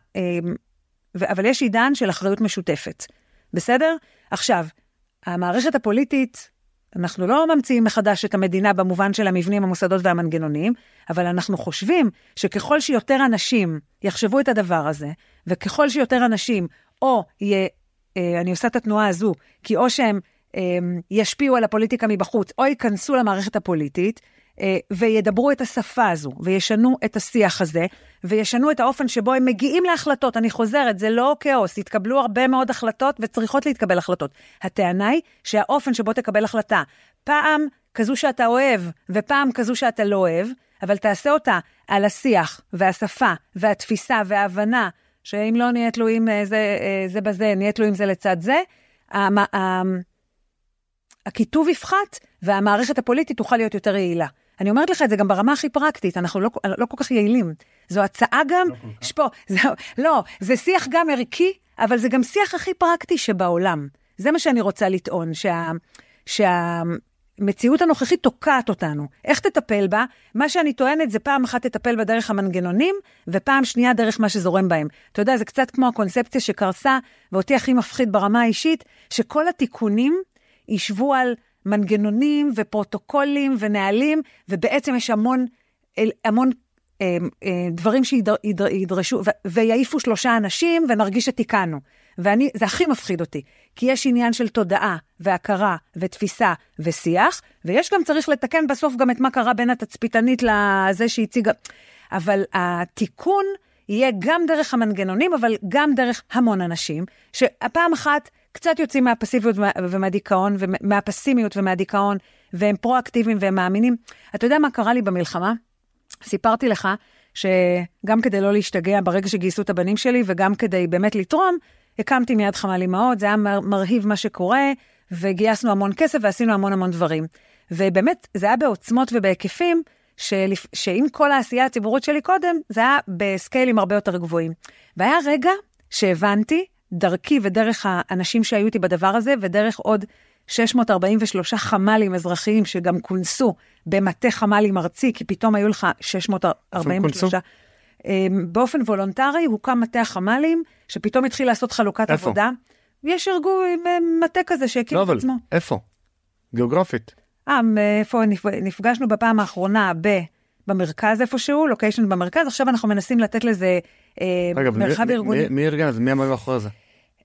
יש עידן של אחריות משותפת. בסדר? עכשיו, המערכת הפוליטית, אנחנו לא ממציאים מחדש את המדינה במובן של המבנים, המוסדות והמנגנונים, אבל אנחנו חושבים שככל שיותר אנשים יחשבו את הדבר הזה, וככל שיותר אנשים, אני עושה את התנועה הזו, כי או שהם ישפיעו על הפוליטיקה מבחוץ, או ייכנסו למערכת הפוליטית, וידברו את השפה הזו, וישנו את השיח הזה, וישנו את האופן שבו הם מגיעים להחלטות. אני חוזרת, זה לא כאוס, התקבלו הרבה מאוד החלטות, וצריכות להתקבל החלטות. הטענה היא שהאופן שבו תקבל החלטה, פעם כזו שאתה אוהב, ופעם כזו שאתה לא אוהב, אבל תעשה אותה על השיח, והשפה, והתפיסה, וההבנה, שאם לא נהיה תלויים זה בזה, נהיה תלויים זה לצד זה, הכיתוב יפחת, והמערכת הפוליטית תוכל להיות יותר יעילה. אני אומרת לך את זה גם ברמה הכי פרקטית, אנחנו לא כל כך יעילים. זו הצעה גם, זה שיח גם ערכי, אבל זה גם שיח הכי פרקטי שבעולם. זה מה שאני רוצה לטעון, שהמציאות הנוכחית תוקעת אותנו. איך תטפל בה? מה שאני טוענת זה פעם אחת תטפל בה דרך המנגנונים, ופעם שנייה דרך מה שזורם בהם. אתה יודע, זה קצת כמו הקונספציה שקרסה, ואותי הכי מפחיד ברמה האישית, שכל התיקונים ישבו על מנגנונים ופרוטוקולים ונהלים, ובעצם יש המון דברים שידרשו, ויעיפו 3 אנשים, ונרגיש שתיקנו. זה הכי מפחיד אותי, כי יש עניין של תודעה, והכרה, ותפיסה, ושיח, ויש גם צריך לתקן בסוף גם את מה קרה בין התצפיתנית לזה שהציגה. אבל התיקון יהיה גם דרך המנגנונים, אבל גם דרך המון אנשים, שהפעם אחת קצת יוצאים מהפסיביות ומהדיכאון, ומהפסימיות ומהדיכאון, והם פרואקטיביים והם מאמינים. אתה יודע מה קרה לי במלחמה? סיפרתי לך שגם כדי לא להשתגע ברגע שגייסו את הבנים שלי, וגם כדי באמת לתרום, הקמתי מיד חמ"ל אמהות, זה היה מרהיב מה שקורה, וגייסנו המון כסף ועשינו המון דברים. ובאמת זה היה בעוצמות ובהיקפים, שעם כל העשייה הציבורית שלי קודם, זה היה בסקיילים הרבה יותר גבוהים. והיה רגע שהבנתי, דרכי ודרך האנשים שהיו איתי בדבר הזה, ודרך עוד 643 חמ"לים אזרחיים שגם כונסו במטה חמ"לים ארצי, כי פתאום היו לך 643. באופן וולונטרי הוקם מטה החמ"לים, שפתאום התחיל לעשות חלוקת עבודה. יש ארגון מטה כזה שהקים את עצמו. איפה? גיאוגרפית. איפה נפגשנו בפעם האחרונה במרכז איפשהו, לוקיישן במרכז, עכשיו אנחנו מנסים לתת לזה מרחב ארגוני. מי ארגן? אז מי עמד מאחורי זה?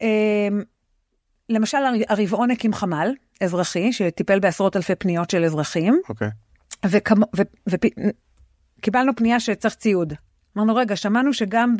למשל, הרבעון הקים חמ"ל אזרחי, שטיפל בעשרות אלפי פניות של אזרחים. אוקיי. וקיבלנו פנייה שצריך ציוד. אמרנו, רגע, שמענו שגם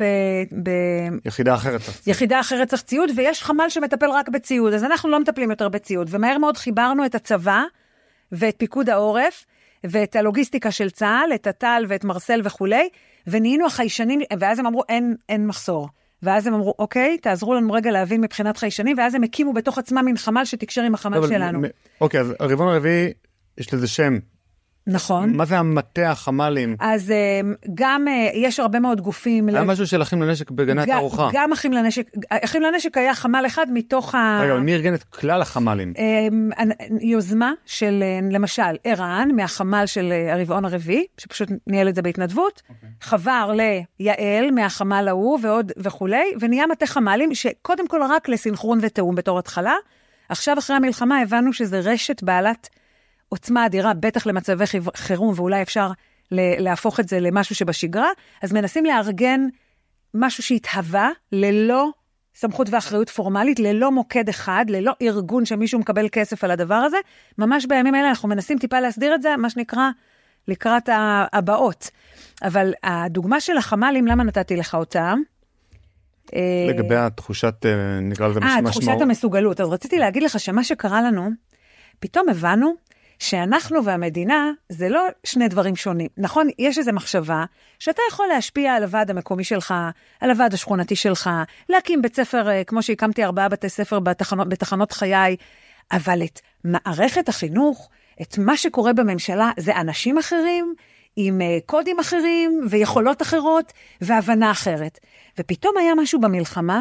יחידה אחרת צריך ציוד, ויש חמ"ל שמטפל רק בציוד, אז אנחנו לא מטפלים יותר בציוד. ומהר מאוד חיברנו את הצבא, ואת פיקוד העורף, ואת הלוגיסטיקה של צה"ל, את הטל ואת מרסל וכו', ונהיינו החיישנים, ואז הם אמרו, אין מחסור. ואז הם אמרו, אוקיי, תעזרו לנו רגע להבין מבחינת חיישנים, ואז הם הקימו בתוך עצמם מן חמ"ל שתקשר עם החמ"ל שלנו. אוקיי, אז הרבעון הרביעי, יש לזה שם. נכון. מה זה המטה החמ"לים? אז גם יש הרבה מאוד גופים. היה משהו של אחים לנשק בגנת ארוחה. גם אחים לנשק. אחים לנשק היה חמ"ל אחד מתוך רגע, מי ארגן את כלל החמ"לים? יוזמה של, למשל, ערן, מהחמ"ל של הרבעון הרביעי, שפשוט ניהל את זה בהתנדבות, חבר ליעל מהחמ"ל ההוא ועוד וכולי, ונהיה מטה חמ"לים, שקודם כל רק לסינכרון ותאום בתור התחלה. עכשיו אחרי המלחמה הבנו שזה רשת בעלת עוצמה אדירה, בטח למצבי חירום, ואולי אפשר להפוך את זה למשהו שבשגרה, אז מנסים לארגן משהו שהתהווה ללא סמכות ואחריות פורמלית, ללא מוקד אחד, ללא ארגון שמישהו מקבל כסף על הדבר הזה. ממש בימים האלה אנחנו מנסים טיפה להסדיר את זה, מה שנקרא לקראת הבאות. אבל הדוגמה של החמ"לים, למה נתתי לך אותה? לגבי התחושת, נקרא לזה משמעות. תחושת המסוגלות. אז רציתי להגיד לך שמה שקרה לנו, פתאום הבנו שאנחנו והמדינה זה לא שני דברים שונים. נכון, יש איזו מחשבה שאתה יכול להשפיע על הוועד המקומי שלך, על הוועד השכונתי שלך, להקים בית ספר, כמו שהקמתי 4 בתי ספר בתחנות חיי, אבל את מערכת החינוך, את מה שקורה בממשלה, זה אנשים אחרים, עם קודים אחרים, ויכולות אחרות, והבנה אחרת. ופתאום היה משהו במלחמה,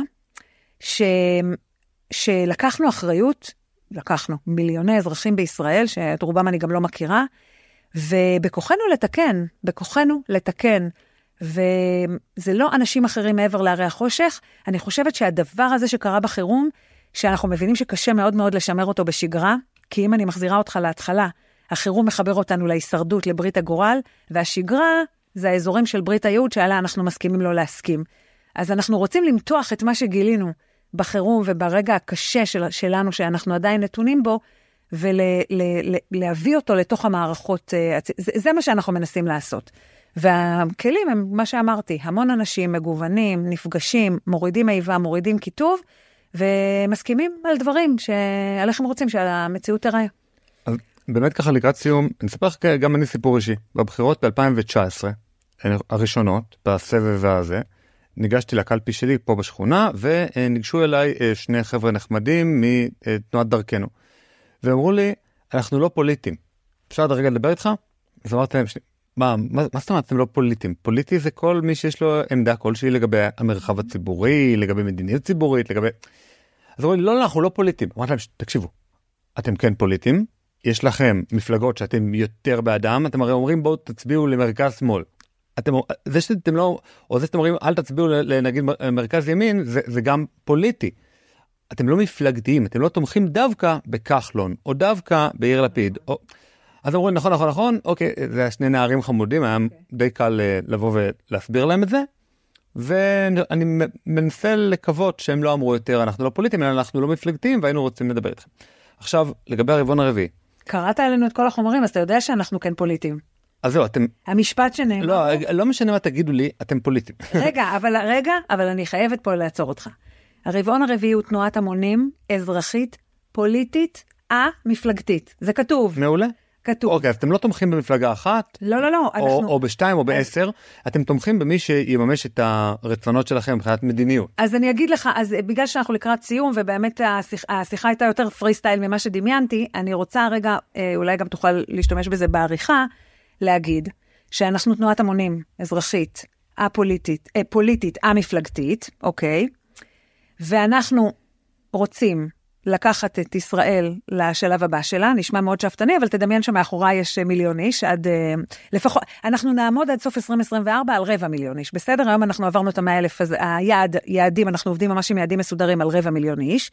שלקחנו אחריות, לקחנו מיליוני אזרחים בישראל, שאת רובם אני גם לא מכירה, ובכוחנו לתקן, וזה לא אנשים אחרים מעבר להרי החושך. אני חושבת שהדבר הזה שקרה בחירום, שאנחנו מבינים שקשה מאוד מאוד לשמר אותו בשגרה, כי אם אני מחזירה אותך להתחלה, החירום מחבר אותנו להישרדות, לברית הגורל, והשגרה זה האזורים של ברית הייעוד, שעליה אנחנו מסכימים לא להסכים. אז אנחנו רוצים למתוח את מה שגילינו, בחירום וברגע הקשה שלנו שאנחנו עדיין נתונים בו, ולהביא אותו לתוך המערכות, זה מה שאנחנו מנסים לעשות. והכלים הם מה שאמרתי, המון אנשים מגוונים, נפגשים, מורידים איבה, מורידים כיתוב, ומסכימים על דברים שעל איך הם רוצים שהמציאות תראה. אז באמת ככה לקראת סיום, אני אספר לך גם אני סיפור אישי. בבחירות ב-2019, הראשונות, בסבב הזה, ניגשתי לקלפי שלי פה בשכונה, וניגשו אליי שני חבר'ה נחמדים מתנועת דרכנו. ואמרו לי, אנחנו לא פוליטיים. אפשר רגע לדבר איתך? אז אמרתי להם, מה זאת אומרת אתם לא פוליטיים? פוליטי זה כל מי שיש לו עמדה כלשהי לגבי המרחב הציבורי, לגבי מדיניות ציבורית, לגבי... אז אמרו לי, לא, אנחנו לא פוליטיים. אמרתי להם, תקשיבו, אתם כן פוליטיים, יש לכם מפלגות שאתם יותר באדם, אתם הרי אומרים בואו תצביעו למרכז שמאל. זה שאתם לא, או זה שאתם אומרים אל תצביעו לנגיד מרכז ימין, זה גם פוליטי. אתם לא מפלגתיים, אתם לא תומכים דווקא בכחלון, או דווקא ביאיר לפיד. אז אמרו, נכון, אוקיי, זה שני נערים חמודים, היה די קל לבוא ולהסביר להם את זה, ואני מנסה לקוות שהם לא אמרו יותר, אנחנו לא פוליטיים, אלא אנחנו לא מפלגתיים, והיינו רוצים לדבר איתכם. עכשיו, לגבי הרבעון הרביעי. קראת עלינו את כל החומרים, אז אתה יודע שאנחנו כן פוליטיים. אז זהו, אתם... המשפט שנאמר... לא משנה מה תגידו לי, אתם פוליטיים. רגע, אבל אני חייבת פה לעצור אותך. הרבעון הרביעי הוא תנועת המונים, אזרחית, פוליטית, מפלגתית. זה כתוב. מעולה. כתוב. אוקיי, אז אתם לא תומכים במפלגה אחת? לא. או בשתיים או בעשר, אתם תומכים במי שיממש את הרצונות שלכם מבחינת מדיניות. אז אני אגיד לך, אז בגלל שאנחנו לקראת סיום, ובאמת השיחה הייתה יותר פרי סטייל ממה שדמיינתי, אני רוצה רגע, אולי גם תוכל להשתמש בזה בעריכה, להגיד שאנחנו תנועת המונים, אזרחית, פוליטית, מפלגתית, אוקיי? ואנחנו רוצים לקחת את ישראל לשלב הבא שלה, נשמע מאוד שאפתני, אבל תדמיין שמאחורי יש מיליון איש, לפחות, אנחנו נעמוד עד סוף 2024 על 250,000 איש, בסדר? היום אנחנו עברנו את 100,000, אז היעדים, אנחנו עובדים ממש עם יעדים מסודרים על 250,000 איש,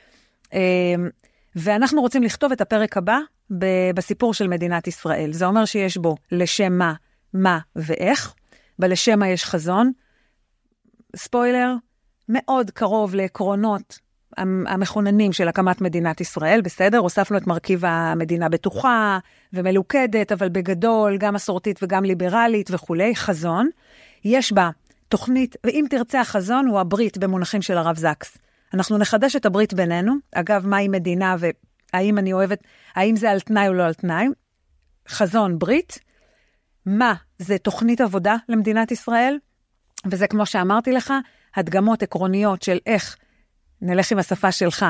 ואנחנו רוצים לכתוב את הפרק הבא בסיפור של מדינת ישראל. זה אומר שיש בו לשם מה ואיך, בלשם מה יש חזון, ספוילר, מאוד קרוב לעקרונות המכוננים של הקמת מדינת ישראל, בסדר? הוספנו את מרכיב המדינה בטוחה ומלוכדת, אבל בגדול גם מסורתית וגם ליברלית וכולי, חזון. יש בה תוכנית, ואם תרצה החזון הוא הברית במונחים של הרב זקס. אנחנו נחדש את הברית בינינו, אגב, מהי מדינה והאם אני אוהבת, האם זה על תנאי או לא על תנאי, חזון ברית, מה זה תוכנית עבודה למדינת ישראל, וזה כמו שאמרתי לך, הדגמות עקרוניות של איך, נלך עם השפה שלך,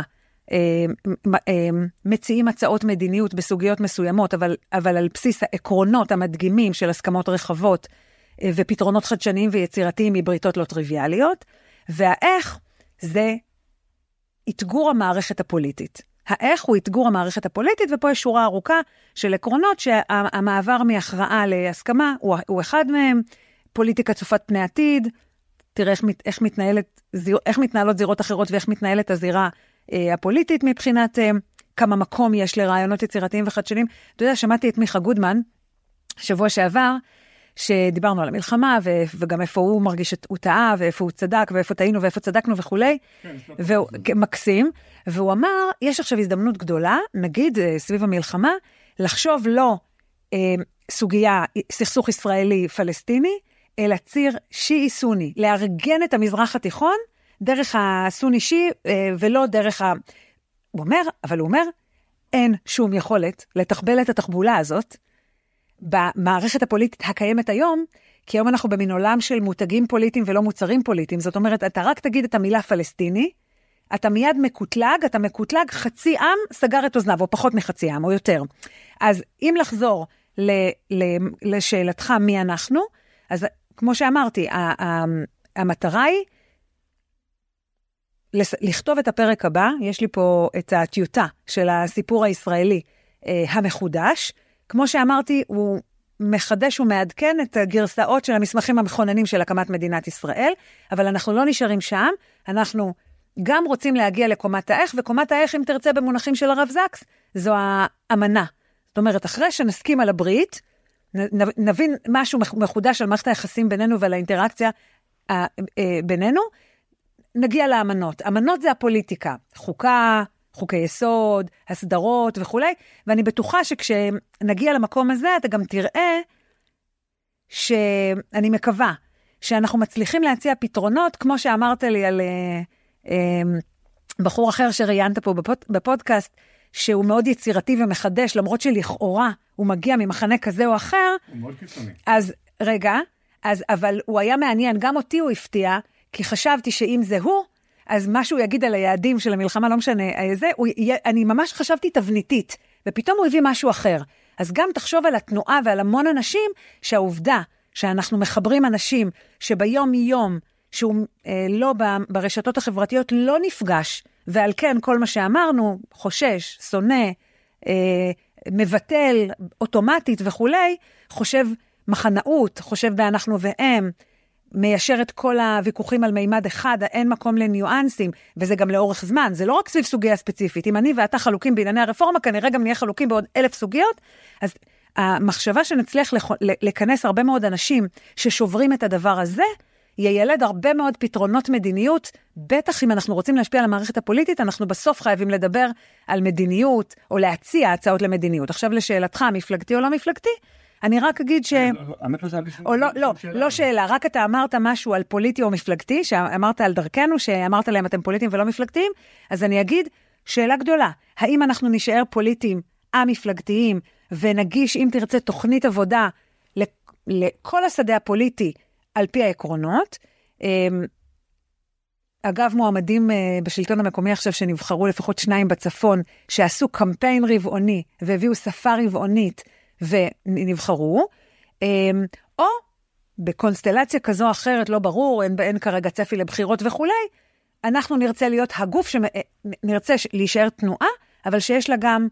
מציעים הצעות מדיניות בסוגיות מסוימות, אבל על בסיס העקרונות המדגימים של הסכמות רחבות, ופתרונות חדשניים ויצירתיים מבריתות לא טריוויאליות, והאיך זה התגור המערכת הפוליטית. האיך הוא התגור המערכת הפוליטית, ופה יש שורה ארוכה של עקרונות שהמעבר מהכרעה להסכמה הוא אחד מהם, פוליטיקה צופת פני עתיד, תראה איך מתנהלות זירות אחרות ואיך מתנהלת הזירה הפוליטית מבחינת כמה מקום יש לרעיונות יצירתיים וחדשניים. אתה יודע, שמעתי את מיכה גודמן שבוע שעבר, שדיברנו על המלחמה וגם איפה הוא מרגיש שהוא טעה ואיפה הוא צדק ואיפה טעינו ואיפה צדקנו וכולי, והוא מקסים, והוא אמר, יש עכשיו הזדמנות גדולה, נגיד סביב המלחמה, לחשוב לא סוגיה, סכסוך ישראלי-פלסטיני, אלא ציר שיעי-סוני, לארגן את המזרח התיכון דרך הסוני-שיעי ולא דרך הוא אומר, אין שום יכולת לתחבל את התחבולה הזאת במערכת הפוליטית הקיימת היום, כי היום אנחנו במין עולם של מותגים פוליטיים ולא מוצרים פוליטיים. זאת אומרת, אתה רק תגיד את המילה פלסטיני, אתה מיד מקוטלג, חצי עם סגר את אוזניו, או פחות מחצי עם, או יותר. אז אם לחזור לשאלתך מי אנחנו, אז כמו שאמרתי, המטרה היא לכתוב את הפרק הבא, יש לי פה את הטיוטה של הסיפור הישראלי המחודש, כמו שאמרתי, הוא מחדש ומעדכן את הגרסאות של המסמכים המכוננים של הקמת מדינת ישראל, אבל אנחנו לא נשארים שם, אנחנו גם רוצים להגיע לקומת האיך, וקומת האיך, אם תרצה במונחים של הרב זקס, זו האמנה. זאת אומרת, אחרי שנסכים על הברית, נבין משהו מחודש על מערכת היחסים בינינו ועל האינטראקציה בינינו, נגיע לאמנות. אמנות זה הפוליטיקה, חוקה, חוקי יסוד, הסדרות וכולי, ואני בטוחה שכשנגיע למקום הזה, אתה גם תראה שאני מקווה שאנחנו מצליחים להציע פתרונות, כמו שאמרת לי על בחור אחר שראיינת פה בפודקאסט, שהוא מאוד יצירתי ומחדש, למרות שלכאורה הוא מגיע ממחנה כזה או אחר. הוא מאוד קיצוני. אז רגע, אבל הוא היה מעניין, גם אותי הוא הפתיע, כי חשבתי שאם זה הוא, אז מה שהוא יגיד על היעדים של המלחמה, לא משנה, אני ממש חשבתי תבניתית, ופתאום הוא הביא משהו אחר. אז גם תחשוב על התנועה ועל המון אנשים, שהעובדה שאנחנו מחברים אנשים שביום יום, שהוא לא ברשתות החברתיות לא נפגש, ועל כן כל מה שאמרנו, חושש, שונא, מבטל אוטומטית וכולי, חושב מחנאות, חושב באנחנו והם, מיישר את כל הוויכוחים על מימד אחד, אין מקום לניואנסים, וזה גם לאורך זמן, זה לא רק סביב סוגיה ספציפית, אם אני ואתה חלוקים בענייני הרפורמה, כנראה גם נהיה חלוקים בעוד 1,000 סוגיות, אז המחשבה שנצליח לכנס הרבה מאוד אנשים ששוברים את הדבר הזה, ילד הרבה מאוד פתרונות מדיניות, בטח אם אנחנו רוצים להשפיע על המערכת הפוליטית, אנחנו בסוף חייבים לדבר על מדיניות, או להציע הצעות למדיניות. עכשיו לשאלתך, מפלגתי או לא מפלגתי, אני רק אגיד לא שאלה, רק אתה אמרת משהו על פוליטי או מפלגתי, שאמרת על דרכנו, שאמרת להם אתם פוליטיים ולא מפלגתיים, אז אני אגיד, שאלה גדולה, האם אנחנו נשאר פוליטיים, המפלגתיים, ונגיש, אם תרצה, תוכנית עבודה לכל השדה הפוליטי, על פי העקרונות. אגב, מועמדים בשלטון המקומי עכשיו שנבחרו לפחות 2 בצפון, שעשו קמפיין רבעוני, והביאו שפה רבעונית, ונבחרו, או בקונסטלציה כזו או אחרת, לא ברור, אין כרגע צפי לבחירות וכולי, אנחנו נרצה להיות הגוף שנרצה להישאר תנועה, אבל שיש לה גם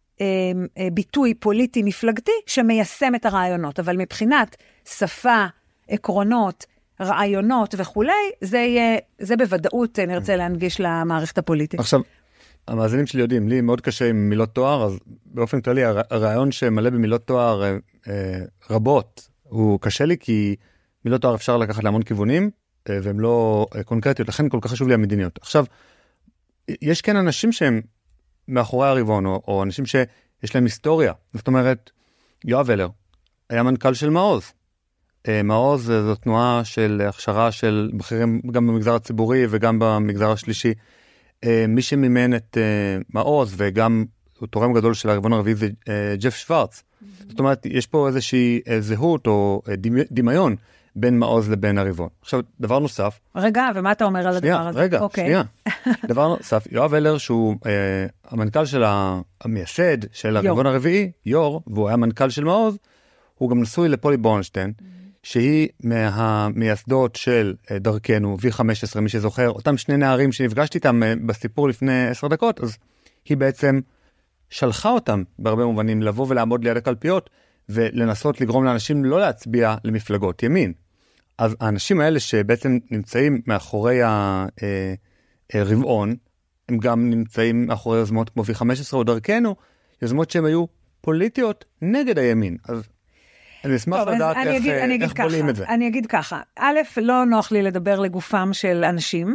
ביטוי פוליטי מפלגתי, שמיישם את הרעיונות, אבל מבחינת שפה, עקרונות, רעיונות וכולי, זה בוודאות נרצה להנגיש למערכת הפוליטית. עכשיו, המאזינים שלי יודעים, לי מאוד קשה עם מילות תואר, אז באופן כללי, הרעיון שמלא במילות תואר רבות, הוא קשה לי, כי מילות תואר אפשר לקחת להמון כיוונים, והן לא קונקרטיות, לכן כל כך חשוב לי המדיניות. עכשיו, יש כן אנשים שהם מאחורי הרבעון, או אנשים שיש להם היסטוריה. זאת אומרת, יואב ולר היה מנכ"ל של מעוז. מעוז זו תנועה של הכשרה של בכירים גם במגזר הציבורי וגם במגזר השלישי. מי שמימן את מעוז וגם הוא תורם גדול של הרבעון הרביעי זה ג'ף שוורץ. זאת אומרת, יש פה איזושהי זהות או דמיון בין מעוז לבין הרבעון. עכשיו, דבר נוסף. רגע, ומה אתה אומר על הדבר הזה? רגע, שנייה. דבר נוסף, יואב ולר שהוא המנכ"ל של המייסד של הרבעון הרביעי, יור, והוא היה מנכ"ל של מעוז, הוא גם נשוי לפולי בורנשטיין, שהיא מהמייסדות של דרכנו, V15, מי שזוכר, אותם 2 נערים שנפגשתי איתם בסיפור לפני 10 דקות, אז היא בעצם שלחה אותם בהרבה מובנים לבוא ולעמוד ליד הקלפיות, ולנסות לגרום לאנשים לא להצביע למפלגות ימין. אז האנשים האלה שבעצם נמצאים מאחורי הרבעון, הם גם נמצאים מאחורי יוזמות כמו V15 או דרכנו, יוזמות שהן היו פוליטיות נגד הימין. אז אני אשמח לדעת איך בולים את זה. אני אגיד ככה, א', לא נוח לי לדבר לגופם של אנשים,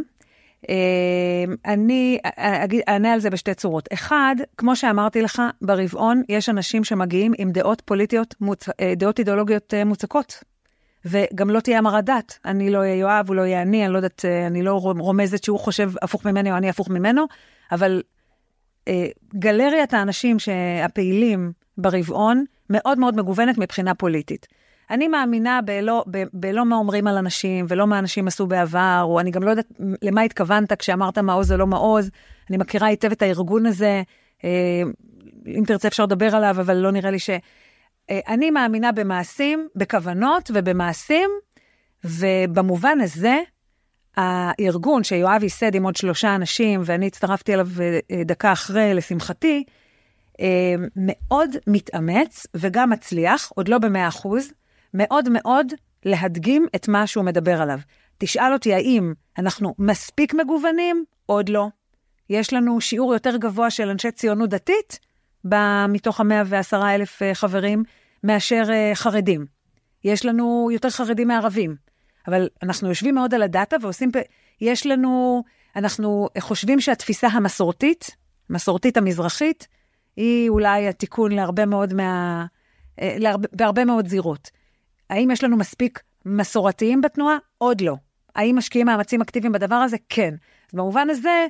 אני אענה על זה בשתי צורות. אחד, כמו שאמרתי לך, ברבעון יש אנשים שמגיעים עם דעות פוליטיות, דעות אידיאולוגיות מוצקות, וגם לא תהיה המרת דת. אני לא אהיה יואב, הוא לא יהיה אני לא יודעת, אני לא רומזת שהוא חושב הפוך ממני או אני הפוך ממנו, אבל גלריית האנשים הפעילים ברבעון מאוד מאוד מגוונת מבחינה פוליטית. אני מאמינה בלא מה אומרים על אנשים, ולא מה אנשים עשו בעבר, או אני גם לא יודעת למה התכוונת כשאמרת מעוז או לא מעוז, אני מכירה היטב את הארגון הזה, אם תרצה אפשר לדבר עליו, אבל לא נראה לי אני מאמינה במעשים, בכוונות ובמעשים, ובמובן הזה, הארגון שיואב ייסד עם עוד 3 אנשים, ואני הצטרפתי אליו דקה אחרי, לשמחתי, מאוד מתאמץ, וגם מצליח, עוד לא ב100%, מאוד מאוד להדגים את מה שהוא מדבר עליו. תשאל אותי האם אנחנו מספיק מגוונים, עוד לא. יש לנו שיעור יותר גבוה של אנשי ציונות דתית, מתוך 110,000 חברים, מאשר חרדים. יש לנו יותר חרדים מערבים, אבל אנחנו יושבים מאוד על הדאטה, ועושים, אנחנו חושבים שהתפיסה המסורתית, המסורתית המזרחית, היא אולי התיקון בהרבה מאוד זירות. האם יש לנו מספיק מסורתיים בתנועה? עוד לא. האם משקיעים מאמצים אקטיביים בדבר הזה? כן. אז במובן הזה,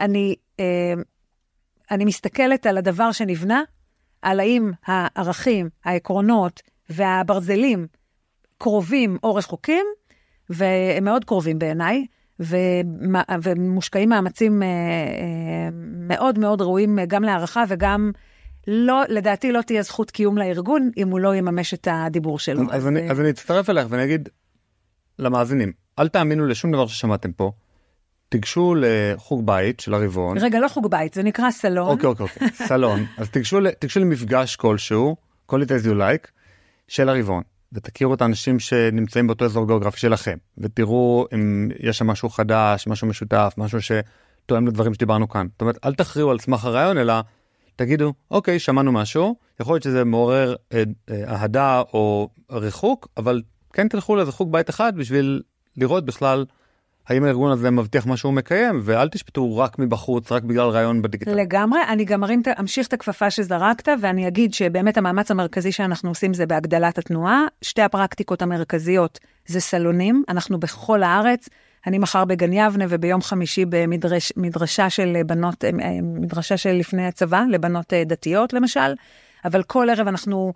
אני מסתכלת על הדבר שנבנה, על האם הערכים, העקרונות והברזלים קרובים או רחוקים, והם מאוד קרובים בעיניי, ומושקעים מאמצים מאוד מאוד ראויים גם להערכה, וגם לא, לדעתי לא תהיה זכות קיום לארגון, אם הוא לא יממש את הדיבור שלו. אז אני אצטרף אליך ואני אגיד למאזינים, אל תאמינו לשום דבר ששמעתם פה, תיגשו לחוג בית של הרבעון. רגע, לא חוג בית, זה נקרא סלון. אוקיי, סלון. אז תיגשו למפגש כלשהו, call it as you like, של הרבעון, ותכירו את האנשים שנמצאים באותו אזור גיאוגרפי שלכם, ותראו אם יש שם משהו חדש, משהו משותף, משהו שתואם לדברים שדיברנו כאן. זאת אומרת, אל תכריעו על סמך הרעיון, אלא תגידו, אוקיי, שמענו משהו, יכול להיות שזה מעורר אהדה או ריחוק, אבל כן תלכו לאיזה חוג בית אחד בשביל לראות בכלל האם הארגון הזה מבטיח מה שהוא מקיים, ואל תשפטו רק מבחוץ, רק בגלל רעיון בדיגיטל. לגמרי, אני גם אמשיך את הכפפה שזרקת, ואני אגיד שבאמת המאמץ המרכזי שאנחנו עושים זה בהגדלת התנועה. שתי הפרקטיקות המרכזיות זה סלונים, אנחנו בכל הארץ, אני מחר בגן יבנה, וביום חמישי במדרשה של בנות, מדרשה של לפני הצבא, לבנות דתיות למשל, אבל כל ערב אנחנו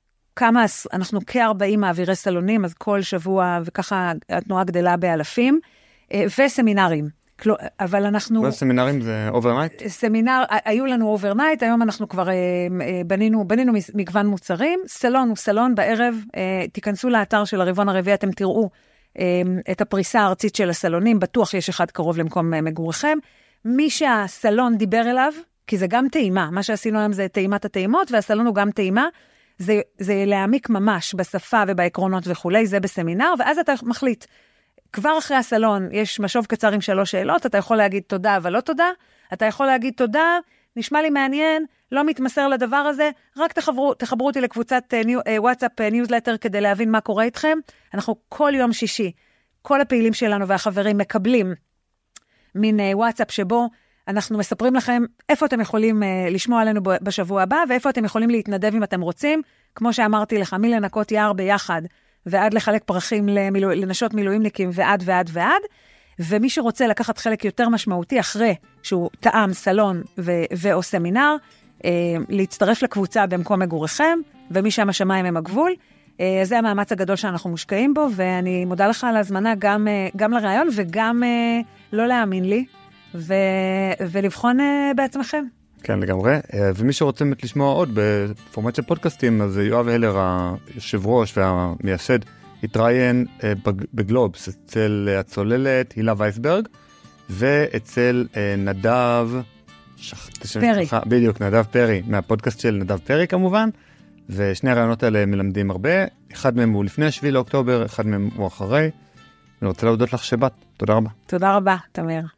כ-40 מעבירי סלונים, אז כל שבוע, וככה התנועה גדלה באלפים, וסמינרים. אבל אנחנו... וסמינרים זה אוברנייט? היו לנו אוברנייט, היום אנחנו כבר בנינו מגוון מוצרים. סלון הוא סלון, בערב תיכנסו לאתר של הרבעון הרביעי, אתם תראו את הפריסה הארצית של הסלונים, בטוח יש אחד קרוב למקום מגוריכם. מי שהסלון דיבר אליו, כי זה גם טעימה, מה שעשינו היום זה טעימת הטעימות, והסלון הוא גם טעימה, זה להעמיק ממש בשפה ובעקרונות וכולי, זה בסמינר, ואז אתה מחליט, כבר אחרי הסלון יש משוב קצר עם 3 שאלות, אתה יכול להגיד תודה אבל לא תודה, אתה יכול להגיד תודה, נשמע לי מעניין, לא מתמסר לדבר הזה, רק תחברו אותי לקבוצת וואטסאפ ניוזלטר כדי להבין מה קורה איתכם. אנחנו כל יום שישי, כל הפעילים שלנו והחברים מקבלים מין וואטסאפ שבו אנחנו מספרים לכם איפה אתם יכולים לשמוע עלינו בשבוע הבא, ואיפה אתם יכולים להתנדב אם אתם רוצים, כמו שאמרתי לך, מלנקות יער ביחד, ועד לחלק פרחים לנשות מילואימניקים, ועד, ומי שרוצה לקחת חלק יותר משמעותי, אחרי שהוא טעם, סלון או סמינר, להצטרף לקבוצה במקום מגוריכם, ומי שם השמיים הם הגבול, זה המאמץ הגדול שאנחנו מושקעים בו, ואני מודה לך על ההזמנה גם לרעיון, וגם לא להאמין לי, ולבחון בעצמכם. כן, לגמרי. ומי שרוצה לשמוע עוד בפורמט של פודקאסטים, אז יואב הלר, היושב ראש והמייסד, התראיין בגלובס אצל הצוללת הילה וייסברג, ואצל נדב פרי. בדיוק, נדב פרי, מהפודקאסט של נדב פרי כמובן, ושני הרעיונות האלה מלמדים הרבה. אחד מהם הוא לפני 7 לאוקטובר, אחד מהם הוא אחרי. אני רוצה להודות לך שבאת. תודה רבה. תודה רבה, תמיר.